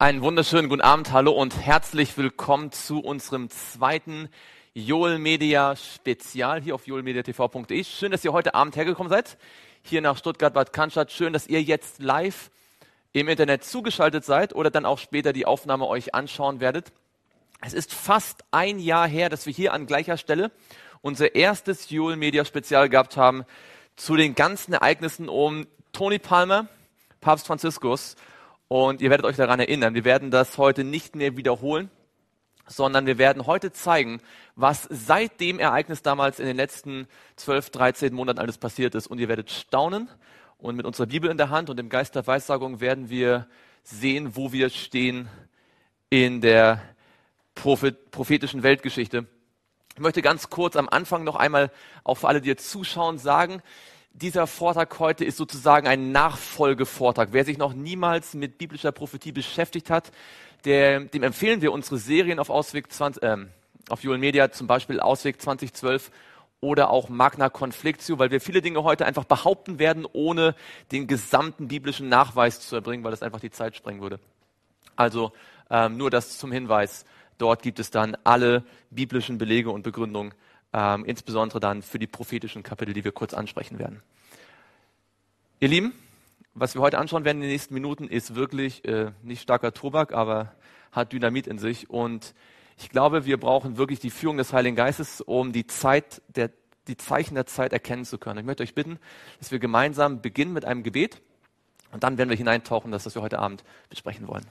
Einen wunderschönen guten Abend, hallo und herzlich willkommen zu unserem zweiten Joel Media Spezial hier auf joelmediatv.de. Schön, dass ihr heute Abend hergekommen seid, hier nach Stuttgart-Bad Cannstatt. Schön, dass ihr jetzt live im Internet zugeschaltet seid oder dann auch später die Aufnahme euch anschauen werdet. Es ist fast ein Jahr her, dass wir hier an gleicher Stelle unser erstes Joel Media Spezial gehabt haben zu den ganzen Ereignissen um Tony Palmer, Papst Franziskus. Und ihr werdet euch daran erinnern, wir werden das heute nicht mehr wiederholen, sondern wir werden heute zeigen, was seit dem Ereignis damals in den letzten 12, 13 Monaten alles passiert ist. Und ihr werdet staunen und mit unserer Bibel in der Hand und dem Geist der Weissagung werden wir sehen, wo wir stehen in der prophetischen Weltgeschichte. Ich möchte ganz kurz am Anfang noch einmal auch für alle, die jetzt zuschauen, sagen, dieser Vortrag heute ist sozusagen ein Nachfolgevortrag. Wer sich noch niemals mit biblischer Prophetie beschäftigt hat, dem empfehlen wir unsere Serien auf Joel Media, zum Beispiel Ausweg 2012 oder auch Magna Conflictio, weil wir viele Dinge heute einfach behaupten werden, ohne den gesamten biblischen Nachweis zu erbringen, weil das einfach die Zeit sprengen würde. Also nur das zum Hinweis. Dort gibt es dann alle biblischen Belege und Begründungen, insbesondere dann für die prophetischen Kapitel, die wir kurz ansprechen werden. Ihr Lieben, was wir heute anschauen werden in den nächsten Minuten, ist wirklich nicht starker Tobak, aber hat Dynamit in sich. Und ich glaube, wir brauchen wirklich die Führung des Heiligen Geistes, um die Zeichen der Zeit erkennen zu können. Ich möchte euch bitten, dass wir gemeinsam beginnen mit einem Gebet und dann werden wir hineintauchen, das, was wir heute Abend besprechen wollen.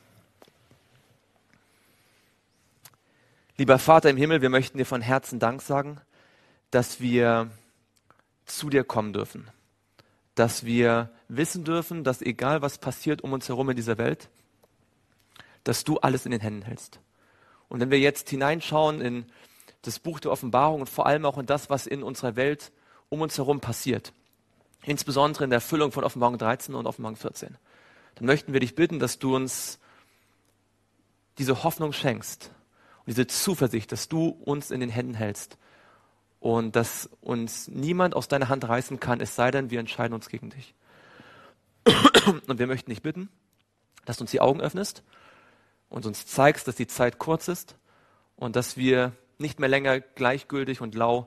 Lieber Vater im Himmel, wir möchten dir von Herzen Dank sagen, dass wir zu dir kommen dürfen, dass wir wissen dürfen, dass egal was passiert um uns herum in dieser Welt, dass du alles in den Händen hältst. Und wenn wir jetzt hineinschauen in das Buch der Offenbarung und vor allem auch in das, was in unserer Welt um uns herum passiert, insbesondere in der Erfüllung von Offenbarung 13 und Offenbarung 14, dann möchten wir dich bitten, dass du uns diese Hoffnung schenkst und diese Zuversicht, dass du uns in den Händen hältst und dass uns niemand aus deiner Hand reißen kann, es sei denn, wir entscheiden uns gegen dich. Und wir möchten dich bitten, dass du uns die Augen öffnest und uns zeigst, dass die Zeit kurz ist und dass wir nicht mehr länger gleichgültig und lau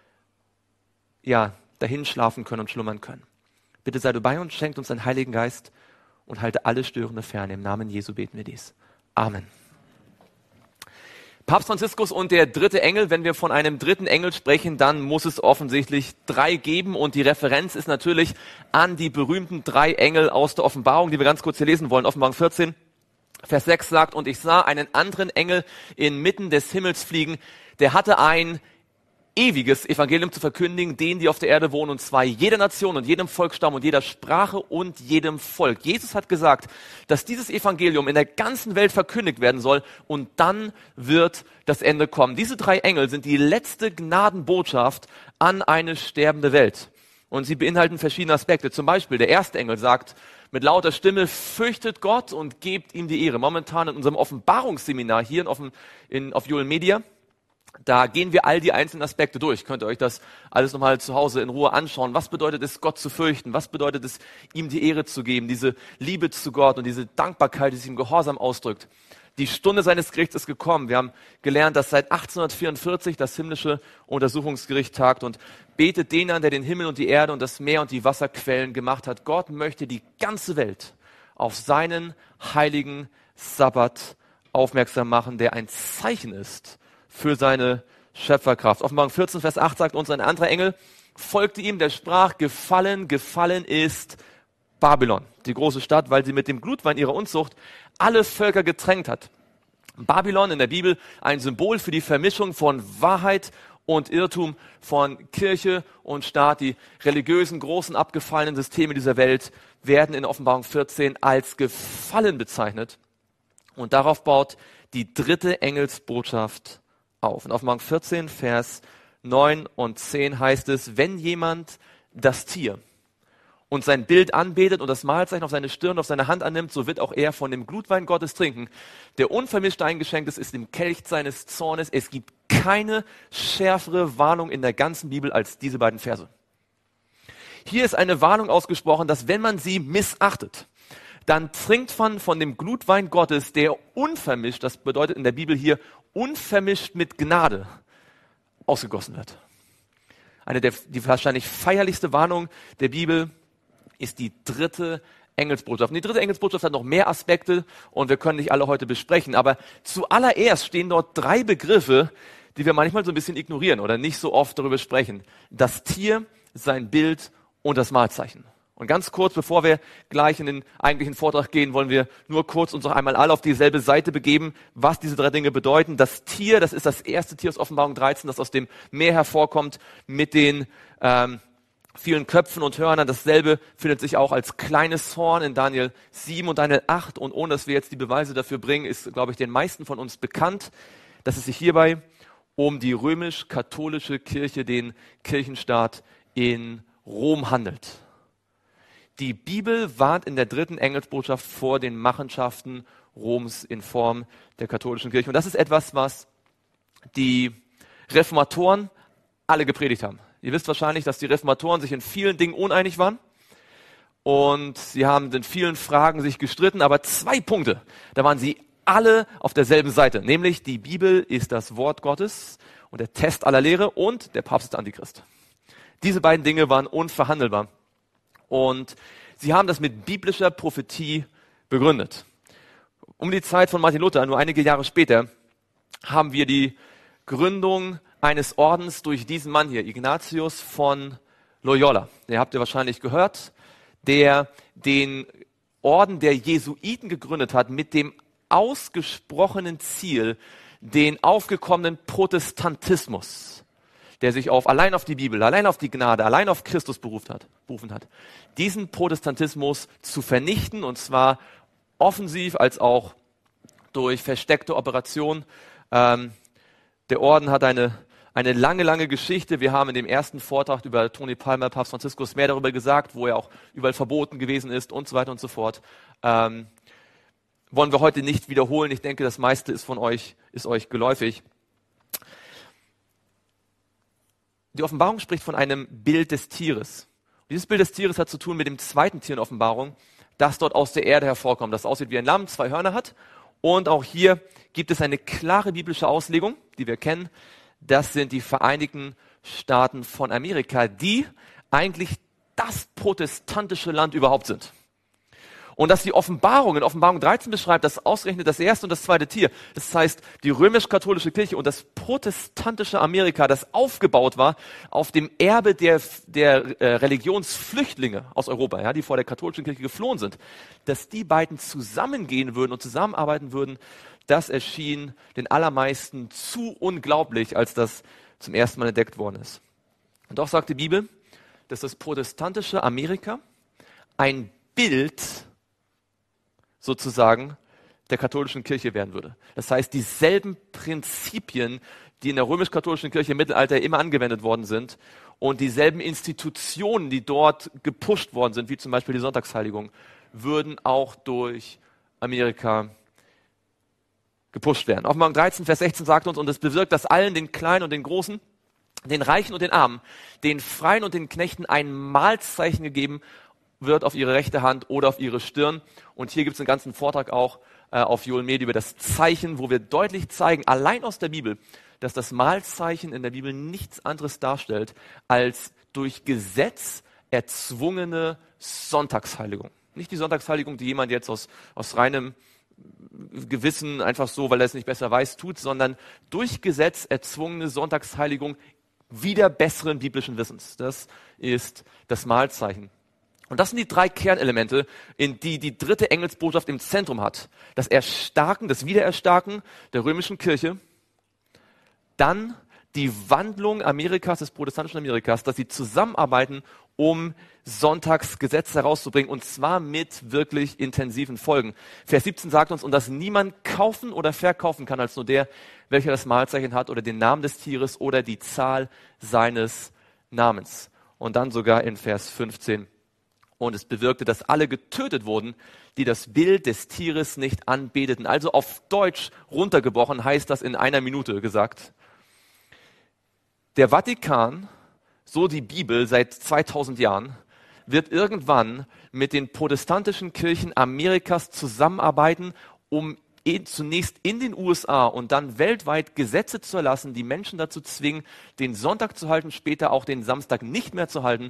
dahin schlafen können und schlummern können. Bitte sei du bei uns, schenkt uns deinen Heiligen Geist und halte alle Störende fern. Im Namen Jesu beten wir dies. Amen. Papst Franziskus und der dritte Engel, wenn wir von einem dritten Engel sprechen, dann muss es offensichtlich 3 geben und die Referenz ist natürlich an die berühmten 3 Engel aus der Offenbarung, die wir ganz kurz hier lesen wollen. Offenbarung 14, Vers 6 sagt, und ich sah einen anderen Engel inmitten des Himmels fliegen, der hatte ein ewiges Evangelium zu verkündigen, denen, die auf der Erde wohnen, und zwar jeder Nation und jedem Volksstamm und jeder Sprache und jedem Volk. Jesus hat gesagt, dass dieses Evangelium in der ganzen Welt verkündigt werden soll und dann wird das Ende kommen. Diese 3 Engel sind die letzte Gnadenbotschaft an eine sterbende Welt. Und sie beinhalten verschiedene Aspekte. Zum Beispiel, der erste Engel sagt mit lauter Stimme, fürchtet Gott und gebt ihm die Ehre. Momentan in unserem Offenbarungsseminar hier auf Joel Media, da gehen wir all die einzelnen Aspekte durch. Könnt ihr euch das alles nochmal zu Hause in Ruhe anschauen. Was bedeutet es, Gott zu fürchten? Was bedeutet es, ihm die Ehre zu geben? Diese Liebe zu Gott und diese Dankbarkeit, die sich im Gehorsam ausdrückt. Die Stunde seines Gerichts ist gekommen. Wir haben gelernt, dass seit 1844 das himmlische Untersuchungsgericht tagt und betet den an, der den Himmel und die Erde und das Meer und die Wasserquellen gemacht hat. Gott möchte die ganze Welt auf seinen heiligen Sabbat aufmerksam machen, der ein Zeichen ist für seine Schöpferkraft. Offenbarung 14, Vers 8 sagt uns, ein anderer Engel folgte ihm, der sprach, gefallen ist Babylon, die große Stadt, weil sie mit dem Glutwein ihrer Unzucht alle Völker getränkt hat. Babylon in der Bibel ein Symbol für die Vermischung von Wahrheit und Irrtum, von Kirche und Staat. Die religiösen, großen, abgefallenen Systeme dieser Welt werden in Offenbarung 14 als gefallen bezeichnet. Und darauf baut die dritte Engelsbotschaft auf. In Offenbarung 14, Vers 9 und 10 heißt es, wenn jemand das Tier und sein Bild anbetet und das Mahlzeichen auf seine Stirn, auf seine Hand annimmt, so wird auch er von dem Glutwein Gottes trinken, der unvermischt eingeschenkt ist im Kelch seines Zornes. Es gibt keine schärfere Warnung in der ganzen Bibel als diese beiden Verse. Hier ist eine Warnung ausgesprochen, dass wenn man sie missachtet, dann trinkt man von dem Glutwein Gottes, der unvermischt, das bedeutet in der Bibel hier unvermischt mit Gnade, ausgegossen wird. Die wahrscheinlich feierlichste Warnung der Bibel ist die dritte Engelsbotschaft. Und die dritte Engelsbotschaft hat noch mehr Aspekte und wir können nicht alle heute besprechen. Aber zuallererst stehen dort 3 Begriffe, die wir manchmal so ein bisschen ignorieren oder nicht so oft darüber sprechen. Das Tier, sein Bild und das Mahlzeichen. Und ganz kurz, bevor wir gleich in den eigentlichen Vortrag gehen, wollen wir nur kurz uns noch einmal alle auf dieselbe Seite begeben, was diese 3 Dinge bedeuten. Das Tier, das ist das erste Tier aus Offenbarung 13, das aus dem Meer hervorkommt mit den vielen Köpfen und Hörnern. Dasselbe findet sich auch als kleines Horn in Daniel 7 und Daniel 8. Und ohne dass wir jetzt die Beweise dafür bringen, ist, glaube ich, den meisten von uns bekannt, dass es sich hierbei um die römisch-katholische Kirche, den Kirchenstaat in Rom handelt. Die Bibel warnt in der dritten Engelsbotschaft vor den Machenschaften Roms in Form der katholischen Kirche. Und das ist etwas, was die Reformatoren alle gepredigt haben. Ihr wisst wahrscheinlich, dass die Reformatoren sich in vielen Dingen uneinig waren. Und sie haben in vielen Fragen sich gestritten. Aber 2 Punkte, da waren sie alle auf derselben Seite. Nämlich die Bibel ist das Wort Gottes und der Test aller Lehre und der Papst ist der Antichrist. Diese beiden Dinge waren unverhandelbar. Und sie haben das mit biblischer Prophetie begründet. Um die Zeit von Martin Luther, nur einige Jahre später, haben wir die Gründung eines Ordens durch diesen Mann hier, Ignatius von Loyola. Den habt ihr wahrscheinlich gehört, der den Orden der Jesuiten gegründet hat mit dem ausgesprochenen Ziel, den aufgekommenen Protestantismus, der sich allein auf die Bibel, allein auf die Gnade, allein auf Christus berufen hat, diesen Protestantismus zu vernichten, und zwar offensiv als auch durch versteckte Operationen. Der Orden hat eine lange Geschichte. Wir haben in dem ersten Vortrag über Tony Palmer, Papst Franziskus, mehr darüber gesagt, wo er auch überall verboten gewesen ist und so weiter und so fort. Wollen wir heute nicht wiederholen. Ich denke, das meiste ist euch geläufig. Die Offenbarung spricht von einem Bild des Tieres. Und dieses Bild des Tieres hat zu tun mit dem zweiten Tier in Offenbarung, das dort aus der Erde hervorkommt, das aussieht wie ein Lamm, 2 Hörner hat. Und auch hier gibt es eine klare biblische Auslegung, die wir kennen. Das sind die Vereinigten Staaten von Amerika, die eigentlich das protestantische Land überhaupt sind. Und dass die Offenbarung in Offenbarung 13 beschreibt, dass ausgerechnet das erste und das zweite Tier, das heißt die römisch-katholische Kirche und das protestantische Amerika, das aufgebaut war auf dem Erbe der Religionsflüchtlinge aus Europa, ja, die vor der katholischen Kirche geflohen sind, dass die beiden zusammengehen würden und zusammenarbeiten würden, das erschien den allermeisten zu unglaublich, als das zum ersten Mal entdeckt worden ist. Und doch sagt die Bibel, dass das protestantische Amerika ein Bild sozusagen der katholischen Kirche werden würde. Das heißt, dieselben Prinzipien, die in der römisch-katholischen Kirche im Mittelalter immer angewendet worden sind und dieselben Institutionen, die dort gepusht worden sind, wie zum Beispiel die Sonntagsheiligung, würden auch durch Amerika gepusht werden. Offenbarung 13, Vers 16 sagt uns, und es bewirkt, dass allen, den Kleinen und den Großen, den Reichen und den Armen, den Freien und den Knechten ein Mahlzeichen gegeben wird auf ihre rechte Hand oder auf ihre Stirn. Und hier gibt es einen ganzen Vortrag auch auf Joel Med über das Zeichen, wo wir deutlich zeigen, allein aus der Bibel, dass das Mahlzeichen in der Bibel nichts anderes darstellt als durch Gesetz erzwungene Sonntagsheiligung. Nicht die Sonntagsheiligung, die jemand jetzt aus reinem Gewissen einfach so, weil er es nicht besser weiß, tut, sondern durch Gesetz erzwungene Sonntagsheiligung wieder besseren biblischen Wissens. Das ist das Mahlzeichen. Und das sind die 3 Kernelemente, in die die dritte Engelsbotschaft im Zentrum hat. Das Erstarken, das Wiedererstarken der römischen Kirche, dann die Wandlung Amerikas, des protestantischen Amerikas, dass sie zusammenarbeiten, um Sonntagsgesetze herauszubringen, und zwar mit wirklich intensiven Folgen. Vers 17 sagt uns, und dass niemand kaufen oder verkaufen kann, als nur der, welcher das Mahlzeichen hat oder den Namen des Tieres oder die Zahl seines Namens. Und dann sogar in Vers 15. Und es bewirkte, dass alle getötet wurden, die das Bild des Tieres nicht anbeteten. Also auf Deutsch runtergebrochen heißt das in einer Minute gesagt. Der Vatikan, so die Bibel seit 2000 Jahren, wird irgendwann mit den protestantischen Kirchen Amerikas zusammenarbeiten, um zunächst in den USA und dann weltweit Gesetze zu erlassen, die Menschen dazu zwingen, den Sonntag zu halten, später auch den Samstag nicht mehr zu halten,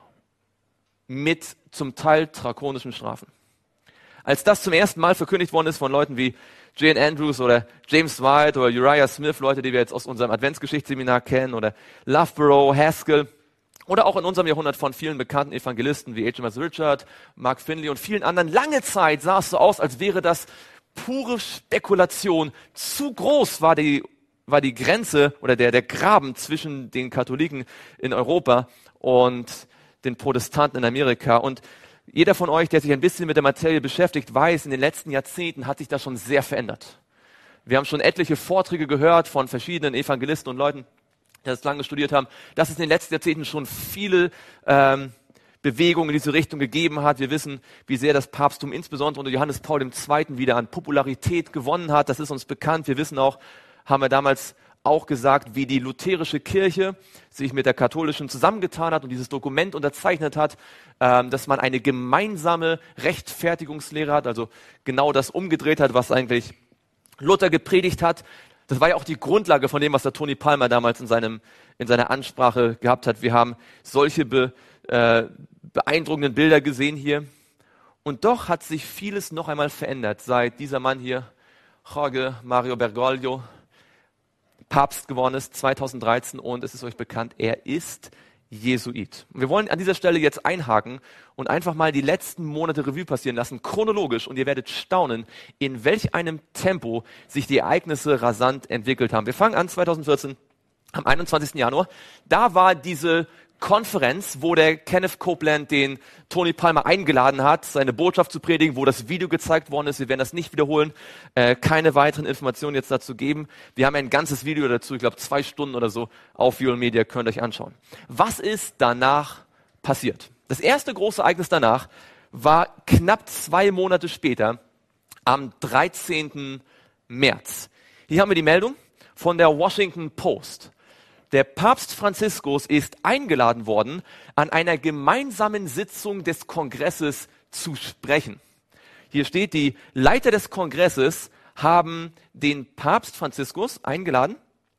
mit zum Teil drakonischen Strafen. Als das zum ersten Mal verkündigt worden ist von Leuten wie Jane Andrews oder James White oder Uriah Smith, Leute, die wir jetzt aus unserem Adventsgeschichtsseminar kennen, oder Loughborough, Haskell, oder auch in unserem Jahrhundert von vielen bekannten Evangelisten wie H.M.S. Richard, Mark Finley und vielen anderen, lange Zeit sah es so aus, als wäre das pure Spekulation. Zu groß war die Grenze oder der Graben zwischen den Katholiken in Europa und den Protestanten in Amerika. Und jeder von euch, der sich ein bisschen mit der Materie beschäftigt, weiß, in den letzten Jahrzehnten hat sich das schon sehr verändert. Wir haben schon etliche Vorträge gehört von verschiedenen Evangelisten und Leuten, die das lange studiert haben, dass es in den letzten Jahrzehnten schon viele Bewegung in diese Richtung gegeben hat. Wir wissen, wie sehr das Papsttum insbesondere unter Johannes Paul II. Wieder an Popularität gewonnen hat. Das ist uns bekannt. Wir wissen auch, haben wir damals auch gesagt, wie die lutherische Kirche sich mit der katholischen zusammengetan hat und dieses Dokument unterzeichnet hat, dass man eine gemeinsame Rechtfertigungslehre hat, also genau das umgedreht hat, was eigentlich Luther gepredigt hat. Das war ja auch die Grundlage von dem, was der Tony Palmer damals in seiner Ansprache gehabt hat. Wir haben solche beeindruckenden Bilder gesehen hier. Und doch hat sich vieles noch einmal verändert, seit dieser Mann hier, Jorge Mario Bergoglio, Papst geworden ist, 2013. Und es ist euch bekannt, er ist Jesuit. Und wir wollen an dieser Stelle jetzt einhaken und einfach mal die letzten Monate Revue passieren lassen, chronologisch. Und ihr werdet staunen, in welch einem Tempo sich die Ereignisse rasant entwickelt haben. Wir fangen an 2014, am 21. Januar. Da war diese Konferenz, wo der Kenneth Copeland den Tony Palmer eingeladen hat, seine Botschaft zu predigen, wo das Video gezeigt worden ist. Wir werden das nicht wiederholen, keine weiteren Informationen jetzt dazu geben. Wir haben ein ganzes Video dazu, ich glaube 2 Stunden oder so, auf Viol Media, könnt ihr euch anschauen. Was ist danach passiert? Das erste große Ereignis danach war knapp 2 Monate später, am 13. März. Hier haben wir die Meldung von der Washington Post. Der Papst Franziskus ist eingeladen worden, an einer gemeinsamen Sitzung des Kongresses zu sprechen. Hier steht, die Leiter des Kongresses haben den Papst Franziskus eingeladen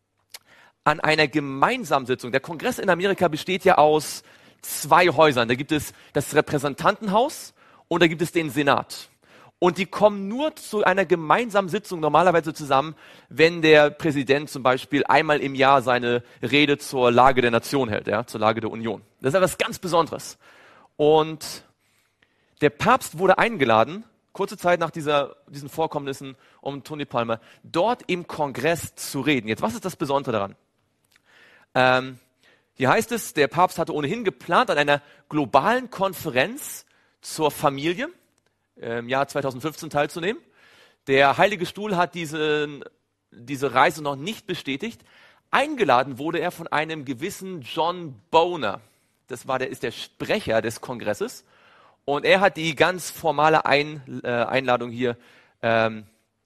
an einer gemeinsamen Sitzung. Der Kongress in Amerika besteht ja aus 2 Häusern. Da gibt es das Repräsentantenhaus und da gibt es den Senat. Und die kommen nur zu einer gemeinsamen Sitzung normalerweise zusammen, wenn der Präsident zum Beispiel einmal im Jahr seine Rede zur Lage der Nation hält, ja, zur Lage der Union. Das ist etwas ganz Besonderes. Und der Papst wurde eingeladen, kurze Zeit nach diesen Vorkommnissen um Tony Palmer, dort im Kongress zu reden. Jetzt, was ist das Besondere daran? Hier heißt es, der Papst hatte ohnehin geplant, an einer globalen Konferenz zur Familie im Jahr 2015 teilzunehmen. Der Heilige Stuhl hat diese Reise noch nicht bestätigt. Eingeladen wurde er von einem gewissen John Boehner. Ist der Sprecher des Kongresses. Und er hat die ganz formale Einladung hier im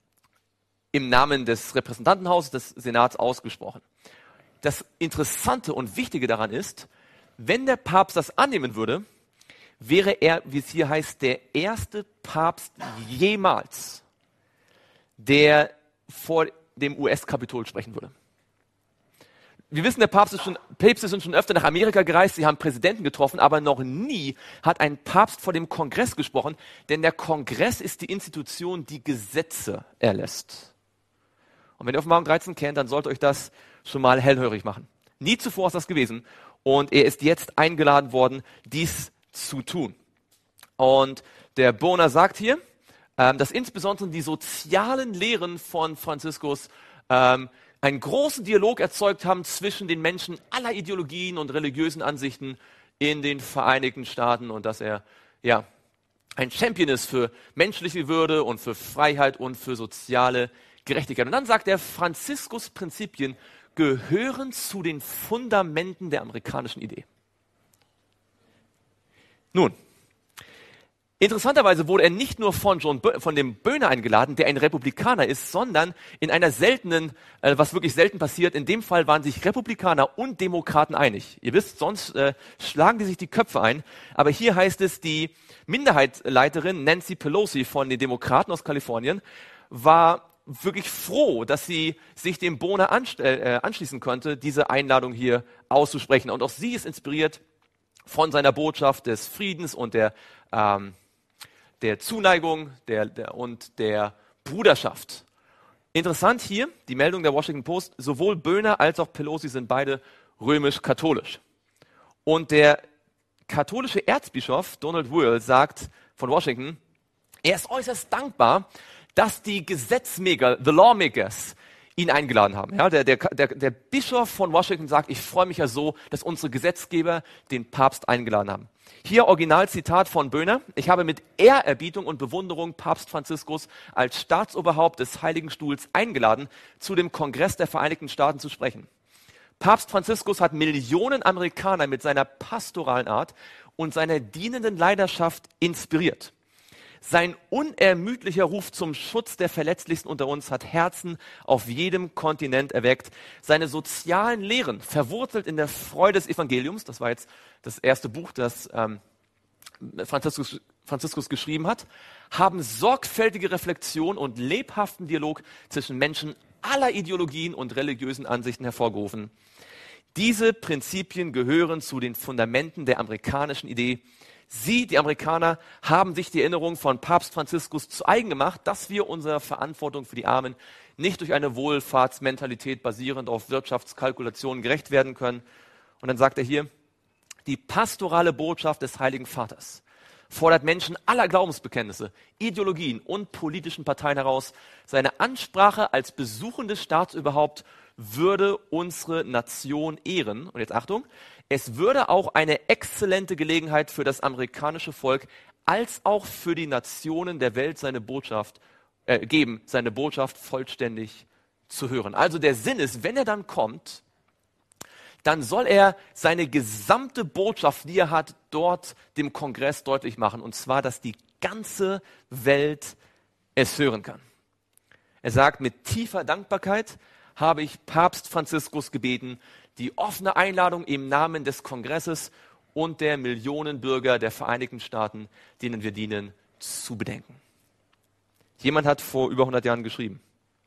Namen des Repräsentantenhauses, des Senats ausgesprochen. Das Interessante und Wichtige daran ist, wenn der Papst das annehmen würde, wäre er, wie es hier heißt, der erste Papst jemals, der vor dem US-Kapitol sprechen würde. Wir wissen, Päpste sind schon öfter nach Amerika gereist, sie haben Präsidenten getroffen, aber noch nie hat ein Papst vor dem Kongress gesprochen, denn der Kongress ist die Institution, die Gesetze erlässt. Und wenn ihr Offenbarung 13 kennt, dann sollte euch das schon mal hellhörig machen. Nie zuvor ist das gewesen und er ist jetzt eingeladen worden, dies zu tun. Und der Boehner sagt hier, dass insbesondere die sozialen Lehren von Franziskus einen großen Dialog erzeugt haben zwischen den Menschen aller Ideologien und religiösen Ansichten in den Vereinigten Staaten und dass er ein Champion ist für menschliche Würde und für Freiheit und für soziale Gerechtigkeit. Und dann sagt er, Franziskus-Prinzipien gehören zu den Fundamenten der amerikanischen Idee. Nun, Interessanterweise wurde er nicht nur von dem Boehner eingeladen, der ein Republikaner ist, sondern in einer seltenen, was wirklich selten passiert, in dem Fall waren sich Republikaner und Demokraten einig. Ihr wisst, sonst schlagen die sich die Köpfe ein. Aber hier heißt es, die Minderheitsleiterin Nancy Pelosi von den Demokraten aus Kalifornien war wirklich froh, dass sie sich dem Boehner anschließen konnte, diese Einladung hier auszusprechen. Und auch sie ist inspiriert von seiner Botschaft des Friedens und der Zuneigung und der Bruderschaft. Interessant hier, die Meldung der Washington Post, sowohl Boehner als auch Pelosi sind beide römisch-katholisch. Und der katholische Erzbischof Donald Wuerl sagt von Washington, er ist äußerst dankbar, dass die Gesetzmaker, the lawmakers, ihn eingeladen haben. Ja, der Bischof von Washington sagt, ich freue mich ja so, dass unsere Gesetzgeber den Papst eingeladen haben. Hier Originalzitat von Boehner. Ich habe mit Ehrerbietung und Bewunderung Papst Franziskus als Staatsoberhaupt des Heiligen Stuhls eingeladen, zu dem Kongress der Vereinigten Staaten zu sprechen. Papst Franziskus hat Millionen Amerikaner mit seiner pastoralen Art und seiner dienenden Leidenschaft inspiriert. Sein unermüdlicher Ruf zum Schutz der Verletzlichsten unter uns hat Herzen auf jedem Kontinent erweckt. Seine sozialen Lehren, verwurzelt in der Freude des Evangeliums, das war jetzt das erste Buch, das Franziskus geschrieben hat, haben sorgfältige Reflexion und lebhaften Dialog zwischen Menschen aller Ideologien und religiösen Ansichten hervorgerufen. Diese Prinzipien gehören zu den Fundamenten der amerikanischen Idee. Sie, die Amerikaner, haben sich die Erinnerung von Papst Franziskus zu eigen gemacht, dass wir unserer Verantwortung für die Armen nicht durch eine Wohlfahrtsmentalität basierend auf Wirtschaftskalkulationen gerecht werden können. Und dann sagt er hier, die pastorale Botschaft des Heiligen Vaters fordert Menschen aller Glaubensbekenntnisse, Ideologien und politischen Parteien heraus. Seine Ansprache als besuchendes Staatsoberhaupt würde unsere Nation ehren. Und jetzt Achtung, es würde auch eine exzellente Gelegenheit für das amerikanische Volk als auch für die Nationen der Welt seine Botschaft vollständig zu hören. Also der Sinn ist, wenn er dann kommt, dann soll er seine gesamte Botschaft, die er hat, dort dem Kongress deutlich machen. Und zwar, dass die ganze Welt es hören kann. Er sagt, mit tiefer Dankbarkeit habe ich Papst Franziskus gebeten, die offene Einladung im Namen des Kongresses und der Millionen Bürger der Vereinigten Staaten, denen wir dienen, zu bedenken. Jemand hat vor über 100 Jahren geschrieben.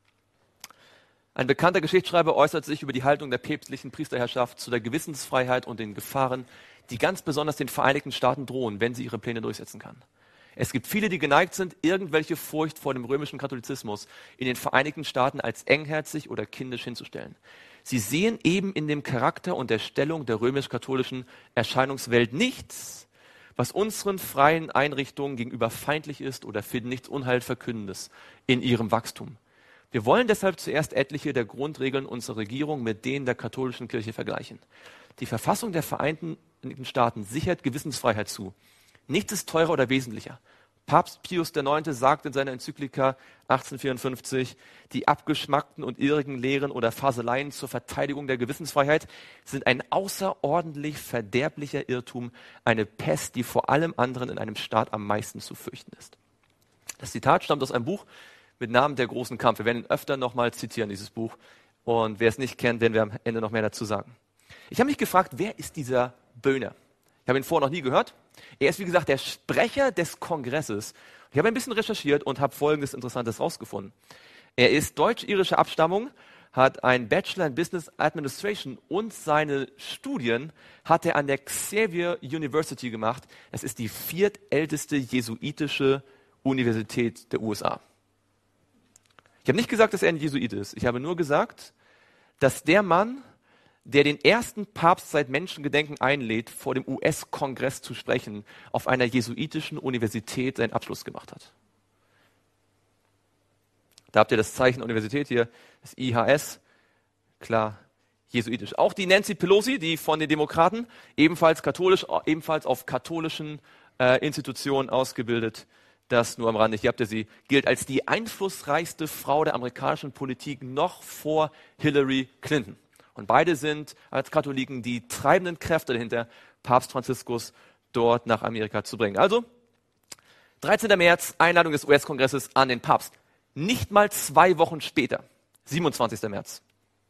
Ein bekannter Geschichtsschreiber äußert sich über die Haltung der päpstlichen Priesterherrschaft zu der Gewissensfreiheit und den Gefahren, die ganz besonders den Vereinigten Staaten drohen, wenn sie ihre Pläne durchsetzen kann. Es gibt viele, die geneigt sind, irgendwelche Furcht vor dem römischen Katholizismus in den Vereinigten Staaten als engherzig oder kindisch hinzustellen. Sie sehen eben in dem Charakter und der Stellung der römisch-katholischen Erscheinungswelt nichts, was unseren freien Einrichtungen gegenüber feindlich ist, oder finden nichts Unheilverkündendes in ihrem Wachstum. Wir wollen deshalb zuerst etliche der Grundregeln unserer Regierung mit denen der katholischen Kirche vergleichen. Die Verfassung der Vereinigten Staaten sichert Gewissensfreiheit zu. Nichts ist teurer oder wesentlicher. Papst Pius IX. Sagt in seiner Enzyklika 1854, die abgeschmackten und irrigen Lehren oder Faseleien zur Verteidigung der Gewissensfreiheit sind ein außerordentlich verderblicher Irrtum, eine Pest, die vor allem anderen in einem Staat am meisten zu fürchten ist. Das Zitat stammt aus einem Buch mit Namen Der großen Kampf. Wir werden ihn öfter nochmal zitieren, dieses Buch. Und wer es nicht kennt, werden wir am Ende noch mehr dazu sagen. Ich habe mich gefragt, wer ist dieser Boehner? Ich habe ihn vorher noch nie gehört. Er ist, wie gesagt, der Sprecher des Kongresses. Ich habe ein bisschen recherchiert und habe Folgendes Interessantes rausgefunden. Er ist deutsch-irischer Abstammung, hat einen Bachelor in Business Administration und seine Studien hat er an der Xavier University gemacht. Das ist die viertälteste jesuitische Universität der USA. Ich habe nicht gesagt, dass er ein Jesuit ist. Ich habe nur gesagt, dass der Mann, der den ersten Papst seit Menschengedenken einlädt, vor dem US-Kongress zu sprechen, auf einer jesuitischen Universität seinen Abschluss gemacht hat. Da habt ihr das Zeichen Universität hier, das IHS, klar, jesuitisch. Auch die Nancy Pelosi, die von den Demokraten, ebenfalls katholisch, ebenfalls auf katholischen Institutionen ausgebildet, das nur am Rande, hier habt ihr sie, gilt als die einflussreichste Frau der amerikanischen Politik noch vor Hillary Clinton. Und beide sind als Katholiken die treibenden Kräfte dahinter, Papst Franziskus dort nach Amerika zu bringen. Also, 13. März, Einladung des US-Kongresses an den Papst. Nicht mal 2 Wochen später, 27. März.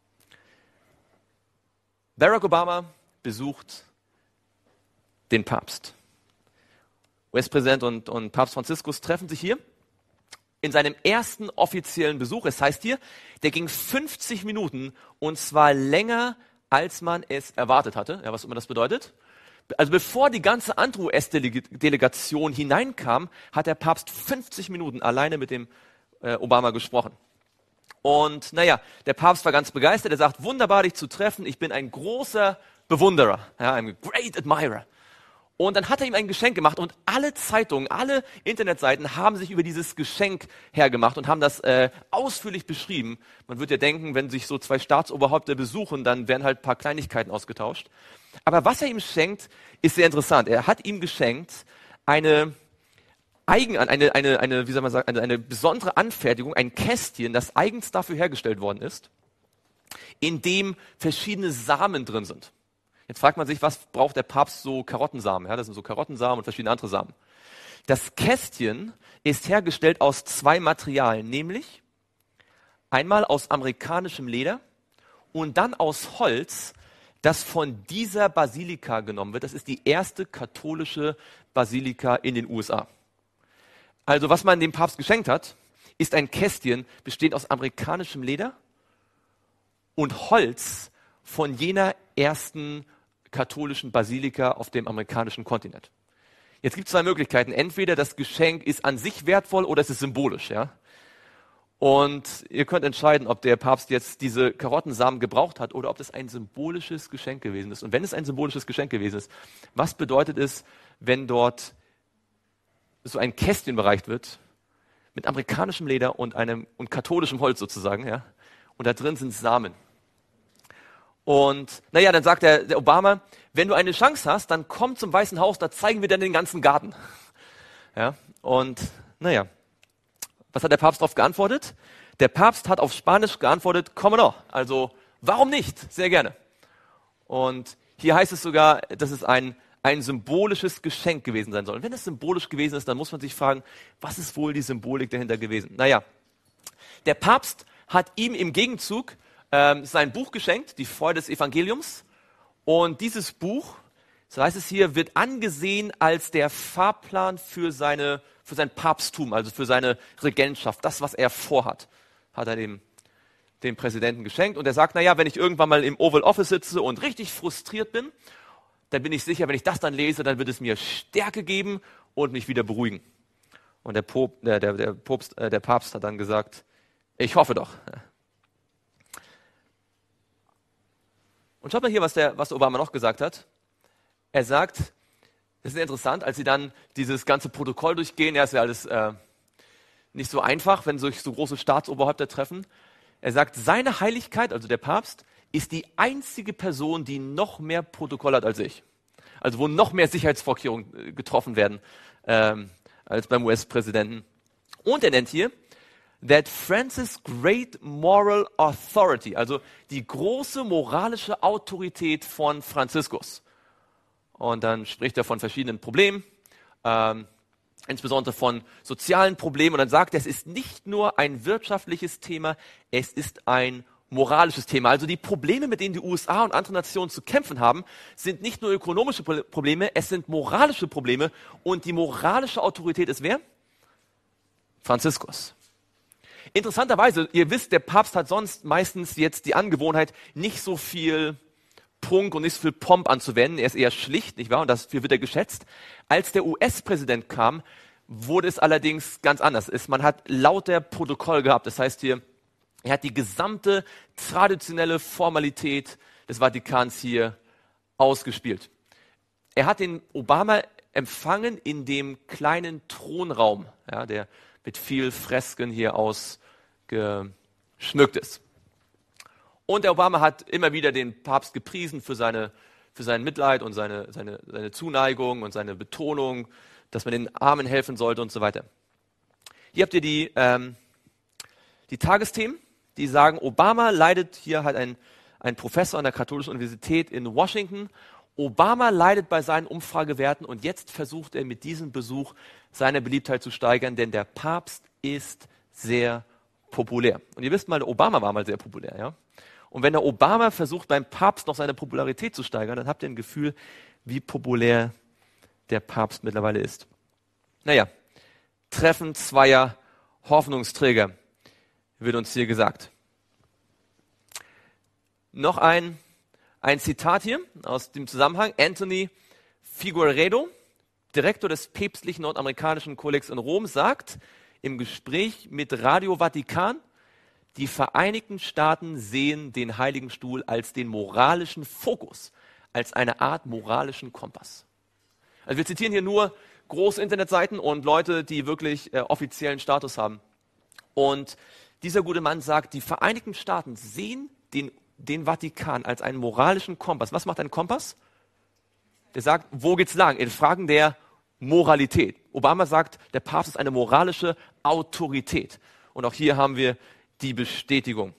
Barack Obama besucht den Papst. US-Präsident und Papst Franziskus treffen sich hier in seinem ersten offiziellen Besuch. Es heißt hier, der ging 50 Minuten und zwar länger, als man es erwartet hatte. Ja, was immer das bedeutet. Also bevor die ganze andere US-Delegation hineinkam, hat der Papst 50 Minuten alleine mit dem Obama gesprochen. Und naja, der Papst war ganz begeistert. Er sagt, wunderbar, dich zu treffen. Ich bin ein großer Bewunderer, ja, ein great admirer. Und dann hat er ihm ein Geschenk gemacht und alle Zeitungen, alle Internetseiten haben sich über dieses Geschenk hergemacht und haben das ausführlich beschrieben. Man würde ja denken, wenn sich so 2 Staatsoberhäupter besuchen, dann werden halt ein paar Kleinigkeiten ausgetauscht. Aber was er ihm schenkt, ist sehr interessant. Er hat ihm geschenkt eine besondere Anfertigung, ein Kästchen, das eigens dafür hergestellt worden ist, in dem verschiedene Samen drin sind. Jetzt fragt man sich, was braucht der Papst so Karottensamen? Ja, das sind so Karottensamen und verschiedene andere Samen. Das Kästchen ist hergestellt aus 2 Materialien, nämlich einmal aus amerikanischem Leder und dann aus Holz, das von dieser Basilika genommen wird. Das ist die erste katholische Basilika in den USA. Also was man dem Papst geschenkt hat, ist ein Kästchen bestehend aus amerikanischem Leder und Holz von jener ersten katholischen Basilika auf dem amerikanischen Kontinent. Jetzt gibt es 2 Möglichkeiten. Entweder das Geschenk ist an sich wertvoll oder es ist symbolisch. Ja? Und ihr könnt entscheiden, ob der Papst jetzt diese Karottensamen gebraucht hat oder ob das ein symbolisches Geschenk gewesen ist. Und wenn es ein symbolisches Geschenk gewesen ist, was bedeutet es, wenn dort so ein Kästchen bereicht wird mit amerikanischem Leder und katholischem Holz sozusagen, ja? Und da drin sind Samen. Und naja, dann sagt der Obama, wenn du eine Chance hast, dann komm zum Weißen Haus, da zeigen wir dir den ganzen Garten. Ja? Und naja, was hat der Papst darauf geantwortet? Der Papst hat auf Spanisch geantwortet, como no, also warum nicht? Sehr gerne. Und hier heißt es sogar, dass es ein symbolisches Geschenk gewesen sein soll. Und wenn es symbolisch gewesen ist, dann muss man sich fragen, was ist wohl die Symbolik dahinter gewesen? Naja, der Papst hat ihm im Gegenzug sein Buch geschenkt, die Freude des Evangeliums. Und dieses Buch, so heißt es hier, wird angesehen als der Fahrplan für sein Papsttum, also für seine Regentschaft. Das, was er vorhat, hat er dem Präsidenten geschenkt. Und er sagt, naja, wenn ich irgendwann mal im Oval Office sitze und richtig frustriert bin, dann bin ich sicher, wenn ich das dann lese, dann wird es mir Stärke geben und mich wieder beruhigen. Und der Papst hat dann gesagt, ich hoffe doch. Und schaut mal hier, was Obama noch gesagt hat. Er sagt, das ist sehr interessant, als sie dann dieses ganze Protokoll durchgehen, ja, ist ja alles nicht so einfach, wenn sich so große Staatsoberhäupter treffen. Er sagt, seine Heiligkeit, also der Papst, ist die einzige Person, die noch mehr Protokoll hat als ich. Also wo noch mehr Sicherheitsvorkehrungen getroffen werden als beim US-Präsidenten. Und er nennt hier, that Francis' great moral authority, also die große moralische Autorität von Franziskus. Und dann spricht er von verschiedenen Problemen, insbesondere von sozialen Problemen. Und dann sagt er, es ist nicht nur ein wirtschaftliches Thema, es ist ein moralisches Thema. Also die Probleme, mit denen die USA und andere Nationen zu kämpfen haben, sind nicht nur ökonomische Probleme, es sind moralische Probleme. Und die moralische Autorität ist wer? Franziskus. Interessanterweise, ihr wisst, der Papst hat sonst meistens jetzt die Angewohnheit, nicht so viel Prunk und nicht so viel Pomp anzuwenden. Er ist eher schlicht, nicht wahr? Und dafür wird er geschätzt. Als der US-Präsident kam, wurde es allerdings ganz anders. Man hat lauter Protokoll gehabt. Das heißt hier, er hat die gesamte traditionelle Formalität des Vatikans hier ausgespielt. Er hat den Obama empfangen in dem kleinen Thronraum, ja, der mit viel Fresken hier ausgeschmückt ist. Und der Obama hat immer wieder den Papst gepriesen für sein Mitleid und seine Zuneigung und seine Betonung, dass man den Armen helfen sollte und so weiter. Hier habt ihr die Tagesthemen, die sagen, Obama leidet, hier hat ein Professor an der Katholischen Universität in Washington Obama leidet bei seinen Umfragewerten und jetzt versucht er mit diesem Besuch seine Beliebtheit zu steigern, denn der Papst ist sehr populär. Und ihr wisst mal, der Obama war mal sehr populär, ja? Und wenn der Obama versucht, beim Papst noch seine Popularität zu steigern, dann habt ihr ein Gefühl, wie populär der Papst mittlerweile ist. Naja, Treffen zweier Hoffnungsträger, wird uns hier gesagt. Noch ein Zitat hier aus dem Zusammenhang. Anthony Figueiredo, Direktor des päpstlichen nordamerikanischen Kollegs in Rom, sagt im Gespräch mit Radio Vatikan, die Vereinigten Staaten sehen den Heiligen Stuhl als den moralischen Fokus, als eine Art moralischen Kompass. Also wir zitieren hier nur große Internetseiten und Leute, die wirklich offiziellen Status haben. Und dieser gute Mann sagt, die Vereinigten Staaten sehen den Vatikan als einen moralischen Kompass. Was macht ein Kompass? Der sagt, wo geht's lang? In Fragen der Moralität. Obama sagt, der Papst ist eine moralische Autorität. Und auch hier haben wir die Bestätigung.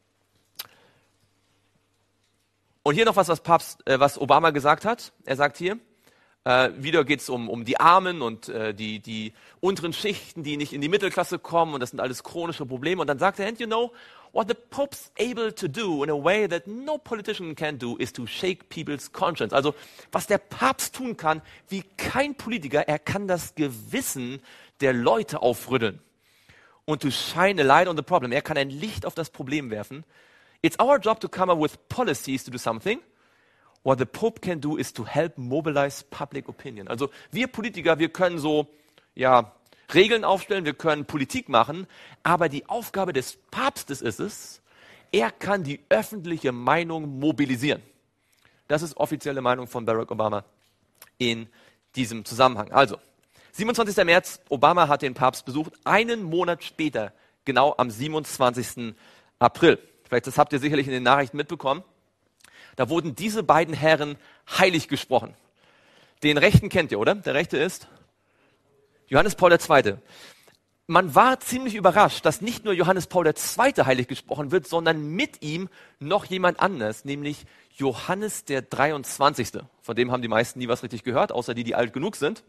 Und hier noch was Obama gesagt hat. Er sagt hier, wieder geht es um die Armen und die unteren Schichten, die nicht in die Mittelklasse kommen, und das sind alles chronische Probleme. Und dann sagt er, and you know, what the Pope's able to do in a way that no politician can do is to shake people's conscience. Also was der Papst tun kann, wie kein Politiker, er kann das Gewissen der Leute aufrütteln. Und to shine a light on the problem. Er kann ein Licht auf das Problem werfen. It's our job to come up with policies to do something. What the Pope can do is to help mobilize public opinion. Also wir Politiker, wir können so, Regeln aufstellen, wir können Politik machen, aber die Aufgabe des Papstes ist es, er kann die öffentliche Meinung mobilisieren. Das ist offizielle Meinung von Barack Obama in diesem Zusammenhang. Also, 27. März, Obama hat den Papst besucht, einen Monat später, genau am 27. April. Vielleicht das habt ihr sicherlich in den Nachrichten mitbekommen. Da wurden diese beiden Herren heilig gesprochen. Den Rechten kennt ihr, oder? Der Rechte ist Johannes Paul II. Man war ziemlich überrascht, dass nicht nur Johannes Paul II. Heilig gesprochen wird, sondern mit ihm noch jemand anders, nämlich Johannes der 23. Von dem haben die meisten nie was richtig gehört, außer die alt genug sind.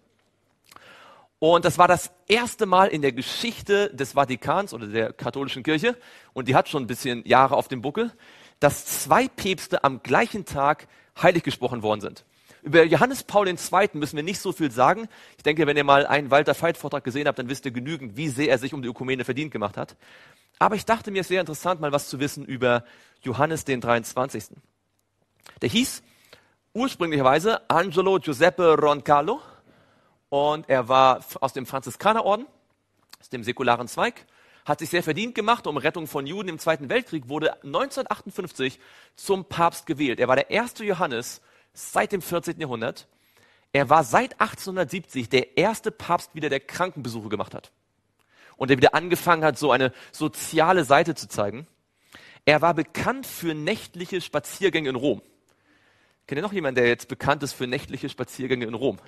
Und das war das erste Mal in der Geschichte des Vatikans oder der katholischen Kirche, und die hat schon ein bisschen Jahre auf dem Buckel, dass zwei Päpste am gleichen Tag heilig gesprochen worden sind. Über Johannes Paul II. Müssen wir nicht so viel sagen. Ich denke, wenn ihr mal einen Walter Veit-Vortrag gesehen habt, dann wisst ihr genügend, wie sehr er sich um die Ökumene verdient gemacht hat. Aber ich dachte mir, es wäre interessant, mal was zu wissen über Johannes den 23. Der hieß ursprünglicherweise Angelo Giuseppe Roncallo und er war aus dem Franziskanerorden, aus dem säkularen Zweig, hat sich sehr verdient gemacht um Rettung von Juden im Zweiten Weltkrieg, wurde 1958 zum Papst gewählt. Er war der erste Johannes seit dem 14. Jahrhundert. Er war seit 1870 der erste Papst wieder, der Krankenbesuche gemacht hat. Und der wieder angefangen hat, so eine soziale Seite zu zeigen. Er war bekannt für nächtliche Spaziergänge in Rom. Kennt ihr noch jemanden, der jetzt bekannt ist für nächtliche Spaziergänge in Rom?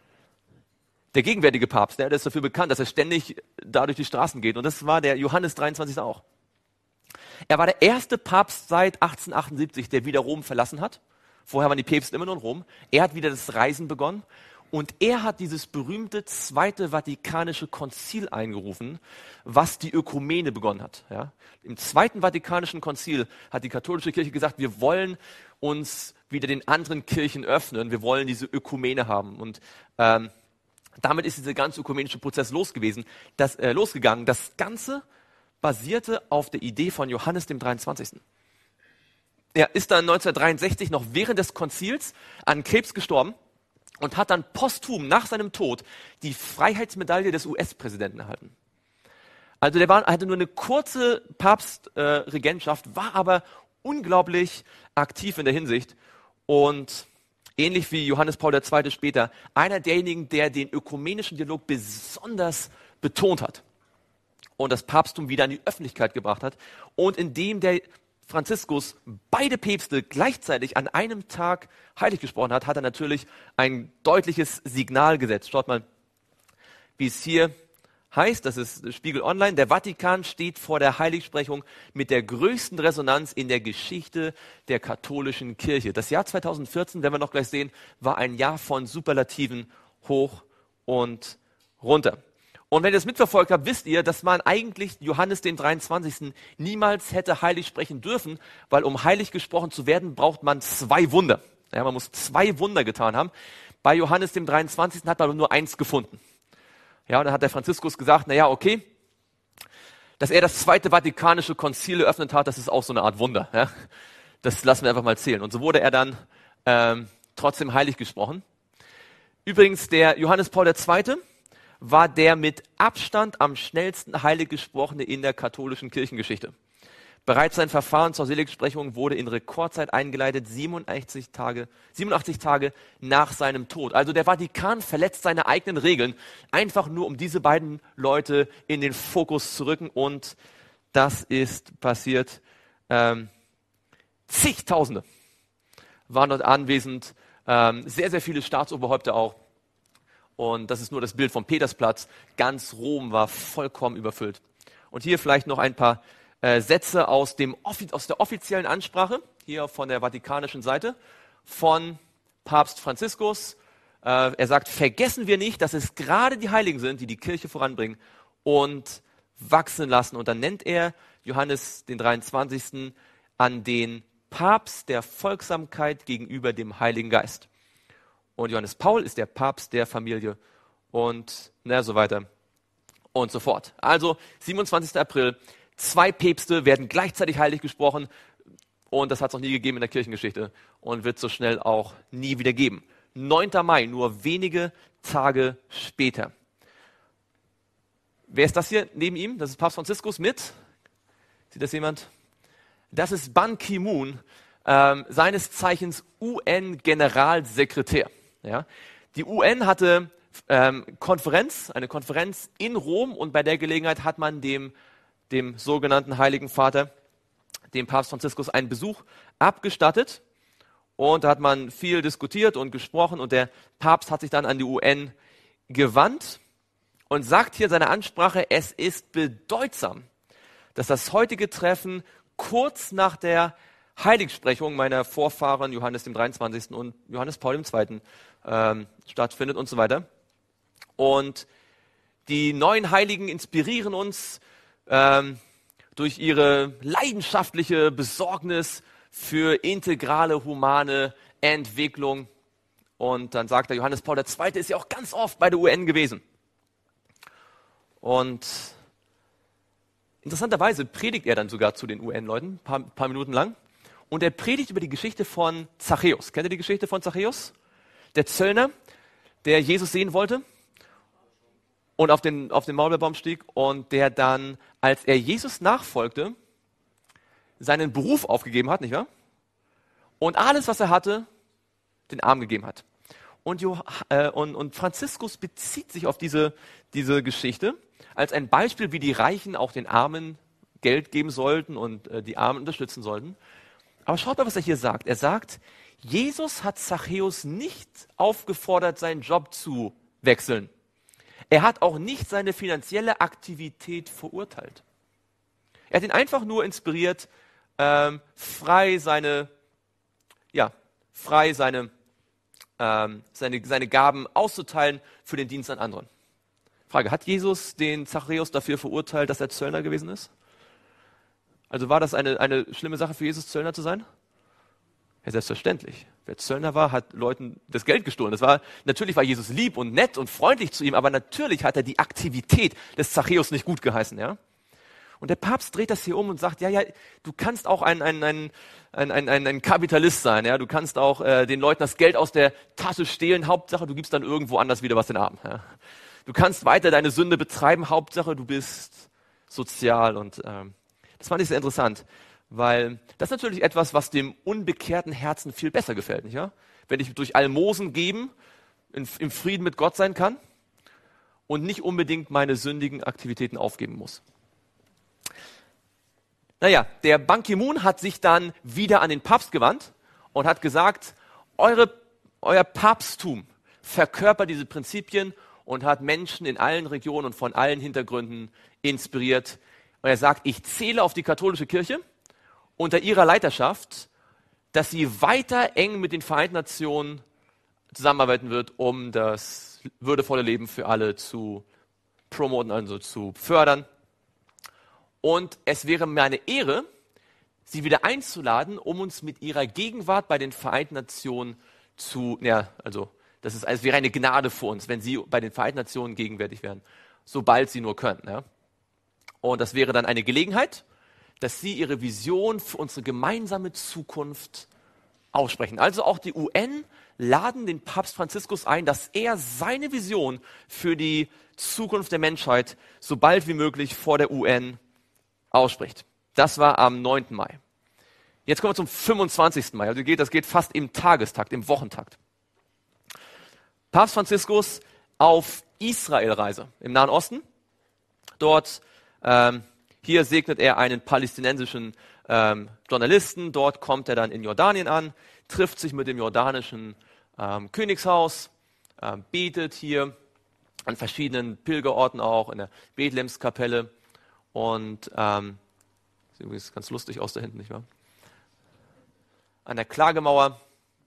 Der gegenwärtige Papst, der ist dafür bekannt, dass er ständig da durch die Straßen geht. Und das war der Johannes 23. auch. Er war der erste Papst seit 1878, der wieder Rom verlassen hat. Vorher waren die Päpste immer nur in Rom. Er hat wieder das Reisen begonnen. Und er hat dieses berühmte Zweite Vatikanische Konzil eingerufen, was die Ökumene begonnen hat. Ja? Im Zweiten Vatikanischen Konzil hat die katholische Kirche gesagt, wir wollen uns wieder den anderen Kirchen öffnen. Wir wollen diese Ökumene haben. Und damit ist dieser ganze ökumenische Prozess losgegangen. Das Ganze basierte auf der Idee von Johannes dem 23. Er ist dann 1963 noch während des Konzils an Krebs gestorben und hat dann posthum nach seinem Tod die Freiheitsmedaille des US-Präsidenten erhalten. Also hatte nur eine kurze Papstregentschaft, war aber unglaublich aktiv in der Hinsicht und ähnlich wie Johannes Paul II. Später, einer derjenigen, der den ökumenischen Dialog besonders betont hat und das Papsttum wieder an die Öffentlichkeit gebracht hat. Und indem der Franziskus beide Päpste gleichzeitig an einem Tag heilig gesprochen hat, hat er natürlich ein deutliches Signal gesetzt. Schaut mal, wie es hier heißt, das ist Spiegel Online, der Vatikan steht vor der Heiligsprechung mit der größten Resonanz in der Geschichte der katholischen Kirche. Das Jahr 2014, werden wir noch gleich sehen, war ein Jahr von Superlativen hoch und runter. Und wenn ihr das mitverfolgt habt, wisst ihr, dass man eigentlich Johannes den 23. niemals hätte heilig sprechen dürfen, weil um heilig gesprochen zu werden, braucht man 2 Wunder. Ja, man muss 2 Wunder getan haben. Bei Johannes dem 23. hat man nur 1 gefunden. Ja, und dann hat der Franziskus gesagt, naja, okay, dass er das Zweite Vatikanische Konzil eröffnet hat, das ist auch so eine Art Wunder. Ja? Das lassen wir einfach mal zählen. Und so wurde er dann trotzdem heilig gesprochen. Übrigens, der Johannes Paul II. War der mit Abstand am schnellsten heilig gesprochene in der katholischen Kirchengeschichte. Bereits sein Verfahren zur Seligsprechung wurde in Rekordzeit eingeleitet, 87 Tage nach seinem Tod. Also der Vatikan verletzt seine eigenen Regeln, einfach nur um diese beiden Leute in den Fokus zu rücken. Und das ist passiert. Zigtausende waren dort anwesend, sehr, sehr viele Staatsoberhäupter auch. Und das ist nur das Bild vom Petersplatz. Ganz Rom war vollkommen überfüllt. Und hier vielleicht noch ein paar Sätze aus der offiziellen Ansprache, hier von der vatikanischen Seite, von Papst Franziskus. Er sagt, vergessen wir nicht, dass es gerade die Heiligen sind, die die Kirche voranbringen und wachsen lassen. Und dann nennt er Johannes den 23. an den Papst der Folgsamkeit gegenüber dem Heiligen Geist. Und Johannes Paul ist der Papst der Familie und so weiter und so fort. Also 27. April, 2 Päpste werden gleichzeitig heilig gesprochen und das hat es noch nie gegeben in der Kirchengeschichte und wird so schnell auch nie wieder geben. 9. Mai, nur wenige Tage später. Wer ist das hier neben ihm? Das ist Papst Franziskus mit, sieht das jemand? Das ist Ban Ki-moon, seines Zeichens UN-Generalsekretär. Ja, die UN hatte eine Konferenz in Rom und bei der Gelegenheit hat man dem sogenannten Heiligen Vater, dem Papst Franziskus, einen Besuch abgestattet und da hat man viel diskutiert und gesprochen und der Papst hat sich dann an die UN gewandt und sagt hier in seiner Ansprache, es ist bedeutsam, dass das heutige Treffen kurz nach der Heiligsprechung meiner Vorfahren Johannes dem 23. und Johannes Paul II. Stattfindet und so weiter. Und die neuen Heiligen inspirieren uns durch ihre leidenschaftliche Besorgnis für integrale humane Entwicklung. Und dann sagt er, Johannes Paul II. Ist ja auch ganz oft bei der UN gewesen. Und interessanterweise predigt er dann sogar zu den UN-Leuten, paar Minuten lang. Und er predigt über die Geschichte von Zachäus. Kennt ihr die Geschichte von Zachäus? Der Zöllner, der Jesus sehen wollte und auf den Maulbeerbaum stieg und der dann, als er Jesus nachfolgte, seinen Beruf aufgegeben hat, nicht wahr? Und alles, was er hatte, den Armen gegeben hat. Und Franziskus bezieht sich auf diese Geschichte als ein Beispiel, wie die Reichen auch den Armen Geld geben sollten und die Armen unterstützen sollten. Aber schaut mal, was er hier sagt. Er sagt, Jesus hat Zachäus nicht aufgefordert, seinen Job zu wechseln. Er hat auch nicht seine finanzielle Aktivität verurteilt. Er hat ihn einfach nur inspiriert, frei seine Gaben auszuteilen für den Dienst an anderen. Frage, hat Jesus den Zachäus dafür verurteilt, dass er Zöllner gewesen ist? Also war das eine schlimme Sache für Jesus, Zöllner zu sein? Ja, selbstverständlich. Wer Zöllner war, hat Leuten das Geld gestohlen. Natürlich war Jesus lieb und nett und freundlich zu ihm, aber natürlich hat er die Aktivität des Zachäus nicht gut geheißen, ja? Und der Papst dreht das hier um und sagt, ja, du kannst auch ein Kapitalist sein, ja? Du kannst auch den Leuten das Geld aus der Tasche stehlen, Hauptsache du gibst dann irgendwo anders wieder was den Armen, ja? Du kannst weiter deine Sünde betreiben, Hauptsache du bist sozial. Und das fand ich sehr interessant, weil das ist natürlich etwas, was dem unbekehrten Herzen viel besser gefällt, nicht wahr? Wenn ich durch Almosen geben im Frieden mit Gott sein kann und nicht unbedingt meine sündigen Aktivitäten aufgeben muss. Naja, der Ban Ki-moon hat sich dann wieder an den Papst gewandt und hat gesagt, euer Papsttum verkörpert diese Prinzipien und hat Menschen in allen Regionen und von allen Hintergründen inspiriert. Und er sagt, ich zähle auf die katholische Kirche unter ihrer Leiterschaft, dass sie weiter eng mit den Vereinten Nationen zusammenarbeiten wird, um das würdevolle Leben für alle zu promoten, also zu fördern. Und es wäre mir eine Ehre, sie wieder einzuladen, um uns mit ihrer Gegenwart bei den Vereinten Nationen es wäre eine Gnade für uns, wenn sie bei den Vereinten Nationen gegenwärtig wären, sobald sie nur können. Ja? Und das wäre dann eine Gelegenheit, dass sie ihre Vision für unsere gemeinsame Zukunft aussprechen. Also auch die UN laden den Papst Franziskus ein, dass er seine Vision für die Zukunft der Menschheit so bald wie möglich vor der UN ausspricht. Das war am 9. Mai. Jetzt kommen wir zum 25. Mai. Also das geht fast im Tagestakt, im Wochentakt. Papst Franziskus auf Israelreise im Nahen Osten. Dort, hier segnet er einen palästinensischen Journalisten. Dort kommt er dann in Jordanien an, trifft sich mit dem jordanischen Königshaus, betet hier an verschiedenen Pilgerorten auch, in der Bethlehemskapelle. Und sieht übrigens ganz lustig aus da hinten, nicht wahr? An der Klagemauer.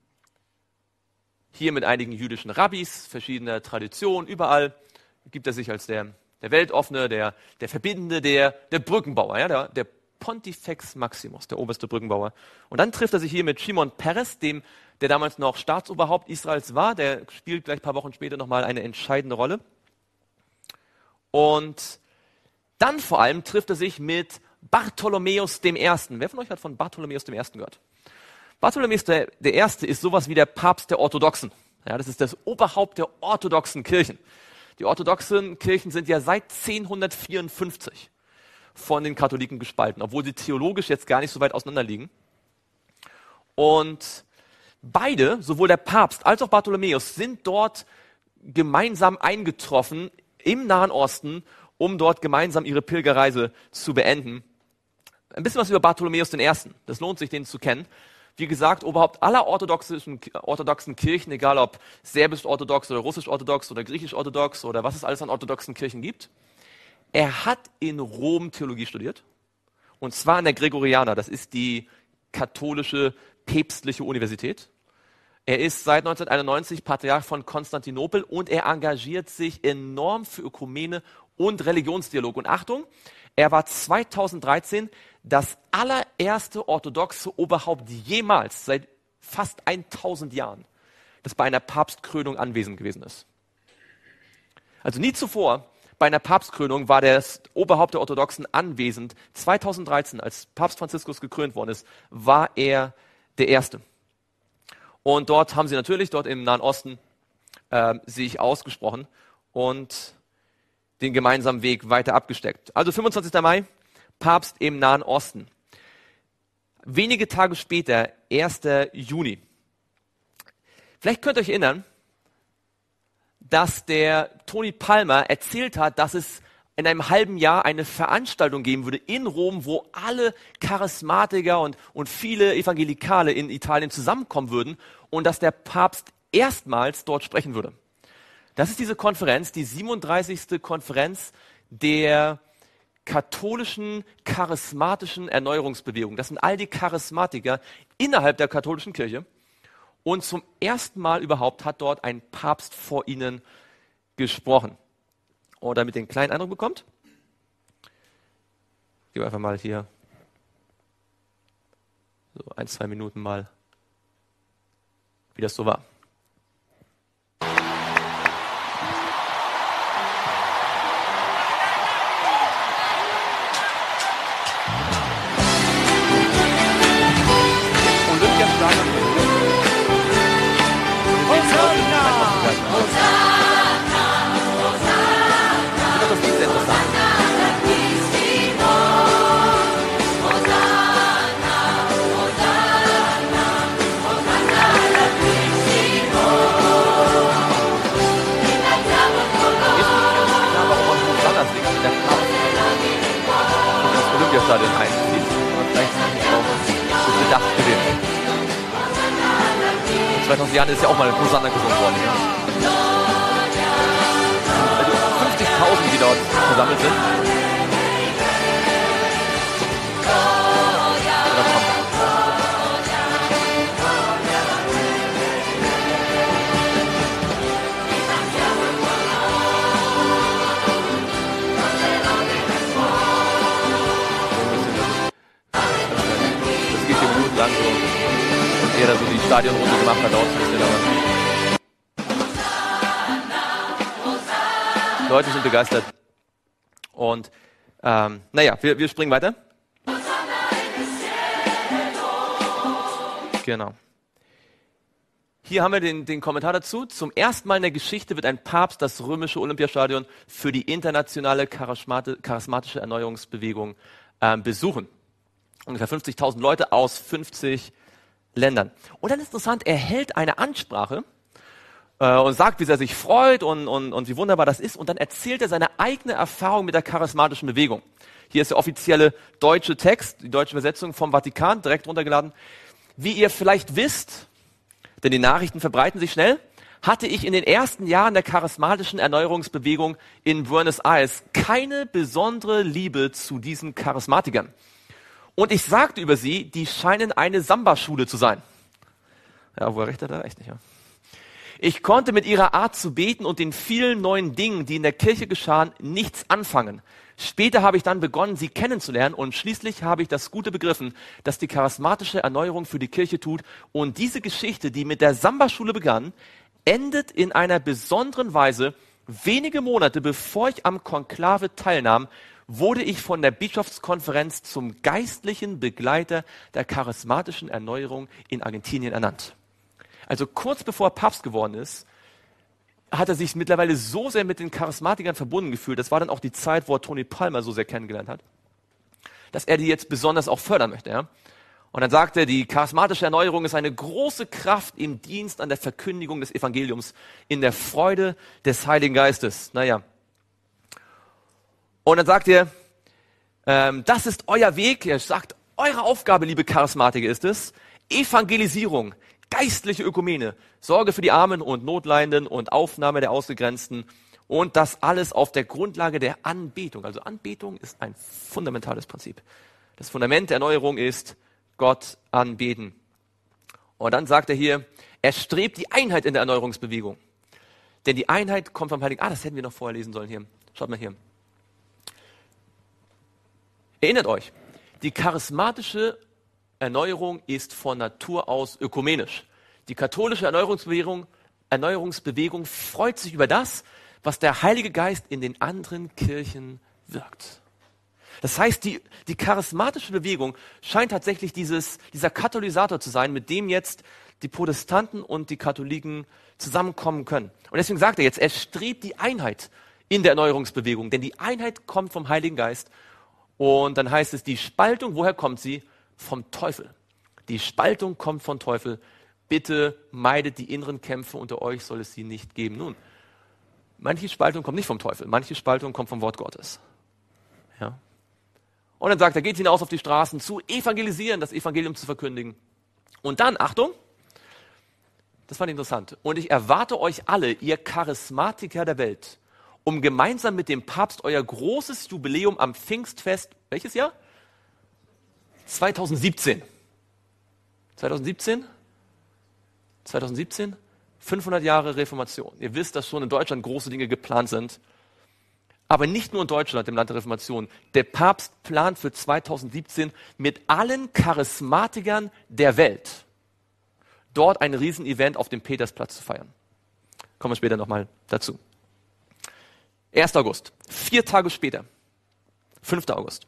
Hier mit einigen jüdischen Rabbis, verschiedener Traditionen, überall gibt er sich als der Weltoffene, der Verbindende, der Brückenbauer, ja, der Pontifex Maximus, der oberste Brückenbauer. Und dann trifft er sich hier mit Shimon Peres, der damals noch Staatsoberhaupt Israels war. Der spielt gleich ein paar Wochen später nochmal eine entscheidende Rolle. Und dann vor allem trifft er sich mit Bartholomäus I. Wer von euch hat von Bartholomäus I. gehört? Bartholomäus I. ist sowas wie der Papst der Orthodoxen. Ja, das ist das Oberhaupt der orthodoxen Kirchen. Die orthodoxen Kirchen sind ja seit 1054 von den Katholiken gespalten, obwohl sie theologisch jetzt gar nicht so weit auseinander liegen. Und beide, sowohl der Papst als auch Bartholomäus, sind dort gemeinsam eingetroffen im Nahen Osten, um dort gemeinsam ihre Pilgerreise zu beenden. Ein bisschen was über Bartholomäus I. Das lohnt sich, den zu kennen. Wie gesagt, Oberhaupt aller orthodoxen Kirchen, egal ob serbisch-orthodox oder russisch-orthodox oder griechisch-orthodox oder was es alles an orthodoxen Kirchen gibt. Er hat in Rom Theologie studiert, und zwar an der Gregoriana, das ist die katholische päpstliche Universität. Er ist seit 1991 Patriarch von Konstantinopel und er engagiert sich enorm für Ökumene und Religionsdialog. Und Achtung, er war 2013 das allererste orthodoxe Oberhaupt jemals, seit fast 1000 Jahren, das bei einer Papstkrönung anwesend gewesen ist. Also nie zuvor bei einer Papstkrönung war das Oberhaupt der Orthodoxen anwesend. 2013, als Papst Franziskus gekrönt worden ist, war er der Erste. Und dort haben sie natürlich, dort im Nahen Osten, sich ausgesprochen und den gemeinsamen Weg weiter abgesteckt. Also 25. Mai, Papst im Nahen Osten. Wenige Tage später, 1. Juni. Vielleicht könnt ihr euch erinnern, dass der Tony Palmer erzählt hat, dass es in einem halben Jahr eine Veranstaltung geben würde in Rom, wo alle Charismatiker und viele Evangelikale in Italien zusammenkommen würden und dass der Papst erstmals dort sprechen würde. Das ist diese Konferenz, die 37. Konferenz der katholischen, charismatischen Erneuerungsbewegung. Das sind all die Charismatiker innerhalb der katholischen Kirche. Und zum ersten Mal überhaupt hat dort ein Papst vor ihnen gesprochen. Und damit ihr einen kleinen Eindruck bekommt, ich gebe einfach mal hier so 1-2 Minuten mal, wie das so war. Stadion einzieht und gleichzeitig auch das Bedacht gewinnt. Vor 2000 Jahren ist ja auch mal in Hosanna gesungen worden. Ja? dort versammelt sind. Oder kommt er? Das geht 4 Minuten lang so. Und er da so die Stadionrunde gemacht hat, draußen ist der da. Leute sind begeistert. Und wir springen weiter. Genau. Hier haben wir den Kommentar dazu. Zum ersten Mal in der Geschichte wird ein Papst das römische Olympiastadion für die internationale charismatische Erneuerungsbewegung besuchen. Ungefähr 50.000 Leute aus 50 Ländern. Und dann ist interessant, er hält eine Ansprache und sagt, wie sehr er sich freut und wie wunderbar das ist. Und dann erzählt er seine eigene Erfahrung mit der charismatischen Bewegung. Hier ist der offizielle deutsche Text, die deutsche Übersetzung vom Vatikan, direkt runtergeladen. Wie ihr vielleicht wisst, denn die Nachrichten verbreiten sich schnell, hatte ich in den ersten Jahren der charismatischen Erneuerungsbewegung in Buenos Aires keine besondere Liebe zu diesen Charismatikern. Und ich sagte über sie, die scheinen eine Samba-Schule zu sein. Ja, wo er recht hat, er echt nicht, ja. Ich konnte mit ihrer Art zu beten und den vielen neuen Dingen, die in der Kirche geschahen, nichts anfangen. Später habe ich dann begonnen, sie kennenzulernen und schließlich habe ich das Gute begriffen, das die charismatische Erneuerung für die Kirche tut. Und diese Geschichte, die mit der Samba-Schule begann, endet in einer besonderen Weise. Wenige Monate bevor ich am Konklave teilnahm, wurde ich von der Bischofskonferenz zum geistlichen Begleiter der charismatischen Erneuerung in Argentinien ernannt. Also kurz bevor er Papst geworden ist, hat er sich mittlerweile so sehr mit den Charismatikern verbunden gefühlt. Das war dann auch die Zeit, wo er Tony Palmer so sehr kennengelernt hat, dass er die jetzt besonders auch fördern möchte. Ja? Und dann sagt er, die charismatische Erneuerung ist eine große Kraft im Dienst an der Verkündigung des Evangeliums, in der Freude des Heiligen Geistes. Und dann sagt er, das ist euer Weg. Er sagt, eure Aufgabe, liebe Charismatiker, ist es, Evangelisierung, geistliche Ökumene, Sorge für die Armen und Notleidenden und Aufnahme der Ausgegrenzten und das alles auf der Grundlage der Anbetung. Also Anbetung ist ein fundamentales Prinzip. Das Fundament der Erneuerung ist Gott anbeten. Und dann sagt er hier, er strebt die Einheit in der Erneuerungsbewegung. Denn die Einheit kommt vom Heiligen. Das hätten wir noch vorher lesen sollen hier. Schaut mal hier. Erinnert euch, die charismatische Erneuerung ist von Natur aus ökumenisch. Die katholische Erneuerungsbewegung freut sich über das, was der Heilige Geist in den anderen Kirchen wirkt. Das heißt, die charismatische Bewegung scheint tatsächlich dieser Katalysator zu sein, mit dem jetzt die Protestanten und die Katholiken zusammenkommen können. Und deswegen sagt er jetzt, er strebt die Einheit in der Erneuerungsbewegung, denn die Einheit kommt vom Heiligen Geist. Und dann heißt es, die Spaltung, woher kommt sie? Vom Teufel. Die Spaltung kommt vom Teufel. Bitte meidet die inneren Kämpfe, unter euch soll es sie nicht geben. Nun, manche Spaltung kommt nicht vom Teufel, manche Spaltung kommt vom Wort Gottes. Ja. Und dann sagt er, geht hinaus auf die Straßen zu evangelisieren, das Evangelium zu verkündigen. Und dann, Achtung, das fand ich interessant, und ich erwarte euch alle, ihr Charismatiker der Welt, um gemeinsam mit dem Papst euer großes Jubiläum am Pfingstfest, welches Jahr? 2017. 500 Jahre Reformation. Ihr wisst, dass schon in Deutschland große Dinge geplant sind. Aber nicht nur in Deutschland, dem Land der Reformation. Der Papst plant für 2017 mit allen Charismatikern der Welt dort ein Riesenevent auf dem Petersplatz zu feiern. Kommen wir später nochmal dazu. 1. August, 4 Tage später, 5. August,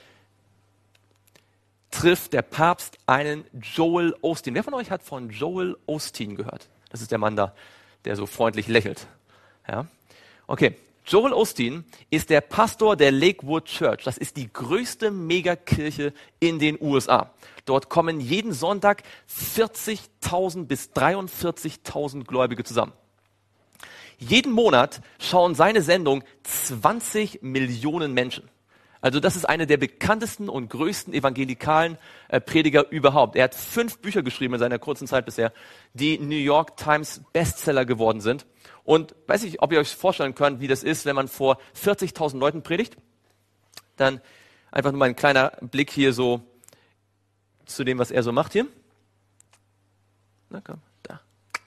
trifft der Papst einen Joel Osteen. Wer von euch hat von Joel Osteen gehört? Das ist der Mann da, der so freundlich lächelt. Ja? Okay, Joel Osteen ist der Pastor der Lakewood Church. Das ist die größte Megakirche in den USA. Dort kommen jeden Sonntag 40.000 bis 43.000 Gläubige zusammen. Jeden Monat schauen seine Sendung 20 Millionen Menschen. Also das ist einer der bekanntesten und größten evangelikalen Prediger überhaupt. Er hat 5 Bücher geschrieben in seiner kurzen Zeit bisher, die New York Times Bestseller geworden sind. Und weiß ich, ob ihr euch vorstellen könnt, wie das ist, wenn man vor 40.000 Leuten predigt. Dann einfach nur mal ein kleiner Blick hier so zu dem, was er so macht hier. Na komm, da.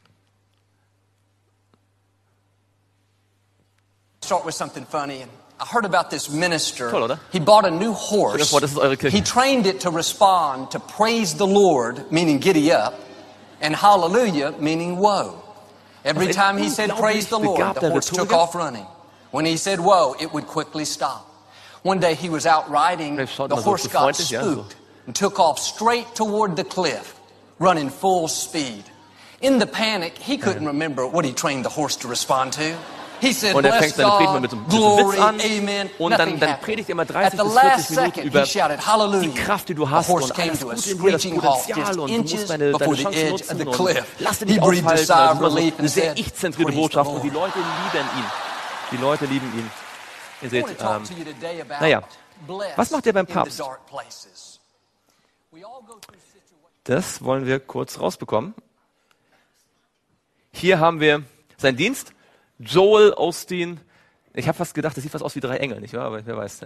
Start with something funny. I heard about this minister. Toll, oder? He bought a new horse. Vor, das ist eure Kirche. He trained it to respond to praise the Lord, meaning giddy up, and hallelujah, meaning woe. Every time he said praise the Lord, the horse took off running. When he said woe, it would quickly stop. One day he was out riding, the horse got spooked and took off straight toward the cliff, running full speed. In the panic, he couldn't remember what he trained the horse to respond to. He said, Und er fängt bless seine Predigt mal God, mit so einem glory, Witz an. amen, Und nothing dann happened. predigt er immer At 30 the bis last 40 Minuten second, über he shouted, die hallelujah. Kraft, die du The hast horse und came alles to a Gute in dir, das screeching halt Potenzial just und du musst inches deine before the Chancen edge nutzen of the und cliff. lass dich He nicht breathed a aufhalten. sigh of Also immer so relief eine and sehr said, ich-zentrierte praise the Botschaft und die Lord. Leute lieben ihn. Die Leute lieben ihn. Ihr I seht, want to talk to you today about naja, blessed was macht er beim in the Papst? dark places. We all go through situations. Das wollen wir kurz rausbekommen. Hier haben wir seinen Dienst. Joel Osteen. Ich habe fast gedacht, das sieht fast aus wie 3 Engel, nicht wahr? Aber wer weiß.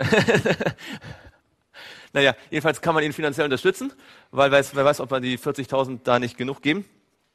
Naja, jedenfalls kann man ihn finanziell unterstützen, weil wer weiß, ob wir die 40.000 da nicht genug geben.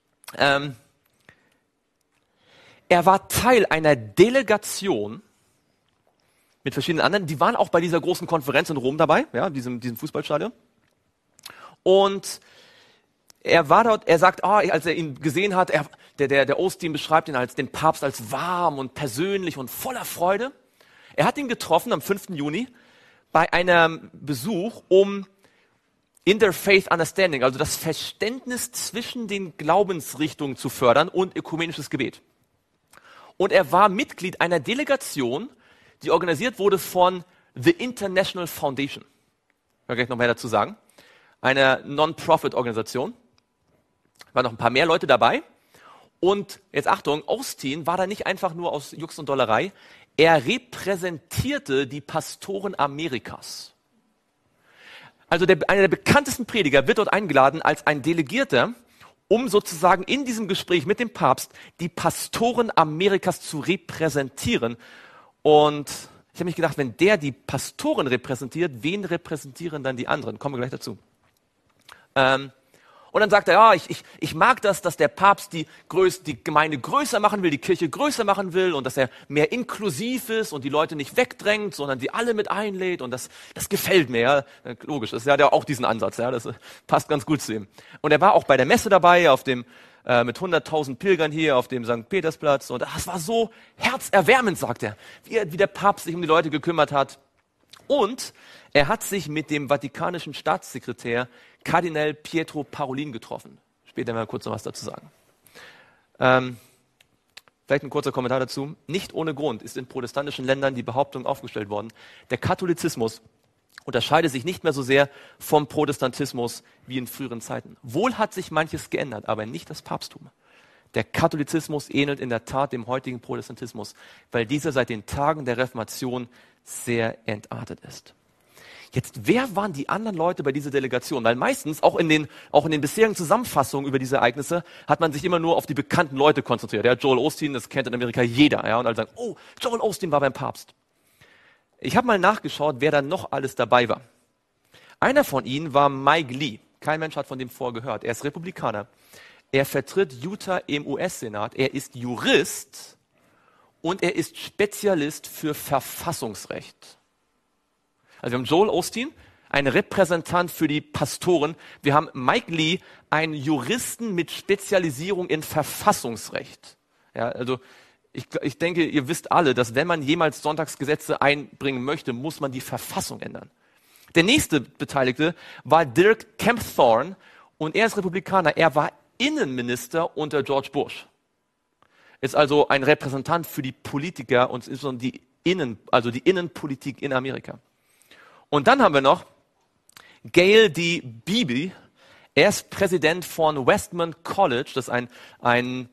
Er war Teil einer Delegation mit verschiedenen anderen. Die waren auch bei dieser großen Konferenz in Rom dabei, ja, diesem Fußballstadion. Und er war dort, er sagt, als er ihn gesehen hat, der Osteen beschreibt ihn als den Papst als warm und persönlich und voller Freude. Er hat ihn getroffen am 5. Juni bei einem Besuch, um Interfaith Understanding, also das Verständnis zwischen den Glaubensrichtungen zu fördern und ökumenisches Gebet. Und er war Mitglied einer Delegation, die organisiert wurde von The International Foundation. Ich werde gleich noch mehr dazu sagen. Eine Non-Profit-Organisation. Waren noch ein paar mehr Leute dabei. Und jetzt Achtung, Osteen war da nicht einfach nur aus Jux und Dollerei. Er repräsentierte die Pastoren Amerikas. Also einer der bekanntesten Prediger wird dort eingeladen als ein Delegierter, um sozusagen in diesem Gespräch mit dem Papst die Pastoren Amerikas zu repräsentieren. Und ich habe mich gedacht, wenn der die Pastoren repräsentiert, wen repräsentieren dann die anderen? Kommen wir gleich dazu. Und dann sagt er, ja, ich mag das, dass der Papst die Gemeinde größer machen will, die Kirche größer machen will und dass er mehr inklusiv ist und die Leute nicht wegdrängt, sondern die alle mit einlädt und das gefällt mir. Ja. Logisch, das hat ja auch diesen Ansatz, ja, das passt ganz gut zu ihm. Und er war auch bei der Messe dabei, mit 100.000 Pilgern hier auf dem St. Petersplatz und das war so herzerwärmend, sagt er, wie der Papst sich um die Leute gekümmert hat. Und er hat sich mit dem vatikanischen Staatssekretär Kardinal Pietro Parolin getroffen. Später werden wir kurz noch was dazu sagen. Vielleicht ein kurzer Kommentar dazu. Nicht ohne Grund ist in protestantischen Ländern die Behauptung aufgestellt worden, der Katholizismus unterscheidet sich nicht mehr so sehr vom Protestantismus wie in früheren Zeiten. Wohl hat sich manches geändert, aber nicht das Papsttum. Der Katholizismus ähnelt in der Tat dem heutigen Protestantismus, weil dieser seit den Tagen der Reformation sehr entartet ist. Jetzt, wer waren die anderen Leute bei dieser Delegation? Weil meistens, auch in den bisherigen Zusammenfassungen über diese Ereignisse, hat man sich immer nur auf die bekannten Leute konzentriert. Ja, Joel Osteen, das kennt in Amerika jeder. Ja, und alle sagen, oh, Joel Osteen war beim Papst. Ich habe mal nachgeschaut, wer da noch alles dabei war. Einer von ihnen war Mike Lee. Kein Mensch hat von dem vorher gehört. Er ist Republikaner. Er vertritt Utah im US-Senat. Er ist Jurist und er ist Spezialist für Verfassungsrecht. Also wir haben Joel Osteen, einen Repräsentant für die Pastoren. Wir haben Mike Lee, einen Juristen mit Spezialisierung in Verfassungsrecht. Ja, also ich denke, ihr wisst alle, dass wenn man jemals Sonntagsgesetze einbringen möchte, muss man die Verfassung ändern. Der nächste Beteiligte war Dirk Kempthorne und er ist Republikaner. Er war Innenminister unter George Bush. Ist also ein Repräsentant für die Politiker und insbesondere die Innenpolitik in Amerika. Und dann haben wir noch Gail D. Beebe. Er ist Präsident von Westmont College. Das ist ein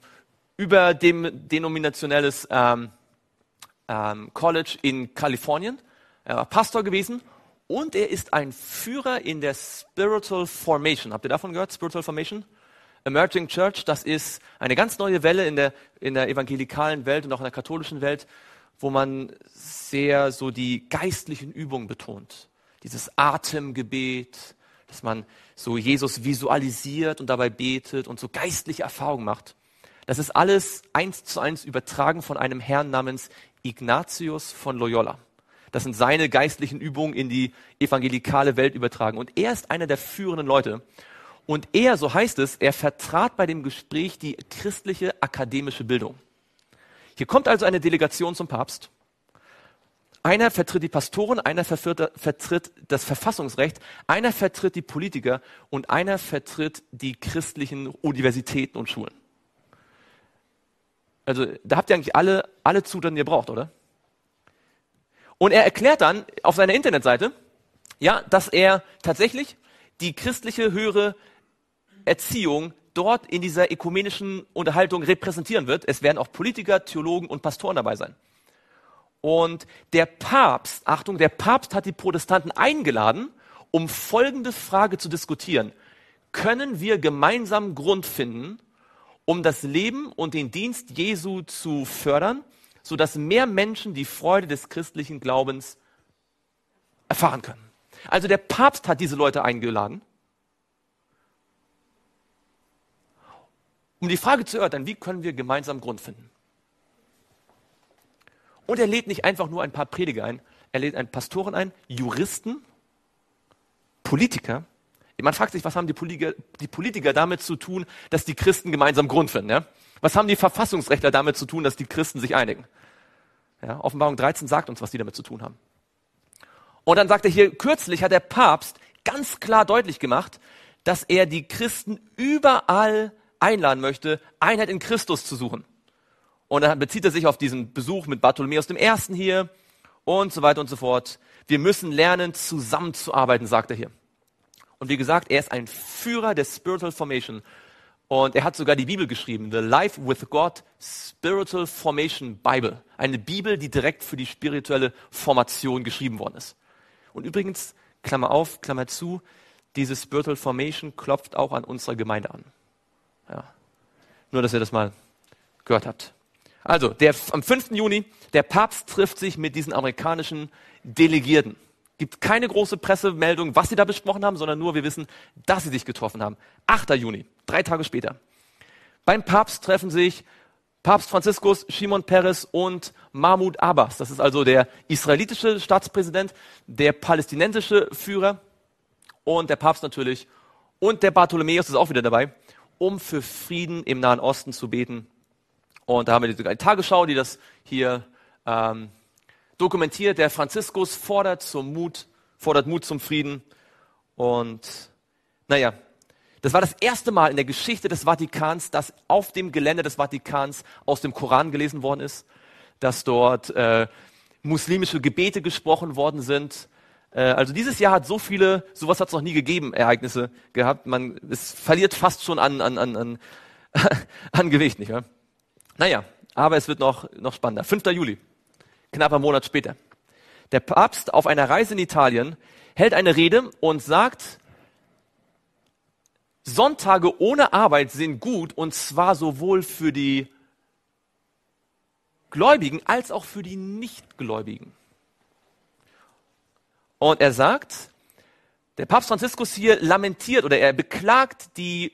überdenominationelles College in Kalifornien. Er war Pastor gewesen Und er ist ein Führer in der Spiritual Formation. Habt ihr davon gehört? Spiritual Formation? Emerging Church, das ist eine ganz neue Welle in der evangelikalen Welt und auch in der katholischen Welt, wo man sehr so die geistlichen Übungen betont. Dieses Atemgebet, dass man so Jesus visualisiert und dabei betet und so geistliche Erfahrungen macht. Das ist alles 1:1 übertragen von einem Herrn namens Ignatius von Loyola. Das sind seine geistlichen Übungen in die evangelikale Welt übertragen. Und er ist einer der führenden Leute. Und er, so heißt es, er vertrat bei dem Gespräch die christliche akademische Bildung. Hier kommt also eine Delegation zum Papst. Einer vertritt die Pastoren, einer vertritt das Verfassungsrecht, einer vertritt die Politiker und einer vertritt die christlichen Universitäten und Schulen. Also da habt ihr eigentlich alle Zutaten, die ihr braucht, oder? Und er erklärt dann auf seiner Internetseite, ja, dass er tatsächlich die christliche höhere Erziehung dort in dieser ökumenischen Unterhaltung repräsentieren wird. Es werden auch Politiker, Theologen und Pastoren dabei sein. Und der Papst, Achtung, der Papst hat die Protestanten eingeladen, um folgende Frage zu diskutieren. Können wir gemeinsam Grund finden, um das Leben und den Dienst Jesu zu fördern, sodass mehr Menschen die Freude des christlichen Glaubens erfahren können? Also der Papst hat diese Leute eingeladen, um die Frage zu erörtern, wie können wir gemeinsam Grund finden? Und er lädt nicht einfach nur ein paar Prediger ein, er lädt einen Pastoren ein, Juristen, Politiker. Man fragt sich, was haben die Politiker damit zu tun, dass die Christen gemeinsam Grund finden? Ja? Was haben die Verfassungsrechtler damit zu tun, dass die Christen sich einigen? Ja, Offenbarung 13 sagt uns, was die damit zu tun haben. Und dann sagt er hier, kürzlich hat der Papst ganz klar deutlich gemacht, dass er die Christen überall einladen möchte, Einheit in Christus zu suchen. Und dann bezieht er sich auf diesen Besuch mit Bartholomäus I. hier und so weiter und so fort. Wir müssen lernen, zusammenzuarbeiten, sagt er hier. Und wie gesagt, er ist ein Führer der Spiritual Formation. Und er hat sogar die Bibel geschrieben, The Life with God Spiritual Formation Bible. Eine Bibel, die direkt für die spirituelle Formation geschrieben worden ist. Und übrigens, Klammer auf, Klammer zu, diese Spiritual Formation klopft auch an unserer Gemeinde an. Ja. Nur, dass ihr das mal gehört habt. Also, am 5. Juni, der Papst trifft sich mit diesen amerikanischen Delegierten. Gibt keine große Pressemeldung, was sie da besprochen haben, sondern nur, wir wissen, dass sie sich getroffen haben. 8. Juni, 3 Tage später. Beim Papst treffen sich Papst Franziskus, Shimon Peres und Mahmoud Abbas. Das ist also der israelitische Staatspräsident, der palästinensische Führer und der Papst natürlich. Und der Bartholomäus ist auch wieder dabei, um für Frieden im Nahen Osten zu beten. Und da haben wir die Tagesschau, die das hier dokumentiert. Der Franziskus fordert Mut zum Frieden. Und naja, das war das erste Mal in der Geschichte des Vatikans, dass auf dem Gelände des Vatikans aus dem Koran gelesen worden ist, dass dort muslimische Gebete gesprochen worden sind. Also dieses Jahr hat sowas hat es noch nie gegeben, Ereignisse gehabt. Es verliert fast schon an Gewicht, nicht wahr? Naja, aber es wird noch spannender. 5. Juli, knapp einen Monat später. Der Papst auf einer Reise in Italien hält eine Rede und sagt, Sonntage ohne Arbeit sind gut, und zwar sowohl für die Gläubigen als auch für die Nichtgläubigen. Und er sagt, der Papst Franziskus hier lamentiert oder er beklagt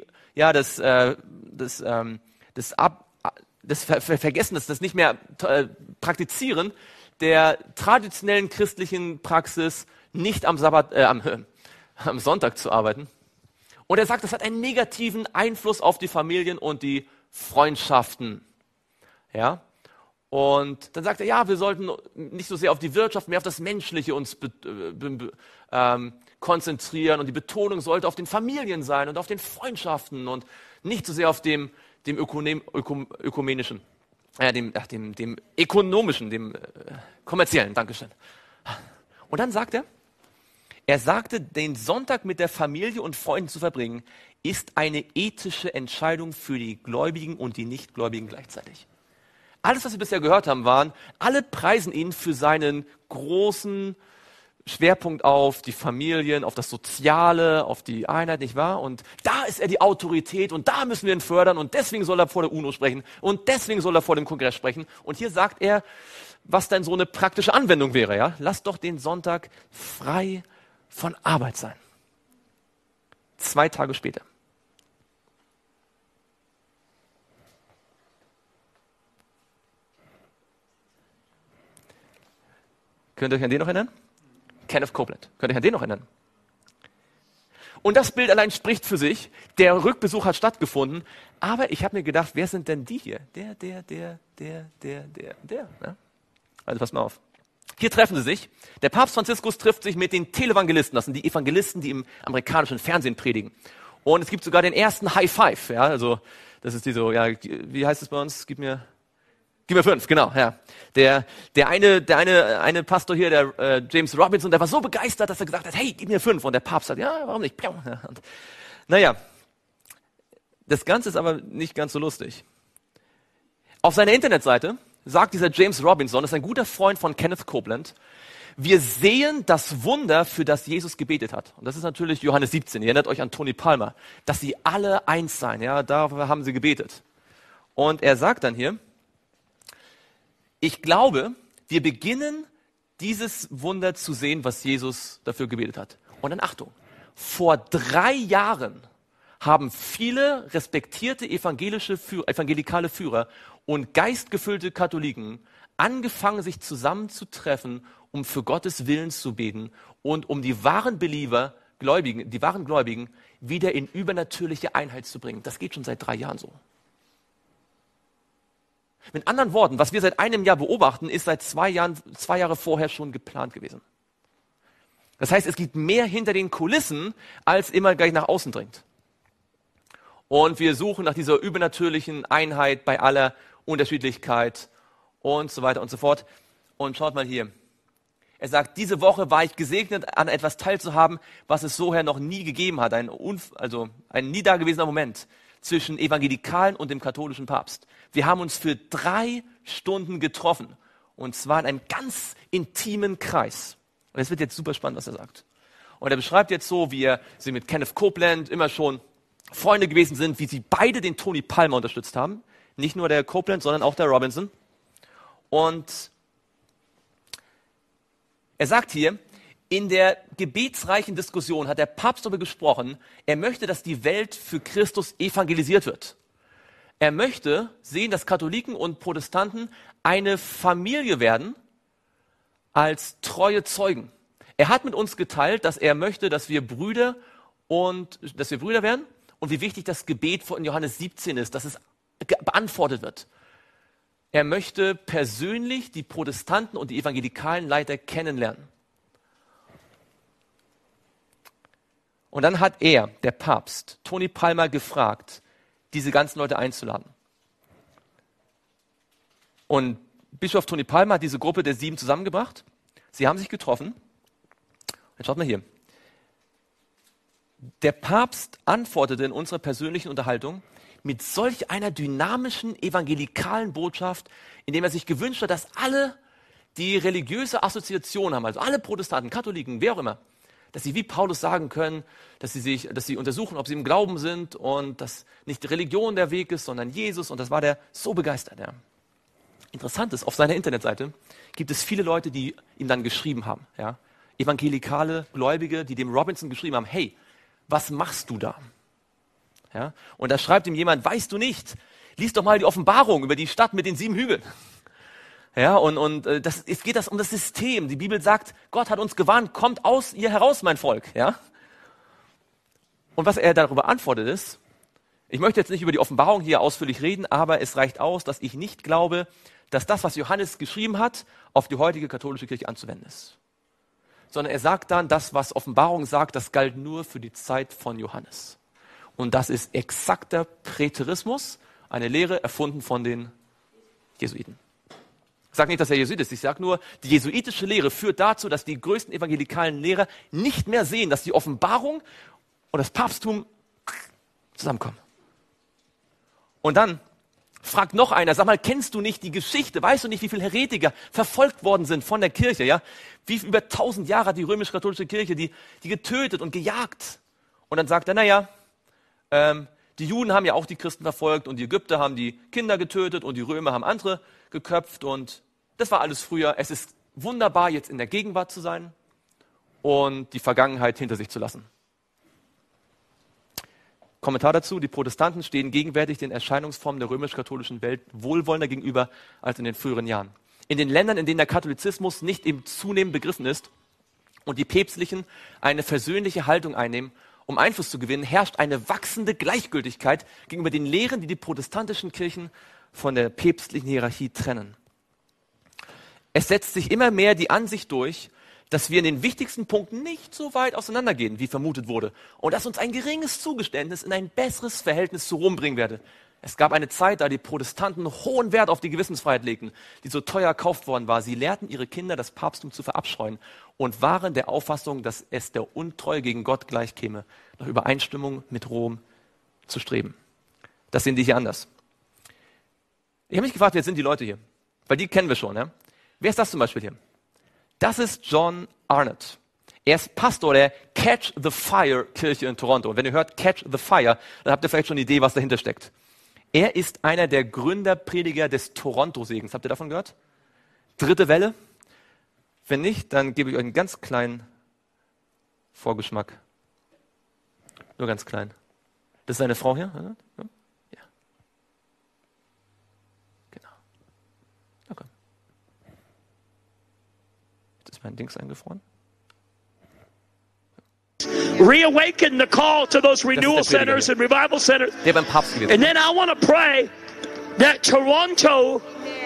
das Vergessen, das nicht mehr Praktizieren der traditionellen christlichen Praxis, nicht am Sonntag zu arbeiten. Und er sagt, das hat einen negativen Einfluss auf die Familien und die Freundschaften. Ja? Und dann sagt er, ja, wir sollten nicht so sehr auf die Wirtschaft, mehr auf das Menschliche uns konzentrieren. Und die Betonung sollte auf den Familien sein und auf den Freundschaften und nicht so sehr auf dem ökumenischen, dem ökonomischen, dem kommerziellen. Dankeschön. Und dann sagt er sagte, den Sonntag mit der Familie und Freunden zu verbringen, ist eine ethische Entscheidung für die Gläubigen und die Nichtgläubigen gleichzeitig. Alles, was wir bisher gehört haben, alle preisen ihn für seinen großen Schwerpunkt auf die Familien, auf das Soziale, auf die Einheit, nicht wahr? Und da ist er die Autorität und da müssen wir ihn fördern und deswegen soll er vor der UNO sprechen und deswegen soll er vor dem Kongress sprechen. Und hier sagt er, was denn so eine praktische Anwendung wäre, ja? Lasst doch den Sonntag frei von Arbeit sein. 2 Tage später. Könnt ihr euch an den noch erinnern? Kenneth Copeland. Könnt ihr euch an den noch erinnern? Und das Bild allein spricht für sich. Der Rückbesuch hat stattgefunden. Aber ich habe mir gedacht, wer sind denn die hier? Der. Ja? Also pass mal auf. Hier treffen sie sich. Der Papst Franziskus trifft sich mit den Televangelisten. Das sind die Evangelisten, die im amerikanischen Fernsehen predigen. Und es gibt sogar den ersten High Five. Ja, also das ist diese, ja, wie heißt es bei uns? Gib mir 5, genau, ja. Der eine Pastor hier, der James Robinson, der war so begeistert, dass er gesagt hat, hey, gib mir 5. Und der Papst sagt, ja, warum nicht? Und, naja, das Ganze ist aber nicht ganz so lustig. Auf seiner Internetseite sagt dieser James Robinson, das ist ein guter Freund von Kenneth Copeland, wir sehen das Wunder, für das Jesus gebetet hat. Und das ist natürlich Johannes 17. Ihr erinnert euch an Tony Palmer, dass sie alle eins seien. Ja, dafür haben sie gebetet. Und er sagt dann hier, ich glaube, wir beginnen dieses Wunder zu sehen, was Jesus dafür gebetet hat. Und dann Achtung, vor 3 Jahren haben viele respektierte evangelikale Führer und geistgefüllte Katholiken angefangen, sich zusammenzutreffen, um für Gottes Willen zu beten und um die wahren Gläubigen wieder in übernatürliche Einheit zu bringen. Das geht schon seit 3 Jahren so. Mit anderen Worten, was wir seit einem Jahr beobachten, ist seit 2 Jahre vorher schon geplant gewesen. Das heißt, es gibt mehr hinter den Kulissen, als immer gleich nach außen dringt. Und wir suchen nach dieser übernatürlichen Einheit bei aller Unterschiedlichkeit und so weiter und so fort. Und schaut mal hier. Er sagt, diese Woche war ich gesegnet, an etwas teilzuhaben, was es vorher noch nie gegeben hat. Ein nie dagewesener Moment zwischen Evangelikalen und dem katholischen Papst. Wir haben uns für 3 Stunden getroffen. Und zwar in einem ganz intimen Kreis. Und es wird jetzt super spannend, was er sagt. Und er beschreibt jetzt so, wie sie mit Kenneth Copeland immer schon Freunde gewesen sind, wie sie beide den Tony Palmer unterstützt haben. Nicht nur der Copeland, sondern auch der Robinson. Und er sagt hier, in der gebetsreichen Diskussion hat der Papst darüber gesprochen, er möchte, dass die Welt für Christus evangelisiert wird. Er möchte sehen, dass Katholiken und Protestanten eine Familie werden als treue Zeugen. Er hat mit uns geteilt, dass er möchte, dass wir Brüder werden und wie wichtig das Gebet von Johannes 17 ist, dass es beantwortet wird. Er möchte persönlich die Protestanten und die evangelikalen Leiter kennenlernen. Und dann hat er, der Papst, Tony Palmer gefragt, diese ganzen Leute einzuladen. Und Bischof Tony Palmer hat diese Gruppe der 7 zusammengebracht. Sie haben sich getroffen. Jetzt schaut mal hier. Der Papst antwortete in unserer persönlichen Unterhaltung mit solch einer dynamischen evangelikalen Botschaft, indem er sich gewünscht hat, dass alle, die religiöse Assoziation haben, also alle Protestanten, Katholiken, wer auch immer, dass sie wie Paulus sagen können, dass sie untersuchen, ob sie im Glauben sind und dass nicht die Religion der Weg ist, sondern Jesus. Und das war der so begeistert. Ja. Interessant ist, auf seiner Internetseite gibt es viele Leute, die ihm dann geschrieben haben. Ja. Evangelikale Gläubige, die dem Robinson geschrieben haben, hey, was machst du da? Ja. Und da schreibt ihm jemand, weißt du nicht, lies doch mal die Offenbarung über die Stadt mit den 7 Hügeln. Ja, es geht um das System. Die Bibel sagt, Gott hat uns gewarnt, kommt aus ihr heraus, mein Volk. Ja? Und was er darüber antwortet ist, ich möchte jetzt nicht über die Offenbarung hier ausführlich reden, aber es reicht aus, dass ich nicht glaube, dass das, was Johannes geschrieben hat, auf die heutige katholische Kirche anzuwenden ist. Sondern er sagt dann, das, was Offenbarung sagt, das galt nur für die Zeit von Johannes. Und das ist exakter Präterismus, eine Lehre erfunden von den Jesuiten. Ich sage nicht, dass er Jesuit ist, ich sage nur, die jesuitische Lehre führt dazu, dass die größten evangelikalen Lehrer nicht mehr sehen, dass die Offenbarung und das Papsttum zusammenkommen. Und dann Fragt noch einer, sag mal, kennst du nicht die Geschichte? Weißt du nicht, wie viele Heretiker verfolgt worden sind von der Kirche? Ja? Wie über 1000 Jahre hat die römisch-katholische Kirche die getötet und gejagt. Und dann sagt er, die Juden haben ja auch die Christen verfolgt und die Ägypter haben die Kinder getötet und die Römer haben andere geköpft und das war alles früher. Es ist wunderbar, jetzt in der Gegenwart zu sein und die Vergangenheit hinter sich zu lassen. Kommentar dazu, die Protestanten stehen gegenwärtig den Erscheinungsformen der römisch-katholischen Welt wohlwollender gegenüber als in den früheren Jahren. In den Ländern, in denen der Katholizismus nicht im zunehmend begriffen ist und die Päpstlichen eine versöhnliche Haltung einnehmen, um Einfluss zu gewinnen, herrscht eine wachsende Gleichgültigkeit gegenüber den Lehren, die die protestantischen Kirchen von der päpstlichen Hierarchie trennen. Es setzt sich immer mehr die Ansicht durch, dass wir in den wichtigsten Punkten nicht so weit auseinandergehen, wie vermutet wurde, und dass uns ein geringes Zugeständnis in ein besseres Verhältnis zu Rom bringen werde. Es gab eine Zeit, da die Protestanten hohen Wert auf die Gewissensfreiheit legten, die so teuer erkauft worden war. Sie lehrten ihre Kinder, das Papsttum zu verabscheuen und waren der Auffassung, dass es der Untreue gegen Gott gleichkäme, nach Übereinstimmung mit Rom zu streben. Das sehen die hier anders. Ich habe mich gefragt, wer sind die Leute hier? Weil die kennen wir schon. Ja? Wer ist das zum Beispiel hier? Das ist John Arnott. Er ist Pastor der Catch the Fire Kirche in Toronto. Und wenn ihr hört Catch the Fire, dann habt ihr vielleicht schon eine Idee, was dahinter steckt. Er ist einer der Gründerprediger des Toronto-Segens. Habt ihr davon gehört? Dritte Welle? Wenn nicht, dann gebe ich euch einen ganz kleinen Vorgeschmack. Nur ganz klein. Das ist seine Frau hier? Ja. Genau. Okay. Jetzt ist mein Dings eingefroren. Reawaken the call to those renewal centers and revival centers. Der beim Papst gewesen. And then I want to pray that Toronto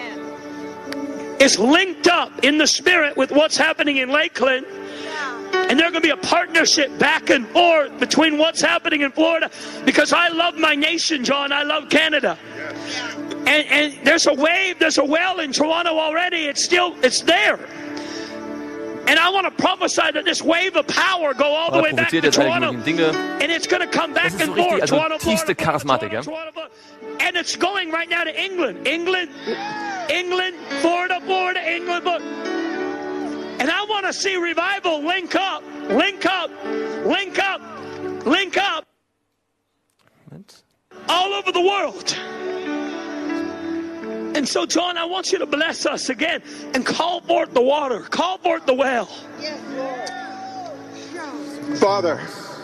is linked up in the spirit with what's happening in Lakeland. And there's going to be a partnership back and forth between what's happening in Florida. Because I love my nation, John. I love Canada. And there's a wave, there's a well in Toronto already. It's there. And I want to prophesy that this wave of power go all the way back to Toronto. And it's going to come back and forth. Also Toronto, tiefste Charismatik, ja? And it's going right now to England. England, Florida, England. And I want to see revival link up. All over the world. And so, John, I want you to bless us again and call forth the water, call forth the well. Father,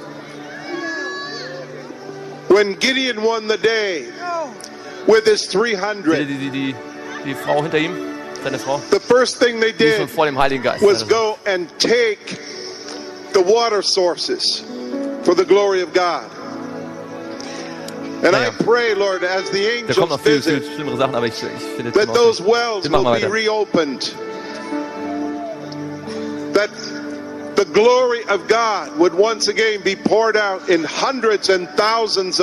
when Gideon won the day with his 300, die Frau hinter ihm, seine Frau, the first thing they did vor dem Heiligen Geist, was go and take the water sources for the glory of God. And I pray, Lord, as the angels visit, that those wells will be reopened. That the glory of God would once again be poured out in hundreds and thousands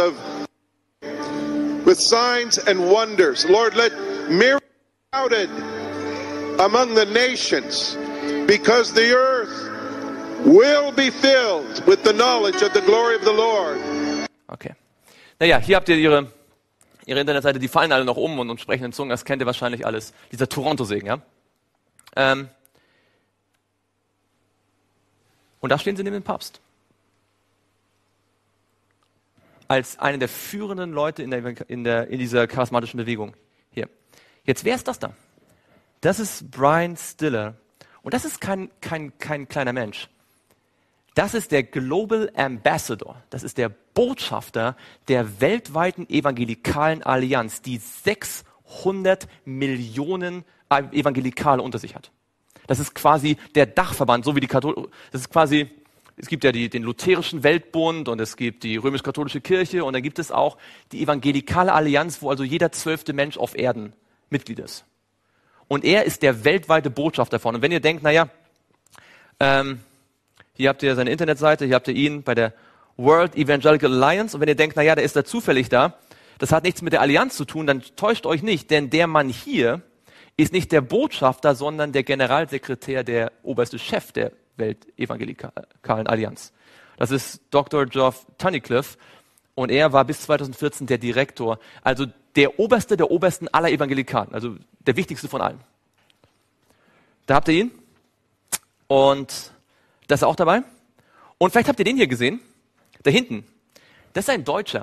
with signs and wonders. Lord, let miracles be shouted among the nations, because the earth will be filled with the knowledge of the glory of the Lord. Okay. Naja, hier habt ihr ihre Internetseite, die fallen alle noch um und sprechen in Zungen, das kennt ihr wahrscheinlich alles. Dieser Toronto-Segen, ja. Und da stehen sie neben dem Papst. Als einer der führenden Leute in dieser charismatischen Bewegung. Hier. Jetzt, wer ist das da? Das ist Brian Stiller. Und das ist kein kleiner Mensch. Das ist der Global Ambassador. Das ist der Botschafter der weltweiten evangelikalen Allianz, die 600 Millionen Evangelikale unter sich hat. Das ist quasi der Dachverband, so wie die Katholik. Das ist quasi, es gibt ja den lutherischen Weltbund und es gibt die römisch-katholische Kirche und dann gibt es auch die evangelikale Allianz, wo also jeder 12. Mensch auf Erden Mitglied ist. Und er ist der weltweite Botschafter davon. Und wenn ihr denkt, naja, hier habt ihr seine Internetseite, hier habt ihr ihn bei der World Evangelical Alliance. Und wenn ihr denkt, naja, der ist da zufällig da, das hat nichts mit der Allianz zu tun, dann täuscht euch nicht, denn der Mann hier ist nicht der Botschafter, sondern der Generalsekretär, der oberste Chef der Weltevangelikalen Allianz. Das ist Dr. Geoff Tunnicliffe Und er war bis 2014 der Direktor, also der Obersten aller Evangelikalen, also der wichtigste von allen. Da habt ihr ihn. Und das ist auch dabei. Und vielleicht habt ihr den hier gesehen. Da hinten. Das ist ein Deutscher.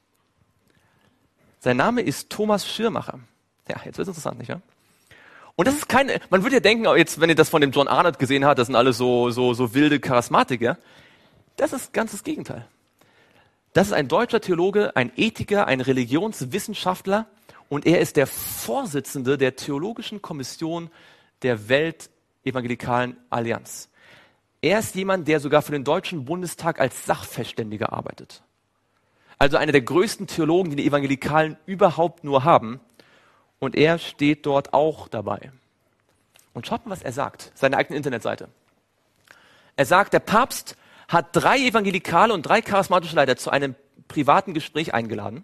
Sein Name ist Thomas Schirmacher. Ja, jetzt wird es interessant, nicht wahr? Und das ist man würde ja denken, jetzt, wenn ihr das von dem John Arnott gesehen habt, das sind alle so wilde Charismatiker. Das ist ganz das Gegenteil. Das ist ein deutscher Theologe, ein Ethiker, ein Religionswissenschaftler und er ist der Vorsitzende der Theologischen Kommission der Weltevangelikalen Allianz. Er ist jemand, der sogar für den Deutschen Bundestag als Sachverständiger arbeitet. Also einer der größten Theologen, die Evangelikalen überhaupt nur haben. Und er steht dort auch dabei. Und schaut mal, was er sagt, seine eigene Internetseite. Er sagt, der Papst hat 3 Evangelikale und 3 charismatische Leiter zu einem privaten Gespräch eingeladen.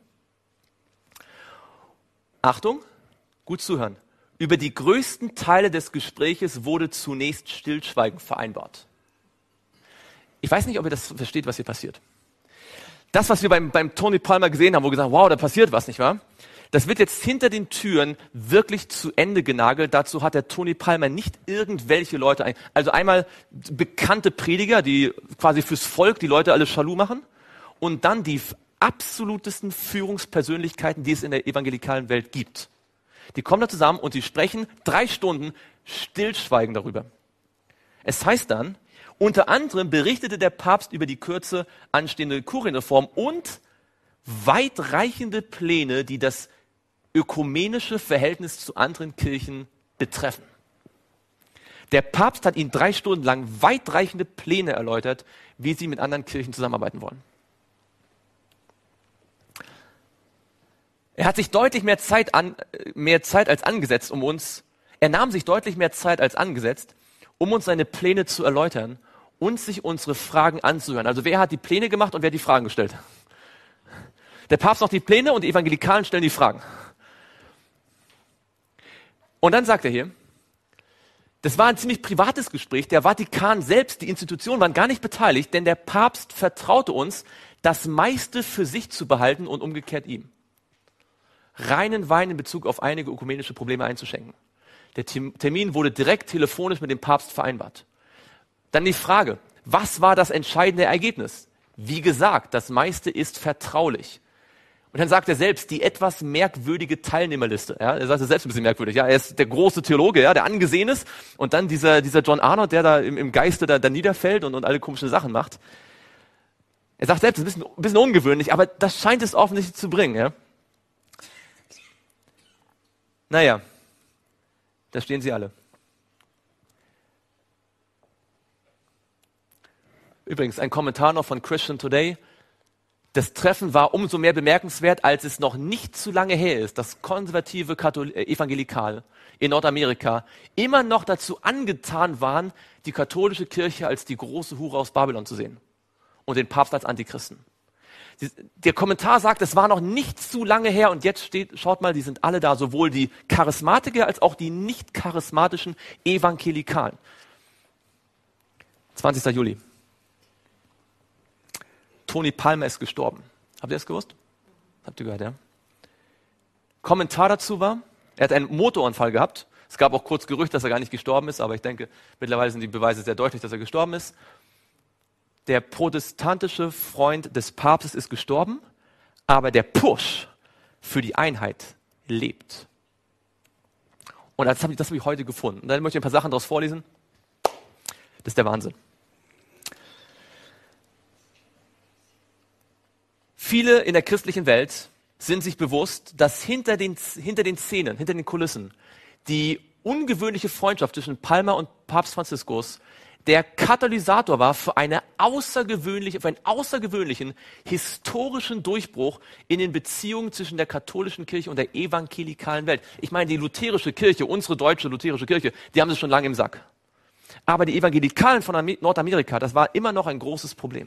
Achtung, gut zuhören. Über die größten Teile des Gespräches wurde zunächst Stillschweigen vereinbart. Ich weiß nicht, ob ihr das versteht, was hier passiert. Das, was wir beim Tony Palmer gesehen haben, wo wir gesagt haben, wow, da passiert was, nicht wahr? Das wird jetzt hinter den Türen wirklich zu Ende genagelt. Dazu hat der Tony Palmer nicht irgendwelche Leute also einmal bekannte Prediger, die quasi fürs Volk die Leute alle Schalou machen. Und dann die absolutesten Führungspersönlichkeiten, die es in der evangelikalen Welt gibt. Die kommen da zusammen und sie sprechen 3 Stunden Stillschweigen darüber. Es heißt dann, unter anderem berichtete der Papst über die kürze anstehende Kurienreform und weitreichende Pläne, die das ökumenische Verhältnis zu anderen Kirchen betreffen. Der Papst hat ihnen 3 Stunden lang weitreichende Pläne erläutert, wie sie mit anderen Kirchen zusammenarbeiten wollen. Er hat sich deutlich mehr Zeit als angesetzt, er nahm sich deutlich mehr Zeit als angesetzt, um uns seine Pläne zu erläutern und sich unsere Fragen anzuhören. Also wer hat die Pläne gemacht und wer hat die Fragen gestellt? Der Papst macht die Pläne und die Evangelikalen stellen die Fragen. Und dann sagt er hier, das war ein ziemlich privates Gespräch, der Vatikan selbst, die Institutionen waren gar nicht beteiligt, denn der Papst vertraute uns, das meiste für sich zu behalten und umgekehrt ihm. Reinen Wein in Bezug auf einige ökumenische Probleme einzuschenken. Der Termin wurde direkt telefonisch mit dem Papst vereinbart. Dann die Frage, was war das entscheidende Ergebnis? Wie gesagt, das meiste ist vertraulich. Und dann sagt er selbst, die etwas merkwürdige Teilnehmerliste. Ja, er sagt es selbst ein bisschen merkwürdig. Ja, er ist der große Theologe, ja, der angesehen ist. Und dann dieser John Arnott, der da im Geiste da niederfällt und alle komischen Sachen macht. Er sagt selbst, es ist ein bisschen ungewöhnlich, aber das scheint es offensichtlich zu bringen. Ja. Naja, da stehen sie alle. Übrigens, ein Kommentar noch von Christian Today. Das Treffen war umso mehr bemerkenswert, als es noch nicht zu lange her ist, dass konservative Evangelikale in Nordamerika immer noch dazu angetan waren, die katholische Kirche als die große Hure aus Babylon zu sehen und den Papst als Antichristen. Der Kommentar sagt, es war noch nicht zu lange her und jetzt schaut mal, die sind alle da, sowohl die Charismatiker als auch die nicht charismatischen Evangelikalen. 20. Juli. Tony Palmer ist gestorben. Habt ihr das gewusst? Habt ihr gehört, ja? Kommentar dazu war, er hat einen Motorunfall gehabt. Es gab auch kurz Gerücht, dass er gar nicht gestorben ist, aber ich denke, mittlerweile sind die Beweise sehr deutlich, dass er gestorben ist. Der protestantische Freund des Papstes ist gestorben, aber der Push für die Einheit lebt. Und das habe ich heute gefunden. Und dann möchte ich ein paar Sachen daraus vorlesen. Das ist der Wahnsinn. Viele in der christlichen Welt sind sich bewusst, dass hinter den Szenen, hinter den Kulissen, die ungewöhnliche Freundschaft zwischen Palmer und Papst Franziskus der Katalysator war für einen außergewöhnlichen historischen Durchbruch in den Beziehungen zwischen der katholischen Kirche und der evangelikalen Welt. Ich meine, die lutherische Kirche, unsere deutsche lutherische Kirche, die haben sie schon lange im Sack. Aber die Evangelikalen von Nordamerika, das war immer noch ein großes Problem.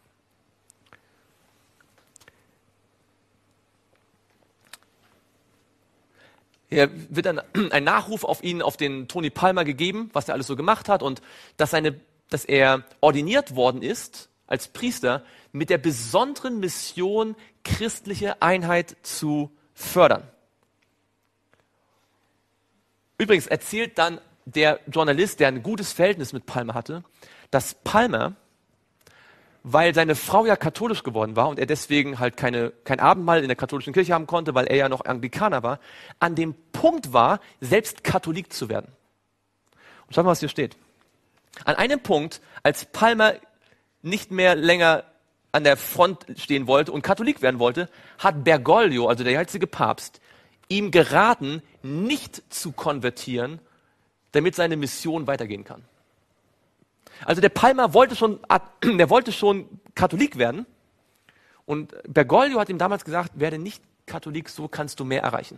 Hier wird dann ein Nachruf auf den Tony Palmer gegeben, was er alles so gemacht hat und dass er ordiniert worden ist als Priester mit der besonderen Mission, christliche Einheit zu fördern. Übrigens erzählt dann der Journalist, der ein gutes Verhältnis mit Palmer hatte, dass Palmer, weil seine Frau ja katholisch geworden war und er deswegen halt kein Abendmahl in der katholischen Kirche haben konnte, weil er ja noch Anglikaner war, an dem Punkt war, selbst Katholik zu werden. Und schaut mal, was hier steht. An einem Punkt, als Palmer nicht mehr länger an der Front stehen wollte und Katholik werden wollte, hat Bergoglio, also der jetzige Papst, ihm geraten, nicht zu konvertieren, damit seine Mission weitergehen kann. Also der Palmer wollte schon Katholik werden und Bergoglio hat ihm damals gesagt, werde nicht Katholik, so kannst du mehr erreichen.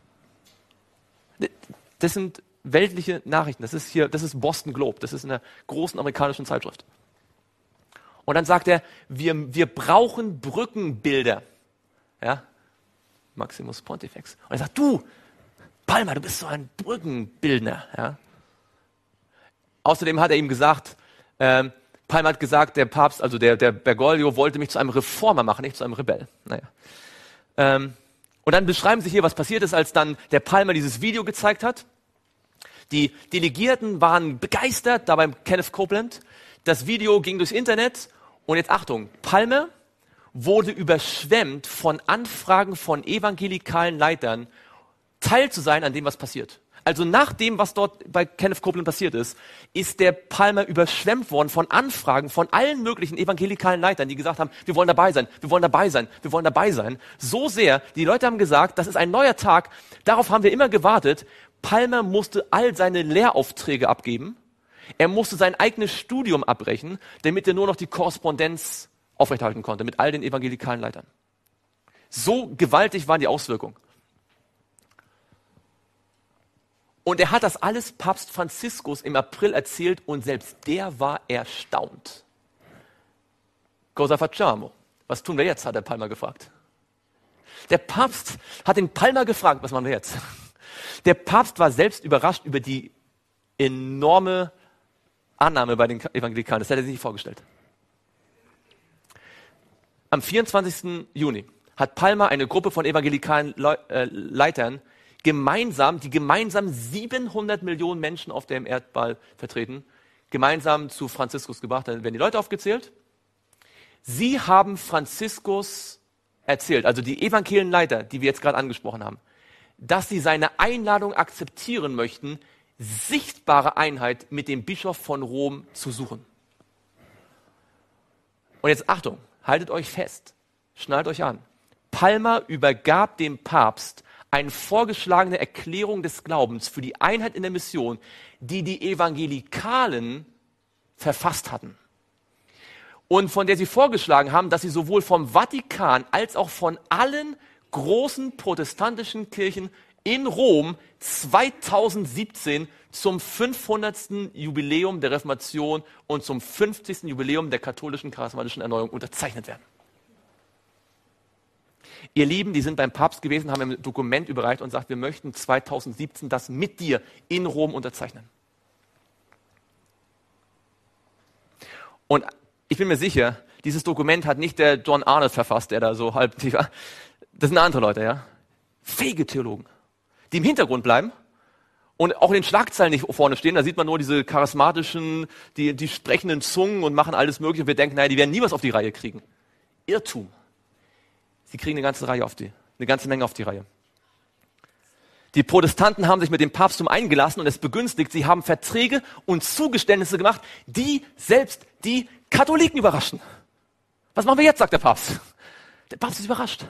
Das sind weltliche Nachrichten, das ist Boston Globe, das ist in einer großen amerikanischen Zeitschrift. Und dann sagt er, wir brauchen Brückenbilder. Ja? Maximus Pontifex. Und er sagt, du, Palmer, du bist so ein Brückenbildner. Ja? Außerdem hat er ihm gesagt, Palmer hat gesagt, der Papst, also der Bergoglio, wollte mich zu einem Reformer machen, nicht zu einem Rebell. Naja. Und dann beschreiben sie hier, was passiert ist, als dann der Palmer dieses Video gezeigt hat. Die Delegierten waren begeistert, da beim Kenneth Copeland. Das Video ging durchs Internet und jetzt Achtung, Palmer wurde überschwemmt von Anfragen von evangelikalen Leitern, Teil zu sein an dem, was passiert. Also nach dem, was dort bei Kenneth Copeland passiert ist, ist der Palmer überschwemmt worden von Anfragen von allen möglichen evangelikalen Leitern, die gesagt haben, wir wollen dabei sein, wir wollen dabei sein, wir wollen dabei sein. So sehr, die Leute haben gesagt, das ist ein neuer Tag, darauf haben wir immer gewartet. Palmer musste all seine Lehraufträge abgeben. Er musste sein eigenes Studium abbrechen, damit er nur noch die Korrespondenz aufrechterhalten konnte mit all den evangelikalen Leitern. So gewaltig waren die Auswirkungen. Und er hat das alles Papst Franziskus im April erzählt und selbst der war erstaunt. Cosa facciamo? Was tun wir jetzt, hat der Palmer gefragt. Der Papst hat den Palmer gefragt, was machen wir jetzt? Der Papst war selbst überrascht über die enorme Annahme bei den Evangelikalen. Das hätte er sich nicht vorgestellt. Am 24. Juni hat Palmer eine Gruppe von evangelikalen Leitern die gemeinsam 700 Millionen Menschen auf dem Erdball vertreten, gemeinsam zu Franziskus gebracht. Dann werden die Leute aufgezählt. Sie haben Franziskus erzählt, also die evangelischen Leiter, die wir jetzt gerade angesprochen haben, dass sie seine Einladung akzeptieren möchten, sichtbare Einheit mit dem Bischof von Rom zu suchen. Und jetzt Achtung, haltet euch fest, schnallt euch an. Palmer übergab dem Papst eine vorgeschlagene Erklärung des Glaubens für die Einheit in der Mission, die die Evangelikalen verfasst hatten. Und von der sie vorgeschlagen haben, dass sie sowohl vom Vatikan als auch von allen großen protestantischen Kirchen in Rom 2017 zum 500. Jubiläum der Reformation und zum 50. Jubiläum der katholischen charismatischen Erneuerung unterzeichnet werden. Ihr Lieben, die sind beim Papst gewesen, haben ein Dokument überreicht und sagt, wir möchten 2017 das mit dir in Rom unterzeichnen. Und ich bin mir sicher, dieses Dokument hat nicht der John Arnold verfasst, der da so halb tief war. Das sind andere Leute, ja. Fähige Theologen, die im Hintergrund bleiben und auch in den Schlagzeilen nicht vorne stehen. Da sieht man nur diese charismatischen, die sprechenden Zungen und machen alles Mögliche. Und wir denken, naja, die werden nie was auf die Reihe kriegen. Irrtum. Sie kriegen eine ganze Menge auf die Reihe. Die Protestanten haben sich mit dem Papsttum eingelassen und es begünstigt. Sie haben Verträge und Zugeständnisse gemacht, die selbst die Katholiken überraschen. Was machen wir jetzt, sagt der Papst. Der Papst ist überrascht.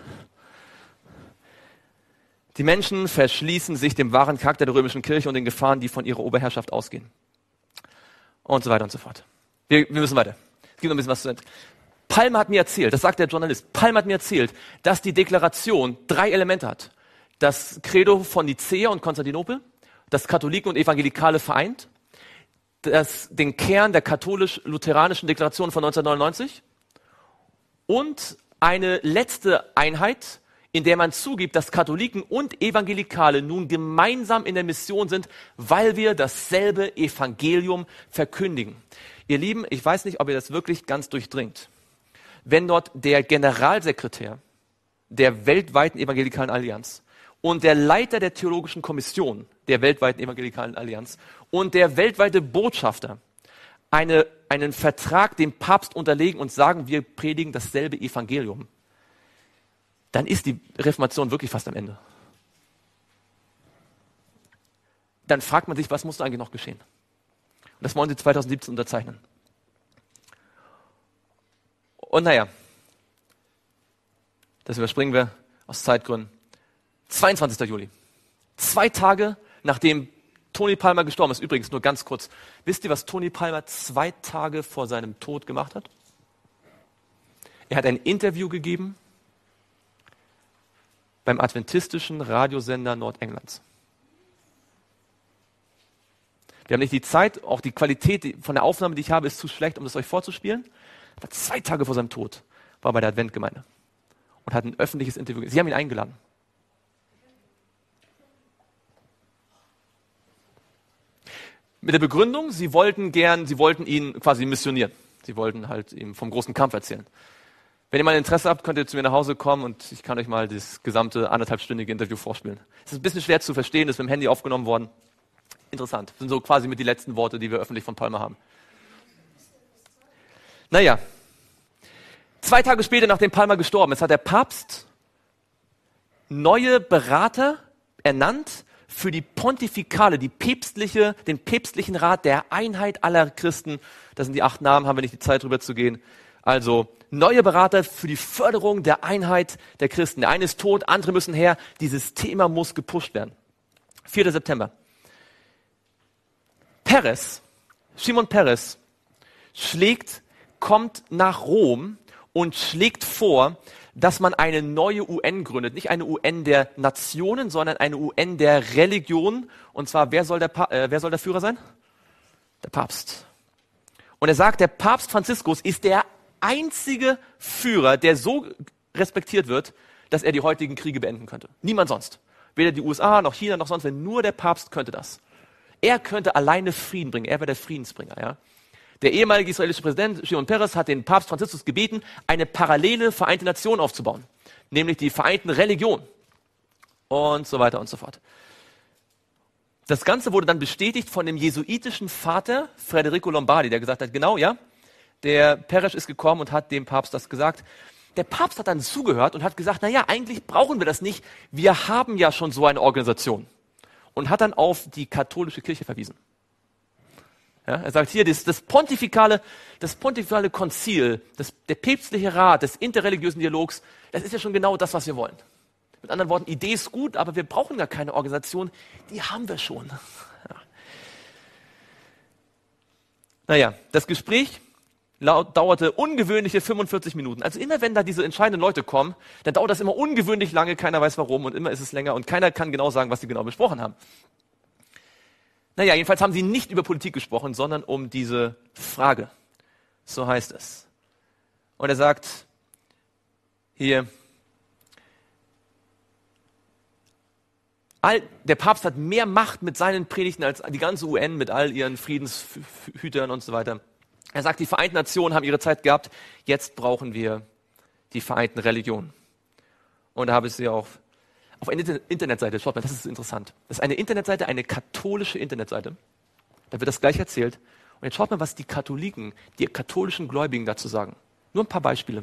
Die Menschen verschließen sich dem wahren Charakter der römischen Kirche und den Gefahren, die von ihrer Oberherrschaft ausgehen. Und so weiter und so fort. Wir müssen weiter. Es gibt noch ein bisschen was zu sagen. Palmer hat mir erzählt, das sagt der Journalist, Palmer hat mir erzählt, dass die Deklaration 3 Elemente hat. Das Credo von Nicäa und Konstantinopel, das Katholiken und Evangelikale vereint, den Kern der katholisch-lutheranischen Deklaration von 1999 und eine letzte Einheit, in der man zugibt, dass Katholiken und Evangelikale nun gemeinsam in der Mission sind, weil wir dasselbe Evangelium verkündigen. Ihr Lieben, ich weiß nicht, ob ihr das wirklich ganz durchdringt. Wenn dort der Generalsekretär der weltweiten Evangelikalen Allianz und der Leiter der Theologischen Kommission der weltweiten Evangelikalen Allianz und der weltweite Botschafter einen Vertrag dem Papst unterlegen und sagen, wir predigen dasselbe Evangelium, dann ist die Reformation wirklich fast am Ende. Dann fragt man sich, was muss da eigentlich noch geschehen? Und das wollen sie 2017 unterzeichnen. Und naja, das überspringen wir aus Zeitgründen. 22. Juli. 2 Tage, nachdem Tony Palmer gestorben ist. Übrigens, nur ganz kurz. Wisst ihr, was Tony Palmer 2 Tage vor seinem Tod gemacht hat? Er hat ein Interview gegeben beim adventistischen Radiosender Nordenglands. Wir haben nicht die Zeit, auch die Qualität von der Aufnahme, die ich habe, ist zu schlecht, um das euch vorzuspielen. Aber 2 Tage vor seinem Tod war bei der Adventgemeinde und hat ein öffentliches Interview gegeben. Sie haben ihn eingeladen. Mit der Begründung, sie wollten ihn quasi missionieren. Sie wollten halt ihm vom großen Kampf erzählen. Wenn ihr mal Interesse habt, könnt ihr zu mir nach Hause kommen und ich kann euch mal das gesamte 1,5-stündige Interview vorspielen. Es ist ein bisschen schwer zu verstehen, ist mit dem Handy aufgenommen worden. Interessant. Das sind so quasi mit die letzten Worte, die wir öffentlich von Palmer haben. Naja. 2 Tage später, nachdem Palmer gestorben ist, hat der Papst neue Berater ernannt für die Pontifikale, den päpstlichen Rat der Einheit aller Christen. Das sind die 8 Namen, haben wir nicht die Zeit drüber zu gehen. Also neue Berater für die Förderung der Einheit der Christen. Der eine ist tot, andere müssen her. Dieses Thema muss gepusht werden. 4. September. Shimon Peres kommt nach Rom und schlägt vor, dass man eine neue UN gründet. Nicht eine UN der Nationen, sondern eine UN der Religion. Und zwar, wer soll der Führer sein? Der Papst. Und er sagt, der Papst Franziskus ist der einzige Führer, der so respektiert wird, dass er die heutigen Kriege beenden könnte. Niemand sonst. Weder die USA, noch China, noch sonst wer. Nur der Papst könnte das. Er könnte alleine Frieden bringen. Er wäre der Friedensbringer. Ja? Der ehemalige israelische Präsident Shimon Peres hat den Papst Franziskus gebeten, eine parallele Vereinte Nation aufzubauen, nämlich die Vereinten Religionen und so weiter und so fort. Das Ganze wurde dann bestätigt von dem jesuitischen Vater Federico Lombardi, der gesagt hat, genau, ja, der Peres ist gekommen und hat dem Papst das gesagt. Der Papst hat dann zugehört und hat gesagt, naja, eigentlich brauchen wir das nicht, wir haben ja schon so eine Organisation. Und hat dann auf die katholische Kirche verwiesen. Ja, er sagt hier, das pontifikale Konzil, der päpstliche Rat des interreligiösen Dialogs, das ist ja schon genau das, was wir wollen. Mit anderen Worten, Idee ist gut, aber wir brauchen gar keine Organisation, die haben wir schon. Ja. Naja, das Gespräch dauerte ungewöhnliche 45 Minuten. Also immer wenn da diese entscheidenden Leute kommen, dann dauert das immer ungewöhnlich lange, keiner weiß warum und immer ist es länger und keiner kann genau sagen, was sie genau besprochen haben. Naja, jedenfalls haben sie nicht über Politik gesprochen, sondern um diese Frage. So heißt es. Und er sagt hier, der Papst hat mehr Macht mit seinen Predigten als die ganze UN mit all ihren Friedenshütern und so weiter. Er sagt, die Vereinten Nationen haben ihre Zeit gehabt, jetzt brauchen wir die Vereinten Religionen. Und da habe ich sie auch auf einer Internetseite, schaut mal, das ist interessant. Das ist eine Internetseite, eine katholische Internetseite. Da wird das gleich erzählt. Und jetzt schaut mal, was die Katholiken, die katholischen Gläubigen dazu sagen. Nur ein paar Beispiele.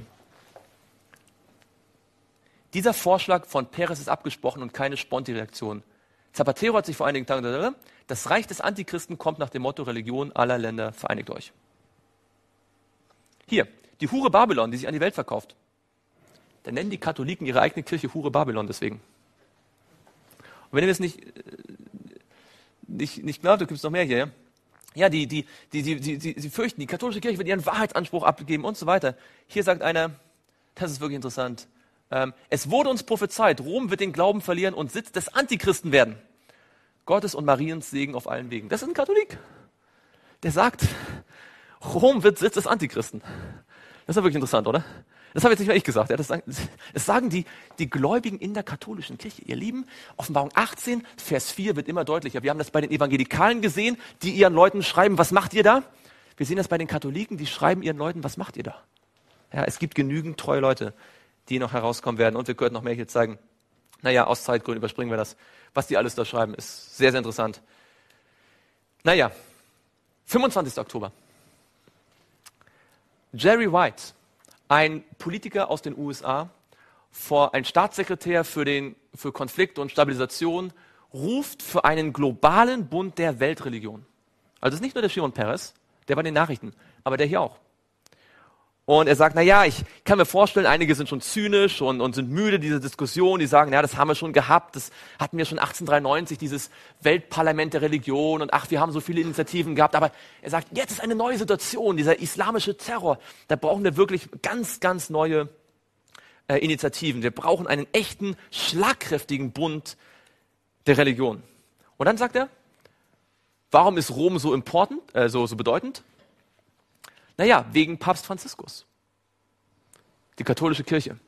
Dieser Vorschlag von Peres ist abgesprochen und keine Sponti-Reaktion. Zapatero hat sich vor einigen Tagen gesagt, das Reich des Antichristen kommt nach dem Motto Religion aller Länder, vereinigt euch. Hier, die Hure Babylon, die sich an die Welt verkauft. Da nennen die Katholiken ihre eigene Kirche Hure Babylon deswegen. Und wenn ihr das nicht glaubt, da gibt es noch mehr hier. Ja, sie fürchten, die katholische Kirche wird ihren Wahrheitsanspruch abgeben und so weiter. Hier sagt einer, das ist wirklich interessant, es wurde uns prophezeit, Rom wird den Glauben verlieren und Sitz des Antichristen werden. Gottes und Mariens Segen auf allen Wegen. Das ist ein Katholik. Der sagt, Rom wird Sitz des Antichristen. Das ist ja wirklich interessant, oder? Das habe jetzt nicht mehr ich gesagt. Ja, das sagen die Gläubigen in der katholischen Kirche. Ihr Lieben, Offenbarung 18, Vers 4 wird immer deutlicher. Wir haben das bei den Evangelikalen gesehen, die ihren Leuten schreiben, was macht ihr da? Wir sehen das bei den Katholiken, die schreiben ihren Leuten, was macht ihr da? Ja, es gibt genügend treue Leute, die noch herauskommen werden. Und wir könnten noch mehr hier zeigen. Naja, aus Zeitgründen überspringen wir das. Was die alles da schreiben, ist sehr, sehr interessant. Naja, 25. Oktober. Jerry White, ein Politiker aus den USA, ein Staatssekretär für Konflikt und Stabilisation, ruft für einen globalen Bund der Weltreligion. Also es ist nicht nur der Shimon Peres, der war in den Nachrichten, aber der hier auch. Und er sagt, naja, ich kann mir vorstellen, einige sind schon zynisch und sind müde dieser Diskussion. Die sagen, ja, das haben wir schon gehabt, das hatten wir schon 1893, dieses Weltparlament der Religion und ach, wir haben so viele Initiativen gehabt. Aber er sagt, jetzt ist eine neue Situation, dieser islamische Terror. Da brauchen wir wirklich ganz, ganz neue Initiativen. Wir brauchen einen echten, schlagkräftigen Bund der Religion. Und dann sagt er, warum ist Rom so so bedeutend? Naja, wegen Papst Franziskus. Die katholische Kirche.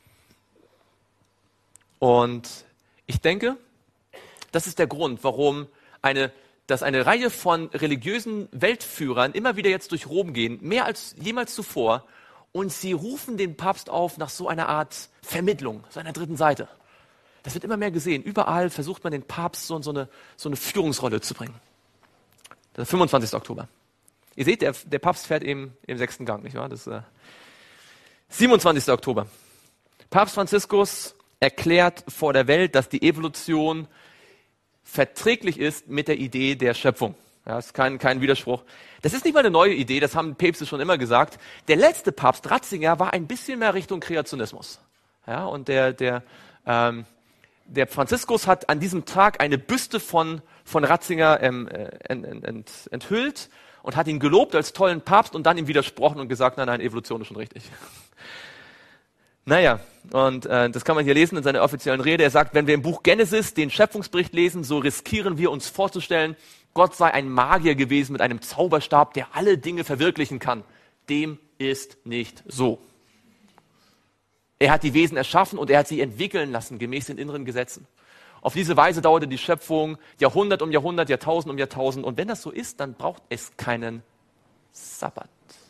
Und ich denke, das ist der Grund, warum dass eine Reihe von religiösen Weltführern immer wieder jetzt durch Rom gehen, mehr als jemals zuvor, und sie rufen den Papst auf nach so einer Art Vermittlung, so einer dritten Seite. Das wird immer mehr gesehen. Überall versucht man den Papst so eine Führungsrolle zu bringen. Das ist 25. Oktober. Ihr seht, der Papst fährt eben im 6. Gang, nicht wahr? Das ist 27. Oktober. Papst Franziskus erklärt vor der Welt, dass die Evolution verträglich ist mit der Idee der Schöpfung. Ja, das ist kein Widerspruch. Das ist nicht mal eine neue Idee, das haben Päpste schon immer gesagt. Der letzte Papst, Ratzinger, war ein bisschen mehr Richtung Kreationismus. Ja, und der Franziskus hat an diesem Tag eine Büste von Ratzinger enthüllt und hat ihn gelobt als tollen Papst und dann ihm widersprochen und gesagt, nein, Evolution ist schon richtig. Naja, und das kann man hier lesen in seiner offiziellen Rede. Er sagt, wenn wir im Buch Genesis den Schöpfungsbericht lesen, so riskieren wir uns vorzustellen, Gott sei ein Magier gewesen mit einem Zauberstab, der alle Dinge verwirklichen kann. Dem ist nicht so. Er hat die Wesen erschaffen und er hat sie entwickeln lassen, gemäß den inneren Gesetzen. Auf diese Weise dauerte die Schöpfung Jahrhundert um Jahrhundert, Jahrtausend um Jahrtausend. Und wenn das so ist, dann braucht es keinen Sabbat.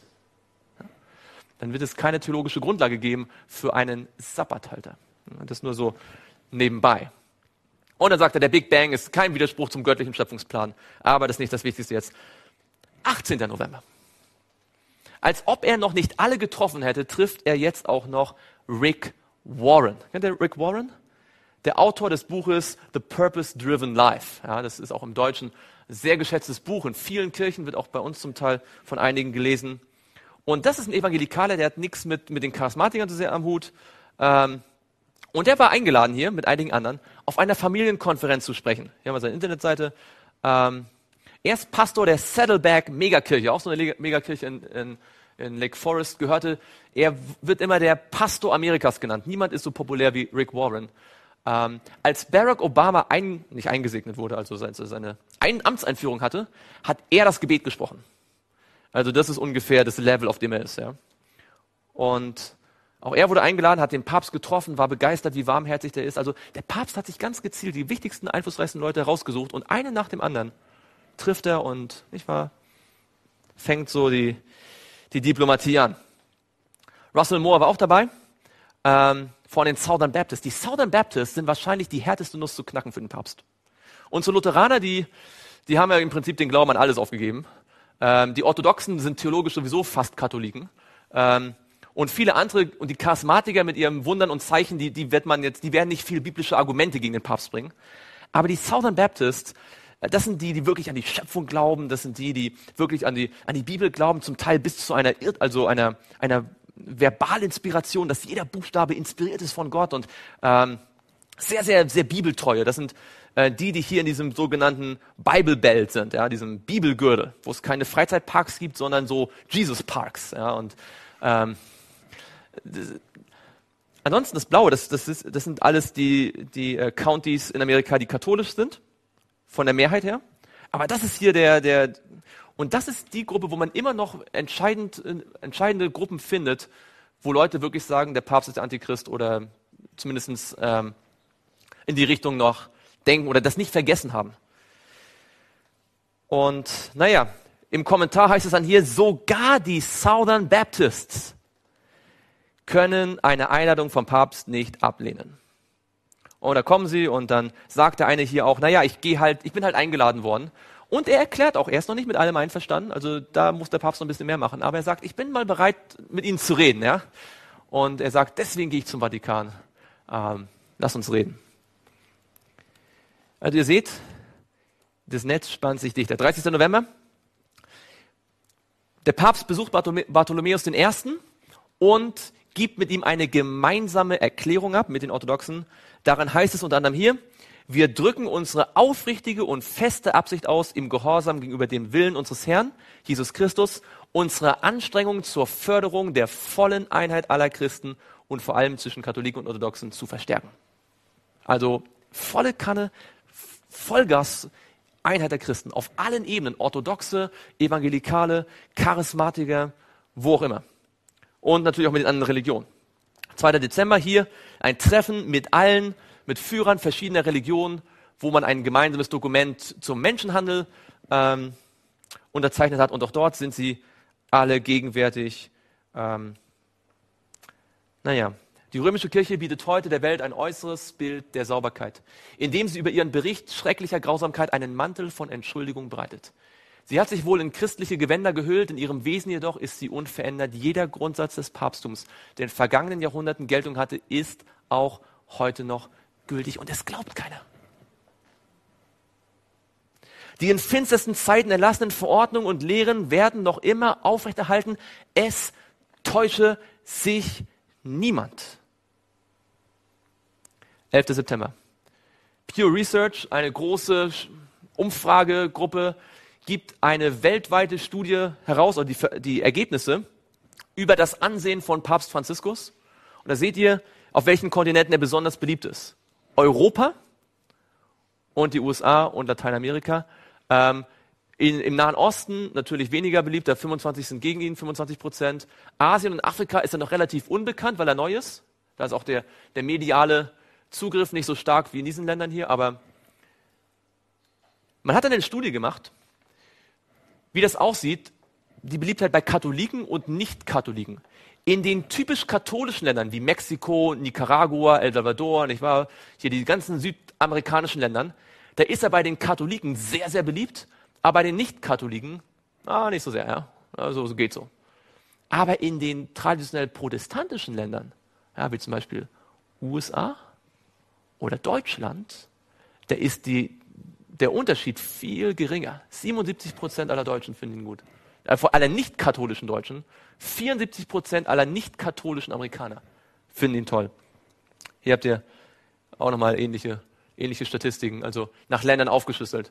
Dann wird es keine theologische Grundlage geben für einen Sabbathalter. Das nur so nebenbei. Und dann sagt er, der Big Bang ist kein Widerspruch zum göttlichen Schöpfungsplan. Aber das ist nicht das Wichtigste jetzt. 18. November. Als ob er noch nicht alle getroffen hätte, trifft er jetzt auch noch Rick Warren. Kennt ihr Rick Warren? Der Autor des Buches The Purpose-Driven Life. Ja, das ist auch im Deutschen ein sehr geschätztes Buch. In vielen Kirchen wird auch bei uns zum Teil von einigen gelesen. Und das ist ein Evangelikaler, der hat nichts mit den Charismatikern so sehr am Hut. Und der war eingeladen hier mit einigen anderen, auf einer Familienkonferenz zu sprechen. Hier haben wir seine Internetseite. Er ist Pastor der Saddleback Megakirche, auch so eine Megakirche in Lake Forest gehörte. Er wird immer der Pastor Amerikas genannt. Niemand ist so populär wie Rick Warren. Als Barack Obama nicht eingesegnet wurde, also seine Amtseinführung hatte, hat er das Gebet gesprochen. Also das ist ungefähr das Level, auf dem er ist. Ja. Und auch er wurde eingeladen, hat den Papst getroffen, war begeistert, wie warmherzig der ist. Also der Papst hat sich ganz gezielt die wichtigsten, einflussreichsten Leute herausgesucht und einen nach dem anderen trifft er und fängt so die Diplomatie an. Russell Moore war auch dabei, von den Southern Baptists. Die Southern Baptists sind wahrscheinlich die härteste Nuss zu knacken für den Papst. Und so Lutheraner, die haben ja im Prinzip den Glauben an alles aufgegeben. Die Orthodoxen sind theologisch sowieso fast Katholiken. Und viele andere, und die Charismatiker mit ihren Wundern und Zeichen, die werden nicht viel biblische Argumente gegen den Papst bringen. Aber die Southern Baptists, das sind die wirklich an die Schöpfung glauben, das sind die wirklich an die Bibel glauben, zum Teil bis zu einer Verbalinspiration, dass jeder Buchstabe inspiriert ist von Gott und sehr, sehr, sehr bibeltreue. Das sind die hier in diesem sogenannten Bible Belt sind, ja, diesem Bibelgürtel, wo es keine Freizeitparks gibt, sondern so Jesus Parks. Ja, und ansonsten das Blaue, das sind alles die Countys in Amerika, die katholisch sind, von der Mehrheit her. Aber das ist hier und das ist die Gruppe, wo man immer noch entscheidende Gruppen findet, wo Leute wirklich sagen, der Papst ist der Antichrist oder zumindest in die Richtung noch denken oder das nicht vergessen haben. Und naja, Im Kommentar heißt es dann hier, sogar die Southern Baptists können eine Einladung vom Papst nicht ablehnen. Und da kommen sie und dann sagt der eine hier auch, naja, ich bin halt eingeladen worden. Und er erklärt auch, er ist noch nicht mit allem einverstanden, also da muss der Papst noch ein bisschen mehr machen. Aber er sagt, ich bin mal bereit, mit Ihnen zu reden. Ja? Und er sagt, deswegen gehe ich zum Vatikan. Lass uns reden. Also ihr seht, das Netz spannt sich dichter. 30. November. Der Papst besucht Bartholomäus I. und gibt mit ihm eine gemeinsame Erklärung ab mit den Orthodoxen. Darin heißt es unter anderem hier, wir drücken unsere aufrichtige und feste Absicht aus, im Gehorsam gegenüber dem Willen unseres Herrn, Jesus Christus, unsere Anstrengungen zur Förderung der vollen Einheit aller Christen und vor allem zwischen Katholiken und Orthodoxen zu verstärken. Also volle Kanne, Vollgas, Einheit der Christen auf allen Ebenen, Orthodoxe, Evangelikale, Charismatiker, wo auch immer. Und natürlich auch mit den anderen Religionen. 2. Dezember hier ein Treffen mit allen, mit Führern verschiedener Religionen, wo man ein gemeinsames Dokument zum Menschenhandel unterzeichnet hat. Und auch dort sind sie alle gegenwärtig. Die römische Kirche bietet heute der Welt ein äußeres Bild der Sauberkeit, indem sie über ihren Bericht schrecklicher Grausamkeit einen Mantel von Entschuldigung breitet. Sie hat sich wohl in christliche Gewänder gehüllt, in ihrem Wesen jedoch ist sie unverändert. Jeder Grundsatz des Papsttums, der in vergangenen Jahrhunderten Geltung hatte, ist auch heute noch gültig und es glaubt keiner. Die in finstersten Zeiten erlassenen Verordnungen und Lehren werden noch immer aufrechterhalten. Es täusche sich niemand. 11. September. Pew Research, eine große Umfragegruppe, gibt eine weltweite Studie heraus, oder die Ergebnisse über das Ansehen von Papst Franziskus. Und da seht ihr, auf welchen Kontinenten er besonders beliebt ist. Europa und die USA und Lateinamerika. Im Nahen Osten natürlich weniger beliebt, da 25 sind gegen ihn, 25%. Asien und Afrika ist er noch relativ unbekannt, weil er neu ist. Da ist auch der mediale Zugriff nicht so stark wie in diesen Ländern hier, aber man hat dann eine Studie gemacht, wie das aussieht, die Beliebtheit bei Katholiken und Nicht-Katholiken. In den typisch katholischen Ländern wie Mexiko, Nicaragua, El Salvador, nicht wahr? Hier die ganzen südamerikanischen Ländern, da ist er bei den Katholiken sehr, sehr beliebt, aber bei den Nicht-Katholiken nicht so sehr. Ja? Also so geht so. Aber in den traditionell protestantischen Ländern, ja, wie zum Beispiel USA oder Deutschland, da ist der Unterschied viel geringer. 77% aller Deutschen finden ihn gut. Vor aller nicht-katholischen Deutschen, 74% aller nicht-katholischen Amerikaner finden ihn toll. Hier habt ihr auch nochmal ähnliche Statistiken, also nach Ländern aufgeschlüsselt.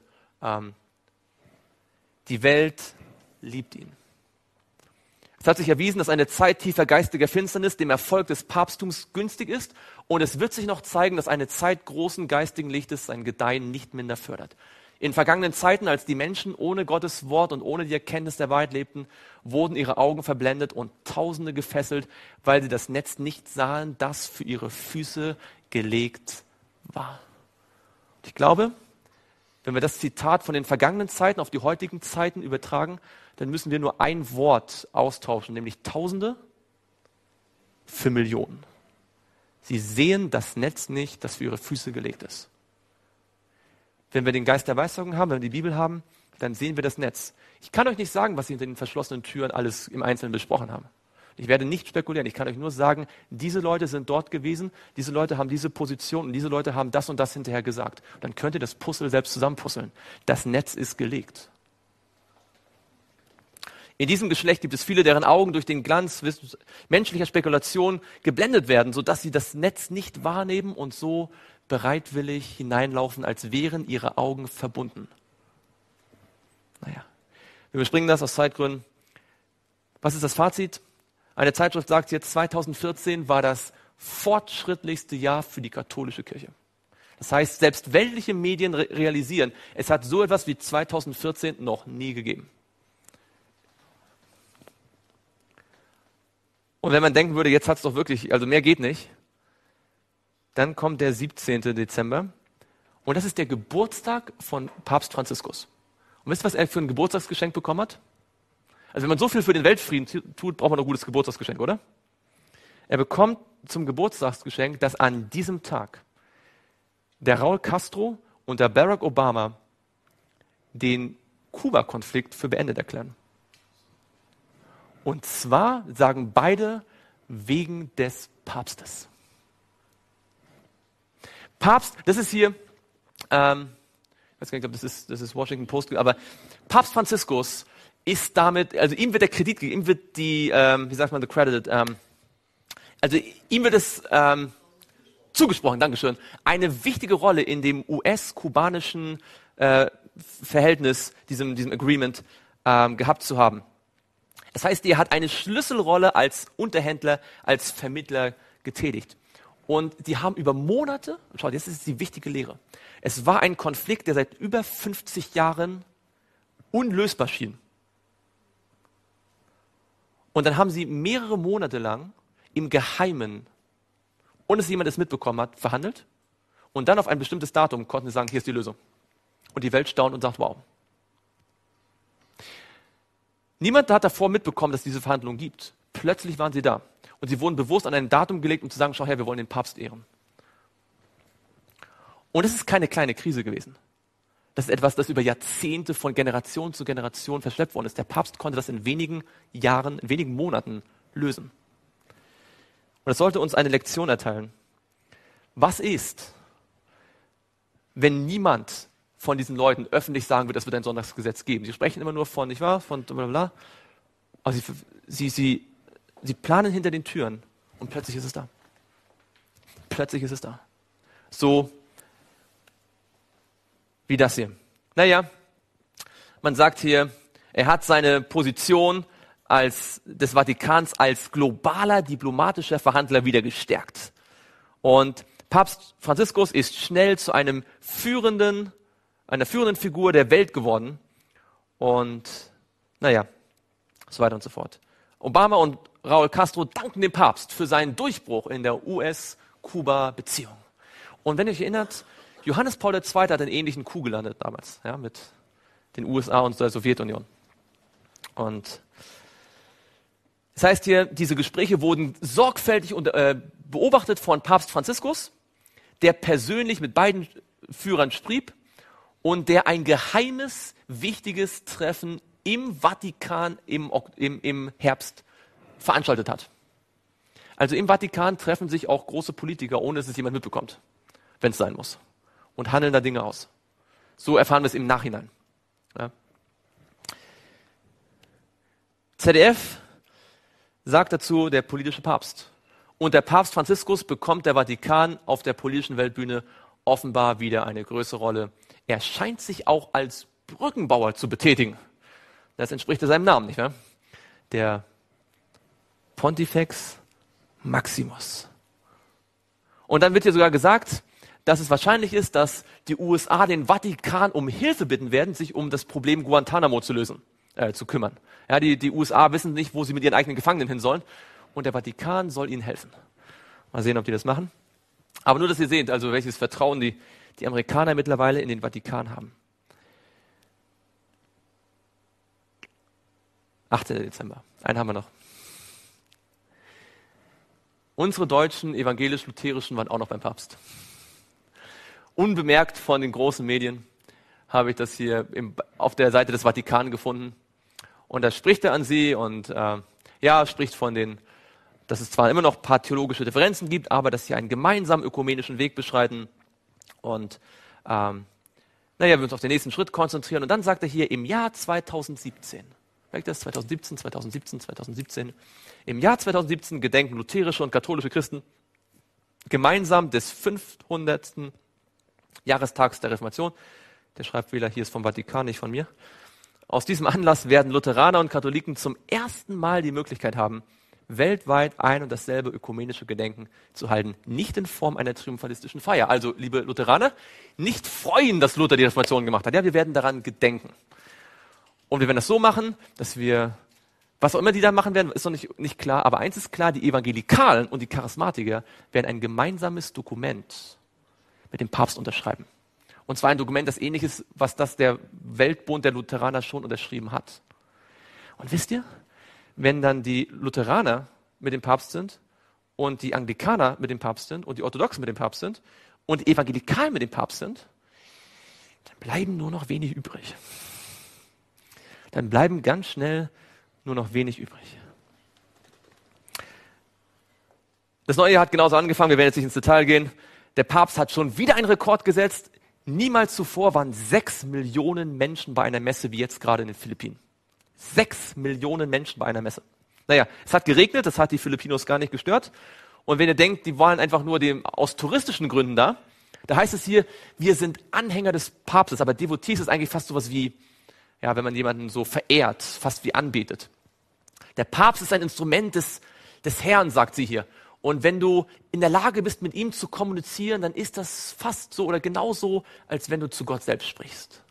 Die Welt liebt ihn. Es hat sich erwiesen, dass eine Zeit tiefer geistiger Finsternis dem Erfolg des Papsttums günstig ist und es wird sich noch zeigen, dass eine Zeit großen geistigen Lichtes sein Gedeihen nicht minder fördert. In vergangenen Zeiten, als die Menschen ohne Gottes Wort und ohne die Erkenntnis der Wahrheit lebten, wurden ihre Augen verblendet und Tausende gefesselt, weil sie das Netz nicht sahen, das für ihre Füße gelegt war. Und ich glaube, wenn wir das Zitat von den vergangenen Zeiten auf die heutigen Zeiten übertragen, dann müssen wir nur ein Wort austauschen, nämlich Tausende für Millionen. Sie sehen das Netz nicht, das für ihre Füße gelegt ist. Wenn wir den Geist der Weissagung haben, wenn wir die Bibel haben, dann sehen wir das Netz. Ich kann euch nicht sagen, was sie hinter den verschlossenen Türen alles im Einzelnen besprochen haben. Ich werde nicht spekulieren. Ich kann euch nur sagen, diese Leute sind dort gewesen, diese Leute haben diese Position und diese Leute haben das und das hinterher gesagt. Und dann könnt ihr das Puzzle selbst zusammenpuzzeln. Das Netz ist gelegt. In diesem Geschlecht gibt es viele, deren Augen durch den Glanz menschlicher Spekulation geblendet werden, sodass sie das Netz nicht wahrnehmen und so bereitwillig hineinlaufen, als wären ihre Augen verbunden. Naja, wir überspringen das aus Zeitgründen. Was ist das Fazit? Eine Zeitschrift sagt jetzt, 2014 war das fortschrittlichste Jahr für die katholische Kirche. Das heißt, selbst weltliche Medien realisieren, es hat so etwas wie 2014 noch nie gegeben. Und wenn man denken würde, jetzt hat es doch wirklich, also mehr geht nicht, dann kommt der 17. Dezember und das ist der Geburtstag von Papst Franziskus. Und wisst ihr, was er für ein Geburtstagsgeschenk bekommen hat? Also wenn man so viel für den Weltfrieden tut, braucht man ein gutes Geburtstagsgeschenk, oder? Er bekommt zum Geburtstagsgeschenk, dass an diesem Tag der Raúl Castro und der Barack Obama den Kuba-Konflikt für beendet erklären. Und zwar sagen beide wegen des Papstes. Papst, das ist hier, ich weiß gar nicht, ob das ist Washington Post, aber Papst Franziskus ist damit, also ihm wird der Kredit gegeben, ihm wird die, wie sagt man, the credited, also ihm wird es zugesprochen, Dankeschön, eine wichtige Rolle in dem US-kubanischen Verhältnis, diesem Agreement gehabt zu haben. Das heißt, er hat eine Schlüsselrolle als Unterhändler, als Vermittler getätigt. Und die haben über Monate, schaut, jetzt ist die wichtige Lehre, es war ein Konflikt, der seit über 50 Jahren unlösbar schien. Und dann haben sie mehrere Monate lang im Geheimen, ohne dass jemand es mitbekommen hat, verhandelt. Und dann auf ein bestimmtes Datum konnten sie sagen, hier ist die Lösung. Und die Welt staunt und sagt, wow. Niemand hat davor mitbekommen, dass es diese Verhandlungen gibt. Plötzlich waren sie da. Und sie wurden bewusst an ein Datum gelegt, um zu sagen, schau her, wir wollen den Papst ehren. Und es ist keine kleine Krise gewesen. Das ist etwas, das über Jahrzehnte von Generation zu Generation verschleppt worden ist. Der Papst konnte das in wenigen Jahren, in wenigen Monaten lösen. Und das sollte uns eine Lektion erteilen. Was ist, wenn niemand von diesen Leuten öffentlich sagen wird, es wird ein Sonntagsgesetz geben? Sie sprechen immer nur von, nicht wahr, von blablabla. Aber sie planen hinter den Türen und plötzlich ist es da. Plötzlich ist es da. So wie das hier. Naja, man sagt hier, er hat seine Position des Vatikans als globaler diplomatischer Verhandler wieder gestärkt. Und Papst Franziskus ist schnell zu einer führenden Figur der Welt geworden. Und naja, so weiter und so fort. Obama und Raúl Castro danken dem Papst für seinen Durchbruch in der US-Kuba-Beziehung. Und wenn ihr euch erinnert, Johannes Paul II. Hat einen ähnlichen Coup gelandet damals, ja, mit den USA und der Sowjetunion. Und das heißt hier, diese Gespräche wurden sorgfältig beobachtet von Papst Franziskus, der persönlich mit beiden Führern schrieb und der ein geheimes, wichtiges Treffen im Vatikan im Herbst veranstaltet hat. Also im Vatikan treffen sich auch große Politiker, ohne dass es jemand mitbekommt, wenn es sein muss. Und handeln da Dinge aus. So erfahren wir es im Nachhinein. Ja. ZDF sagt dazu der politische Papst. Und der Papst Franziskus bekommt der Vatikan auf der politischen Weltbühne offenbar wieder eine größere Rolle. Er scheint sich auch als Brückenbauer zu betätigen. Das entspricht seinem Namen, nicht wahr? Der Pontifex Maximus. Und dann wird hier sogar gesagt, dass es wahrscheinlich ist, dass die USA den Vatikan um Hilfe bitten werden, sich um das Problem Guantanamo zu kümmern. Ja, die USA wissen nicht, wo sie mit ihren eigenen Gefangenen hin sollen. Und der Vatikan soll ihnen helfen. Mal sehen, ob die das machen. Aber nur, dass ihr seht, also welches Vertrauen die Amerikaner mittlerweile in den Vatikan haben. 18. Dezember. Einen haben wir noch. Unsere deutschen evangelisch-lutherischen waren auch noch beim Papst. Unbemerkt von den großen Medien habe ich das hier auf der Seite des Vatikan gefunden. Und da spricht er an sie und spricht von dass es zwar immer noch ein paar theologische Differenzen gibt, aber dass sie einen gemeinsamen ökumenischen Weg beschreiten. Und wir uns auf den nächsten Schritt konzentrieren. Und dann sagt er hier im Jahr 2017, merkt das? 2017. Im Jahr 2017 gedenken lutherische und katholische Christen gemeinsam des 500. Jahrestags der Reformation. Der Schreibfehler hier ist vom Vatikan, nicht von mir. Aus diesem Anlass werden Lutheraner und Katholiken zum ersten Mal die Möglichkeit haben, weltweit ein und dasselbe ökumenische Gedenken zu halten. Nicht in Form einer triumphalistischen Feier. Also, liebe Lutheraner, nicht freuen, dass Luther die Reformation gemacht hat. Ja, wir werden daran gedenken. Und wir werden das so machen, dass wir, was auch immer die da machen werden, ist noch nicht klar. Aber eins ist klar, die Evangelikalen und die Charismatiker werden ein gemeinsames Dokument mit dem Papst unterschreiben. Und zwar ein Dokument, das ähnlich ist, was das der Weltbund der Lutheraner schon unterschrieben hat. Und wisst ihr, wenn dann die Lutheraner mit dem Papst sind und die Anglikaner mit dem Papst sind und die Orthodoxen mit dem Papst sind und die Evangelikalen mit dem Papst sind, dann bleiben nur noch wenig übrig. Dann bleiben ganz schnell nur noch wenig übrig. Das neue Jahr hat genauso angefangen, wir werden jetzt nicht ins Detail gehen. Der Papst hat schon wieder einen Rekord gesetzt. Niemals zuvor waren 6 Millionen Menschen bei einer Messe, wie jetzt gerade in den Philippinen. 6 Millionen Menschen bei einer Messe. Naja, es hat geregnet, das hat die Filipinos gar nicht gestört. Und wenn ihr denkt, die waren einfach nur aus touristischen Gründen da, da heißt es hier, wir sind Anhänger des Papstes, aber Devotees ist eigentlich fast sowas wie, ja, wenn man jemanden so verehrt, fast wie anbetet. Der Papst ist ein Instrument des Herrn, sagt sie hier. Und wenn du in der Lage bist, mit ihm zu kommunizieren, dann ist das fast so oder genauso, als wenn du zu Gott selbst sprichst.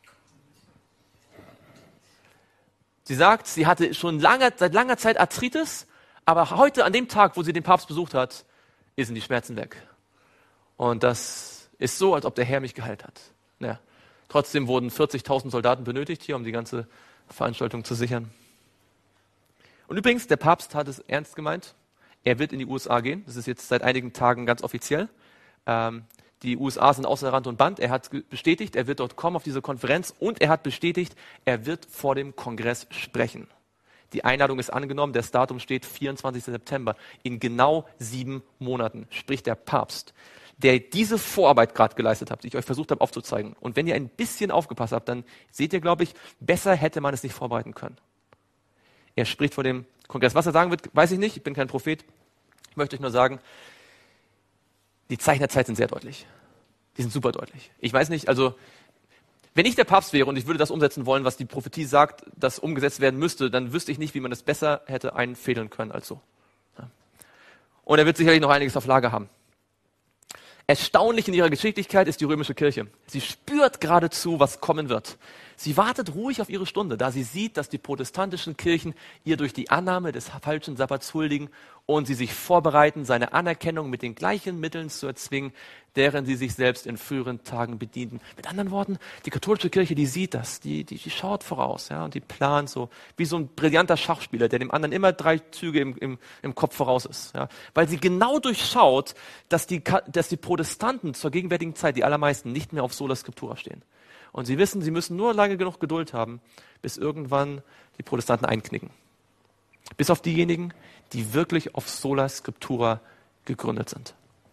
Sie sagt, sie hatte schon seit langer Zeit Arthritis, aber heute, an dem Tag, wo sie den Papst besucht hat, sind die Schmerzen weg. Und das ist so, als ob der Herr mich geheilt hat. Ja. Trotzdem wurden 40.000 Soldaten benötigt hier, um die ganze Veranstaltung zu sichern. Und übrigens, der Papst hat es ernst gemeint. Er wird in die USA gehen. Das ist jetzt seit einigen Tagen ganz offiziell. Die USA sind außer Rand und Band. Er hat bestätigt, er wird dort kommen auf diese Konferenz und er hat bestätigt, er wird vor dem Kongress sprechen. Die Einladung ist angenommen, das Datum steht 24. September. In genau 7 Monaten spricht der Papst, der diese Vorarbeit gerade geleistet hat, die ich euch versucht habe aufzuzeigen. Und wenn ihr ein bisschen aufgepasst habt, dann seht ihr, glaube ich, besser hätte man es nicht vorbereiten können. Er spricht vor dem Kongress. Was er sagen wird, weiß ich nicht. Ich bin kein Prophet. Ich möchte euch nur sagen, die Zeichen der Zeit sind sehr deutlich. Die sind super deutlich. Ich weiß nicht, also wenn ich der Papst wäre und ich würde das umsetzen wollen, was die Prophetie sagt, das umgesetzt werden müsste, dann wüsste ich nicht, wie man das besser hätte einfädeln können als so. Ja. Und er wird sicherlich noch einiges auf Lager haben. Erstaunlich in ihrer Geschicklichkeit ist die römische Kirche. Sie spürt geradezu, was kommen wird. Sie wartet ruhig auf ihre Stunde, da sie sieht, dass die protestantischen Kirchen ihr durch die Annahme des falschen Sabbats huldigen und sie sich vorbereiten, seine Anerkennung mit den gleichen Mitteln zu erzwingen, deren sie sich selbst in früheren Tagen bedienten. Mit anderen Worten, die katholische Kirche, die sieht das, die schaut voraus, ja, und die plant so, wie so ein brillanter Schachspieler, der dem anderen immer 3 Züge im Kopf voraus ist, ja, weil sie genau durchschaut, dass die Protestanten zur gegenwärtigen Zeit, die allermeisten, nicht mehr auf Sola Scriptura stehen. Und sie wissen, sie müssen nur lange genug Geduld haben, bis irgendwann die Protestanten einknicken. Bis auf diejenigen, die wirklich auf Sola Scriptura gegründet sind.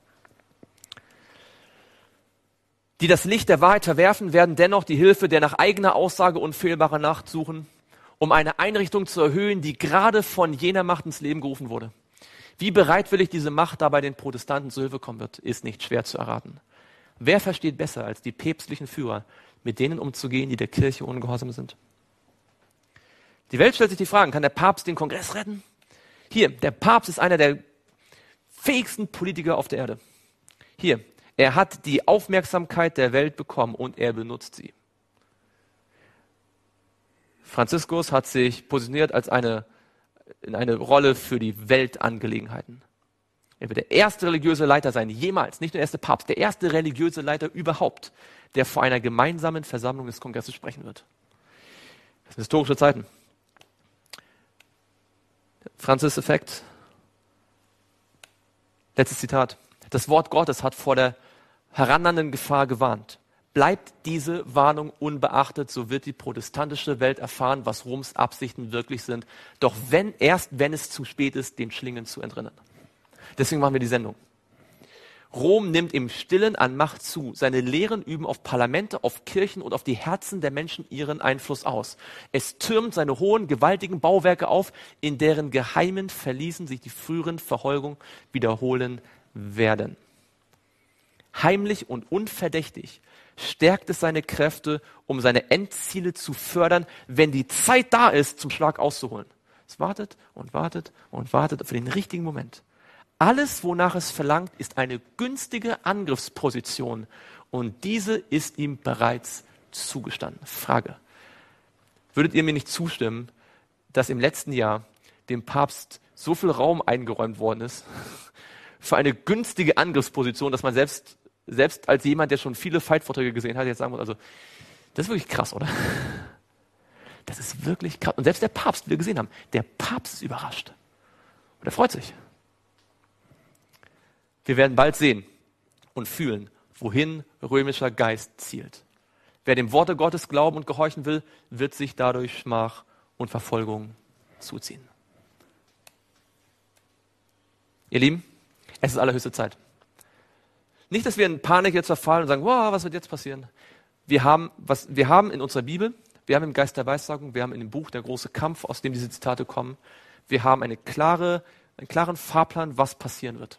Die das Licht der Wahrheit verwerfen, werden dennoch die Hilfe der nach eigener Aussage unfehlbaren Nacht suchen, um eine Einrichtung zu erhöhen, die gerade von jener Macht ins Leben gerufen wurde. Wie bereitwillig diese Macht dabei den Protestanten zu Hilfe kommen wird, ist nicht schwer zu erraten. Wer versteht besser als die päpstlichen Führer, mit denen umzugehen, die der Kirche ungehorsam sind? Die Welt stellt sich die Fragen, kann der Papst den Kongress retten? Hier, der Papst ist einer der fähigsten Politiker auf der Erde. Hier, er hat die Aufmerksamkeit der Welt bekommen und er benutzt sie. Franziskus hat sich positioniert als in eine Rolle für die Weltangelegenheiten. Er wird der erste religiöse Leiter sein, jemals, nicht nur der erste Papst, der erste religiöse Leiter überhaupt, der vor einer gemeinsamen Versammlung des Kongresses sprechen wird. Das sind historische Zeiten. Franzis-Effekt. Letztes Zitat. Das Wort Gottes hat vor der herannahenden Gefahr gewarnt. Bleibt diese Warnung unbeachtet, so wird die protestantische Welt erfahren, was Roms Absichten wirklich sind. Doch erst wenn es zu spät ist, den Schlingen zu entrinnen. Deswegen machen wir die Sendung. Rom nimmt im Stillen an Macht zu. Seine Lehren üben auf Parlamente, auf Kirchen und auf die Herzen der Menschen ihren Einfluss aus. Es türmt seine hohen, gewaltigen Bauwerke auf, in deren geheimen Verliesen sich die früheren Verfolgungen wiederholen werden. Heimlich und unverdächtig stärkt es seine Kräfte, um seine Endziele zu fördern, wenn die Zeit da ist, zum Schlag auszuholen. Es wartet und wartet und wartet für den richtigen Moment. Alles, wonach es verlangt, ist eine günstige Angriffsposition und diese ist ihm bereits zugestanden. Frage: Würdet ihr mir nicht zustimmen, dass im letzten Jahr dem Papst so viel Raum eingeräumt worden ist für eine günstige Angriffsposition, dass man selbst als jemand, der schon viele Fight-Vorträge gesehen hat, jetzt sagen muss, also das ist wirklich krass, oder? Das ist wirklich krass. Und selbst der Papst, wie wir gesehen haben, der Papst ist überrascht. Und er freut sich. Wir werden bald sehen und fühlen, wohin römischer Geist zielt. Wer dem Worte Gottes glauben und gehorchen will, wird sich dadurch Schmach und Verfolgung zuziehen. Ihr Lieben, es ist allerhöchste Zeit. Nicht, dass wir in Panik jetzt verfallen und sagen, wow, was wird jetzt passieren? Wir haben in unserer Bibel, wir haben im Geist der Weissagung, wir haben in dem Buch Der große Kampf, aus dem diese Zitate kommen, wir haben einen klaren Fahrplan, was passieren wird.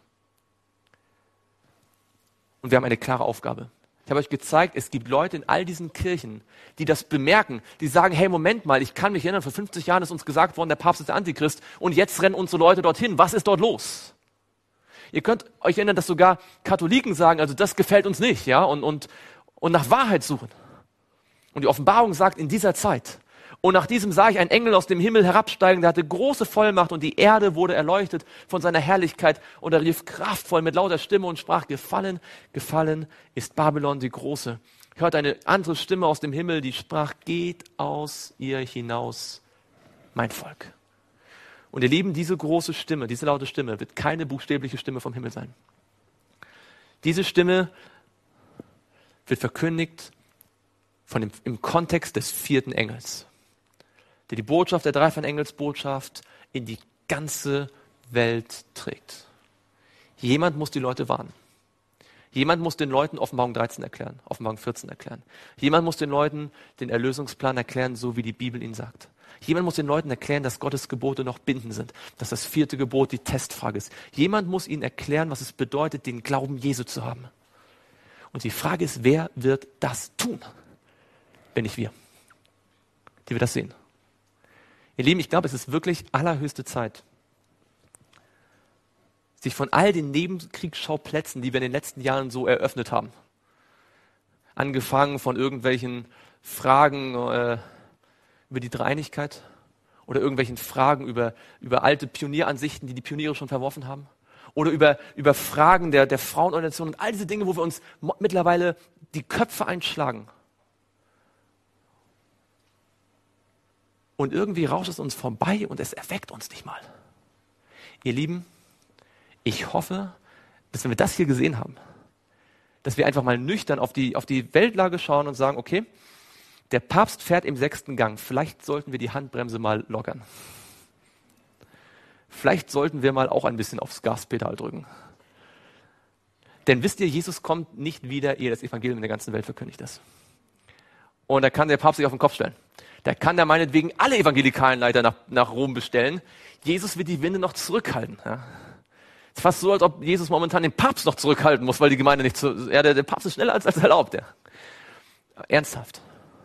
Und wir haben eine klare Aufgabe. Ich habe euch gezeigt, es gibt Leute in all diesen Kirchen, die das bemerken, die sagen, hey, Moment mal, ich kann mich erinnern, vor 50 Jahren ist uns gesagt worden, der Papst ist der Antichrist und jetzt rennen unsere Leute dorthin. Was ist dort los? Ihr könnt euch erinnern, dass sogar Katholiken sagen, also das gefällt uns nicht, ja, und nach Wahrheit suchen. Und die Offenbarung sagt, in dieser Zeit. Und nach diesem sah ich einen Engel aus dem Himmel herabsteigen, der hatte große Vollmacht und die Erde wurde erleuchtet von seiner Herrlichkeit. Und er rief kraftvoll mit lauter Stimme und sprach, gefallen, gefallen ist Babylon die Große. Ich hörte eine andere Stimme aus dem Himmel, die sprach, geht aus ihr hinaus, mein Volk. Und ihr Lieben, diese große Stimme, diese laute Stimme wird keine buchstäbliche Stimme vom Himmel sein. Diese Stimme wird verkündigt im Kontext des 4. Engels, der die Botschaft der dreifachen Engelsbotschaft in die ganze Welt trägt. Jemand muss die Leute warnen. Jemand muss den Leuten Offenbarung 13 erklären, Offenbarung 14 erklären. Jemand muss den Leuten den Erlösungsplan erklären, so wie die Bibel ihn sagt. Jemand muss den Leuten erklären, dass Gottes Gebote noch bindend sind, dass das 4. Gebot die Testfrage ist. Jemand muss ihnen erklären, was es bedeutet, den Glauben Jesu zu haben. Und die Frage ist, wer wird das tun? Wenn nicht wir, die wir das sehen. Ihr Lieben, ich glaube, es ist wirklich allerhöchste Zeit, sich von all den Nebenkriegsschauplätzen, die wir in den letzten Jahren so eröffnet haben, angefangen von irgendwelchen Fragen über die Dreieinigkeit oder irgendwelchen Fragen über alte Pionieransichten, die Pioniere schon verworfen haben, oder über Fragen der Frauenorganisation und all diese Dinge, wo wir uns mittlerweile die Köpfe einschlagen. Und irgendwie rauscht es uns vorbei und es erweckt uns nicht mal. Ihr Lieben, ich hoffe, dass wenn wir das hier gesehen haben, dass wir einfach mal nüchtern auf die Weltlage schauen und sagen, okay, der Papst fährt im 6. Gang, vielleicht sollten wir die Handbremse mal lockern. Vielleicht sollten wir mal auch ein bisschen aufs Gaspedal drücken. Denn wisst ihr, Jesus kommt nicht wieder, ehe das Evangelium in der ganzen Welt verkündigt ist. Und da kann der Papst sich auf den Kopf stellen. Da kann der meinetwegen alle evangelikalen Leiter nach Rom bestellen. Jesus wird die Winde noch zurückhalten. Ja. Es ist fast so, als ob Jesus momentan den Papst noch zurückhalten muss, weil die Gemeinde nicht so... Ja, der Papst ist schneller als erlaubt. Ja. Ernsthaft.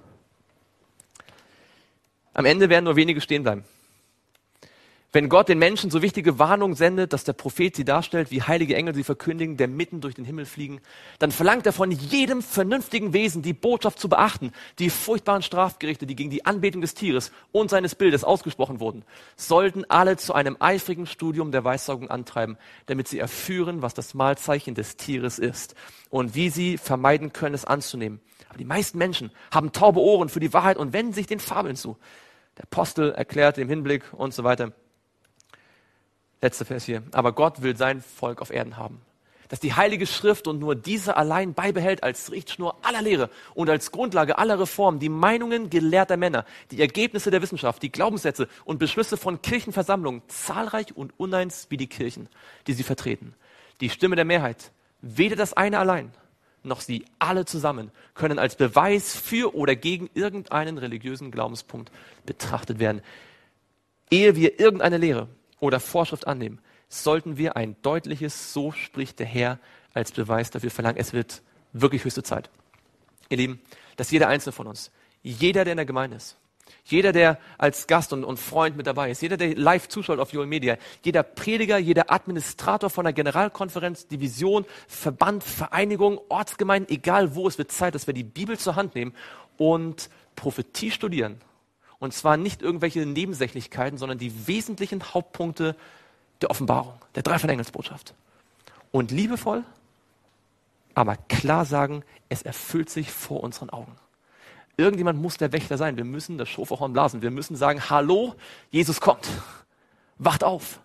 Am Ende werden nur wenige stehen bleiben. Wenn Gott den Menschen so wichtige Warnungen sendet, dass der Prophet sie darstellt, wie heilige Engel sie verkündigen, der mitten durch den Himmel fliegen, dann verlangt er von jedem vernünftigen Wesen, die Botschaft zu beachten, die furchtbaren Strafgerichte, die gegen die Anbetung des Tieres und seines Bildes ausgesprochen wurden, sollten alle zu einem eifrigen Studium der Weissagung antreiben, damit sie erführen, was das Mahlzeichen des Tieres ist und wie sie vermeiden können, es anzunehmen. Aber die meisten Menschen haben taube Ohren für die Wahrheit und wenden sich den Fabeln zu. Der Apostel erklärt im Hinblick und so weiter. Letzter Vers hier. Aber Gott will sein Volk auf Erden haben. Dass die Heilige Schrift und nur diese allein beibehält als Richtschnur aller Lehre und als Grundlage aller Reformen die Meinungen gelehrter Männer, die Ergebnisse der Wissenschaft, die Glaubenssätze und Beschlüsse von Kirchenversammlungen, zahlreich und uneins wie die Kirchen, die sie vertreten. Die Stimme der Mehrheit, weder das eine allein, noch sie alle zusammen, können als Beweis für oder gegen irgendeinen religiösen Glaubenspunkt betrachtet werden. Ehe wir irgendeine Lehre oder Vorschrift annehmen, sollten wir ein deutliches, so spricht der Herr, als Beweis dafür verlangen. Es wird wirklich höchste Zeit. Ihr Lieben, dass jeder Einzelne von uns, jeder, der in der Gemeinde ist, jeder, der als Gast und Freund mit dabei ist, jeder, der live zuschaut auf Joel Media, jeder Prediger, jeder Administrator von einer Generalkonferenz, Division, Verband, Vereinigung, Ortsgemeinden, egal wo, es wird Zeit, dass wir die Bibel zur Hand nehmen und Prophetie studieren. Und zwar nicht irgendwelche Nebensächlichkeiten, sondern die wesentlichen Hauptpunkte der Offenbarung, der dreifachen Engelsbotschaft. Und liebevoll, aber klar sagen, es erfüllt sich vor unseren Augen. Irgendjemand muss der Wächter sein. Wir müssen das Schoferhorn blasen. Wir müssen sagen, hallo, Jesus kommt. Wacht auf.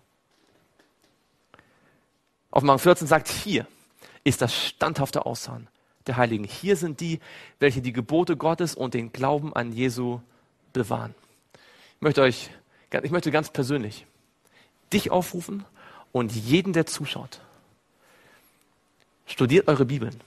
Offenbarung 14 sagt, hier ist das standhafte Ausharren der Heiligen. Hier sind die, welche die Gebote Gottes und den Glauben an Jesu bewahren. Ich möchte ganz persönlich dich aufrufen und jeden, der zuschaut. Studiert eure Bibeln.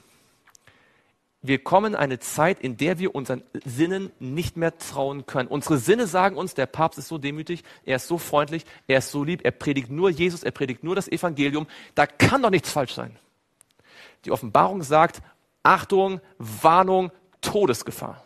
Wir kommen in eine Zeit, in der wir unseren Sinnen nicht mehr trauen können. Unsere Sinne sagen uns, der Papst ist so demütig, er ist so freundlich, er ist so lieb, er predigt nur Jesus, er predigt nur das Evangelium. Da kann doch nichts falsch sein. Die Offenbarung sagt, Achtung, Warnung, Todesgefahr.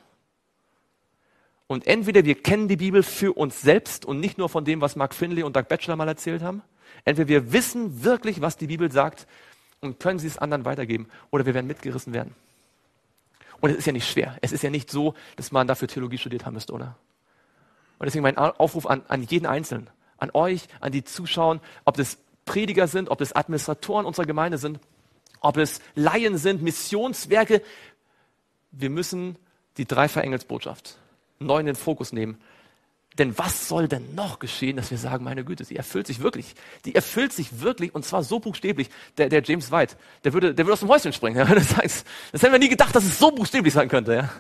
Und entweder wir kennen die Bibel für uns selbst und nicht nur von dem, was Mark Finley und Doug Batchelor mal erzählt haben. Entweder wir wissen wirklich, was die Bibel sagt und können sie es anderen weitergeben, oder wir werden mitgerissen werden. Und es ist ja nicht schwer. Es ist ja nicht so, dass man dafür Theologie studiert haben müsste, oder? Und deswegen mein Aufruf an jeden Einzelnen, an euch, an die Zuschauer, ob das Prediger sind, ob das Administratoren unserer Gemeinde sind, ob es Laien sind, Missionswerke. Wir müssen die Dreifach-Engelsbotschaft neu in den Fokus nehmen. Denn was soll denn noch geschehen, dass wir sagen, meine Güte, die erfüllt sich wirklich. Die erfüllt sich wirklich, und zwar so buchstäblich. Der James White, der würde aus dem Häuschen springen. Ja? Das hätten wir nie gedacht, dass es so buchstäblich sein könnte. Ja?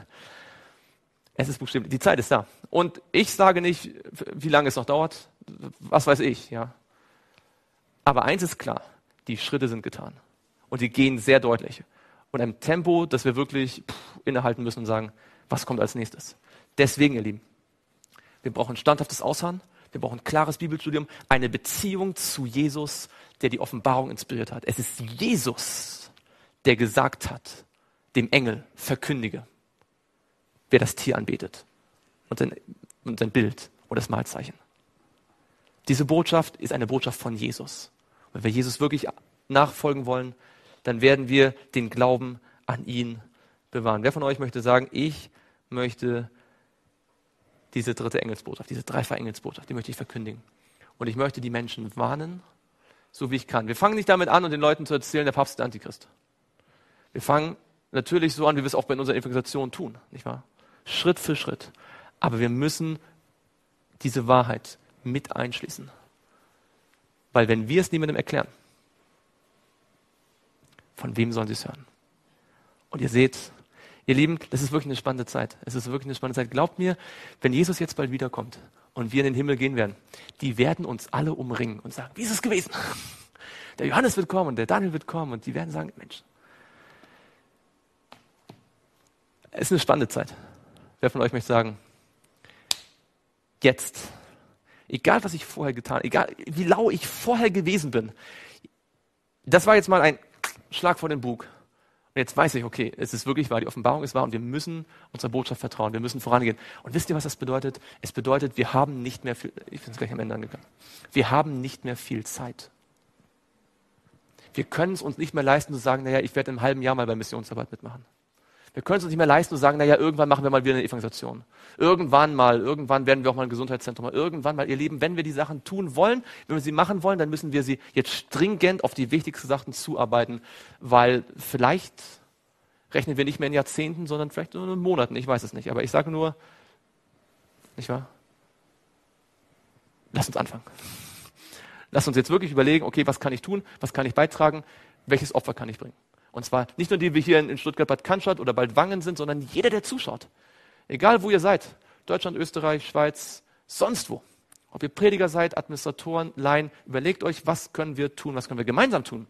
Es ist buchstäblich, die Zeit ist da. Und ich sage nicht, wie lange es noch dauert, was weiß ich. Ja. Aber eins ist klar, die Schritte sind getan. Und die gehen sehr deutlich. Und im Tempo, dass wir wirklich innehalten müssen und sagen, was kommt als nächstes. Deswegen, ihr Lieben, wir brauchen standhaftes Ausharren, wir brauchen klares Bibelstudium, eine Beziehung zu Jesus, der die Offenbarung inspiriert hat. Es ist Jesus, der gesagt hat, dem Engel verkündige, wer das Tier anbetet und sein Bild oder das Mahlzeichen. Diese Botschaft ist eine Botschaft von Jesus. Wenn wir Jesus wirklich nachfolgen wollen, dann werden wir den Glauben an ihn bewahren. Wer von euch möchte sagen, ich möchte diese dritte Engelsbotschaft, diese Dreifach-Engelsbotschaft, die möchte ich verkündigen. Und ich möchte die Menschen warnen, so wie ich kann. Wir fangen nicht damit an, den Leuten zu erzählen, der Papst ist der Antichrist. Wir fangen natürlich so an, wie wir es auch bei unserer Evangelisation tun, nicht wahr? Schritt für Schritt. Aber wir müssen diese Wahrheit mit einschließen. Weil wenn wir es niemandem erklären, von wem sollen sie es hören? Und ihr seht, ihr Lieben, das ist wirklich eine spannende Zeit. Es ist wirklich eine spannende Zeit. Glaubt mir, wenn Jesus jetzt bald wiederkommt und wir in den Himmel gehen werden, die werden uns alle umringen und sagen, wie ist es gewesen? Der Johannes wird kommen und der Daniel wird kommen und die werden sagen, Mensch, es ist eine spannende Zeit. Wer von euch möchte sagen, jetzt, egal was ich vorher getan habe, egal wie lau ich vorher gewesen bin, das war jetzt mal ein Schlag vor den Bug. Und jetzt weiß ich, okay, es ist wirklich wahr, die Offenbarung ist wahr und wir müssen unserer Botschaft vertrauen, wir müssen vorangehen. Und wisst ihr, was das bedeutet? Es bedeutet, wir haben nicht mehr viel, ich bin jetzt gleich am Ende angekommen, wir haben nicht mehr viel Zeit. Wir können es uns nicht mehr leisten zu sagen, naja, ich werde im halben Jahr mal bei Missionsarbeit mitmachen. Wir können es uns nicht mehr leisten zu sagen, naja, irgendwann machen wir mal wieder eine Evangelisation. Irgendwann werden wir auch mal ein Gesundheitszentrum machen. Irgendwann mal, ihr Lieben, wenn wir die Sachen tun wollen, wenn wir sie machen wollen, dann müssen wir sie jetzt stringent auf die wichtigsten Sachen zuarbeiten, weil vielleicht rechnen wir nicht mehr in Jahrzehnten, sondern vielleicht nur in Monaten, ich weiß es nicht. Aber ich sage nur, nicht wahr? Lass uns anfangen. Lass uns jetzt wirklich überlegen, okay, was kann ich tun, was kann ich beitragen, welches Opfer kann ich bringen? Und zwar nicht nur die wir hier in Stuttgart-Bad Cannstatt oder bald Wangen sind, sondern jeder, der zuschaut. Egal, wo ihr seid. Deutschland, Österreich, Schweiz, sonst wo. Ob ihr Prediger seid, Administratoren, Laien, überlegt euch, was können wir tun, was können wir gemeinsam tun.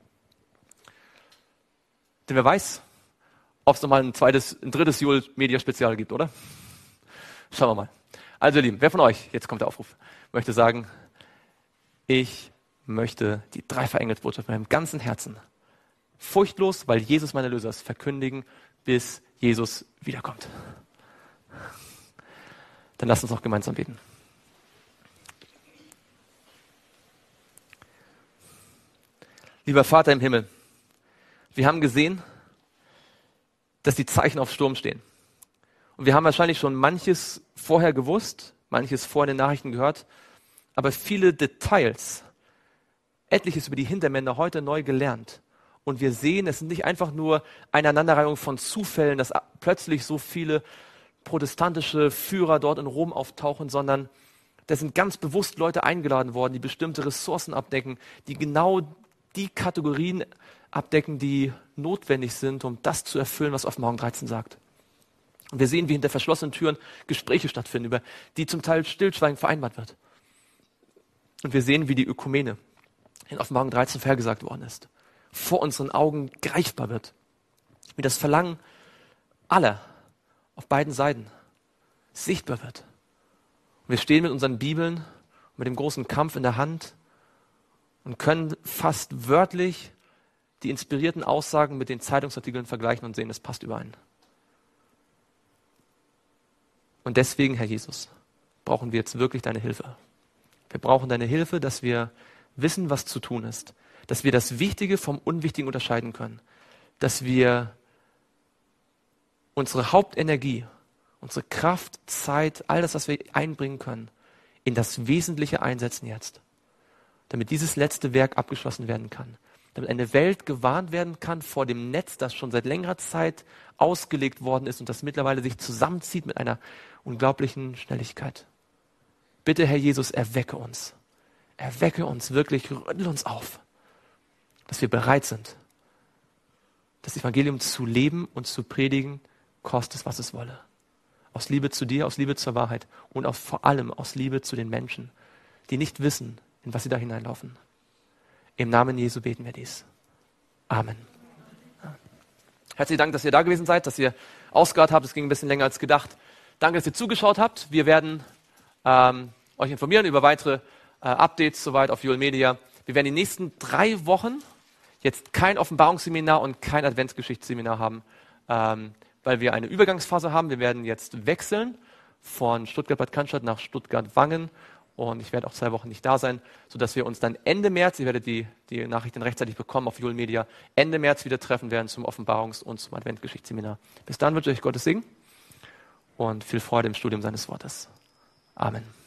Denn wer weiß, ob es nochmal ein drittes Joel-Media-Spezial gibt, oder? Schauen wir mal. Also ihr Lieben, wer von euch, jetzt kommt der Aufruf, möchte sagen, ich möchte die Dreifach-Engelsbotschaft mit meinem ganzen Herzen furchtlos, weil Jesus mein Erlöser ist, verkündigen, bis Jesus wiederkommt. Dann lasst uns noch gemeinsam beten. Lieber Vater im Himmel, wir haben gesehen, dass die Zeichen auf Sturm stehen. Und wir haben wahrscheinlich schon manches vorher gewusst, manches vorher in den Nachrichten gehört, aber viele Details, etliches über die Hintermänner heute neu gelernt. Und wir sehen, es sind nicht einfach nur eine Aneinanderreihung von Zufällen, dass plötzlich so viele protestantische Führer dort in Rom auftauchen, sondern da sind ganz bewusst Leute eingeladen worden, die bestimmte Ressourcen abdecken, die genau die Kategorien abdecken, die notwendig sind, um das zu erfüllen, was Offenbarung 13 sagt. Und wir sehen, wie hinter verschlossenen Türen Gespräche stattfinden, über die zum Teil stillschweigend vereinbart wird. Und wir sehen, wie die Ökumene in Offenbarung 13 vorhergesagt worden ist, vor unseren Augen greifbar wird. Wie das Verlangen aller auf beiden Seiten sichtbar wird. Und wir stehen mit unseren Bibeln, mit dem großen Kampf in der Hand und können fast wörtlich die inspirierten Aussagen mit den Zeitungsartikeln vergleichen und sehen, es passt überein. Und deswegen, Herr Jesus, brauchen wir jetzt wirklich deine Hilfe. Wir brauchen deine Hilfe, dass wir wissen, was zu tun ist, dass wir das Wichtige vom Unwichtigen unterscheiden können, dass wir unsere Hauptenergie, unsere Kraft, Zeit, all das, was wir einbringen können, in das Wesentliche einsetzen jetzt, damit dieses letzte Werk abgeschlossen werden kann, damit eine Welt gewarnt werden kann vor dem Netz, das schon seit längerer Zeit ausgelegt worden ist und das mittlerweile sich zusammenzieht mit einer unglaublichen Schnelligkeit. Bitte, Herr Jesus, erwecke uns wirklich, rüttel uns auf, dass wir bereit sind, das Evangelium zu leben und zu predigen, koste es, was es wolle. Aus Liebe zu dir, aus Liebe zur Wahrheit und auch vor allem aus Liebe zu den Menschen, die nicht wissen, in was sie da hineinlaufen. Im Namen Jesu beten wir dies. Amen. Herzlichen Dank, dass ihr da gewesen seid, dass ihr ausgehört habt. Es ging ein bisschen länger als gedacht. Danke, dass ihr zugeschaut habt. Wir werden euch informieren über weitere Updates soweit auf Joel Media. Wir werden die nächsten 3 Wochen jetzt kein Offenbarungsseminar und kein Adventsgeschichtsseminar haben, weil wir eine Übergangsphase haben. Wir werden jetzt wechseln von Stuttgart-Bad Cannstatt nach Stuttgart-Wangen und ich werde auch 2 Wochen nicht da sein, sodass wir uns dann Ende März, ihr werdet die Nachrichten rechtzeitig bekommen auf Joel Media, Ende März wieder treffen werden zum Offenbarungs- und zum Adventgeschichtsseminar. Bis dann wünsche ich euch Gottes Segen und viel Freude im Studium seines Wortes. Amen.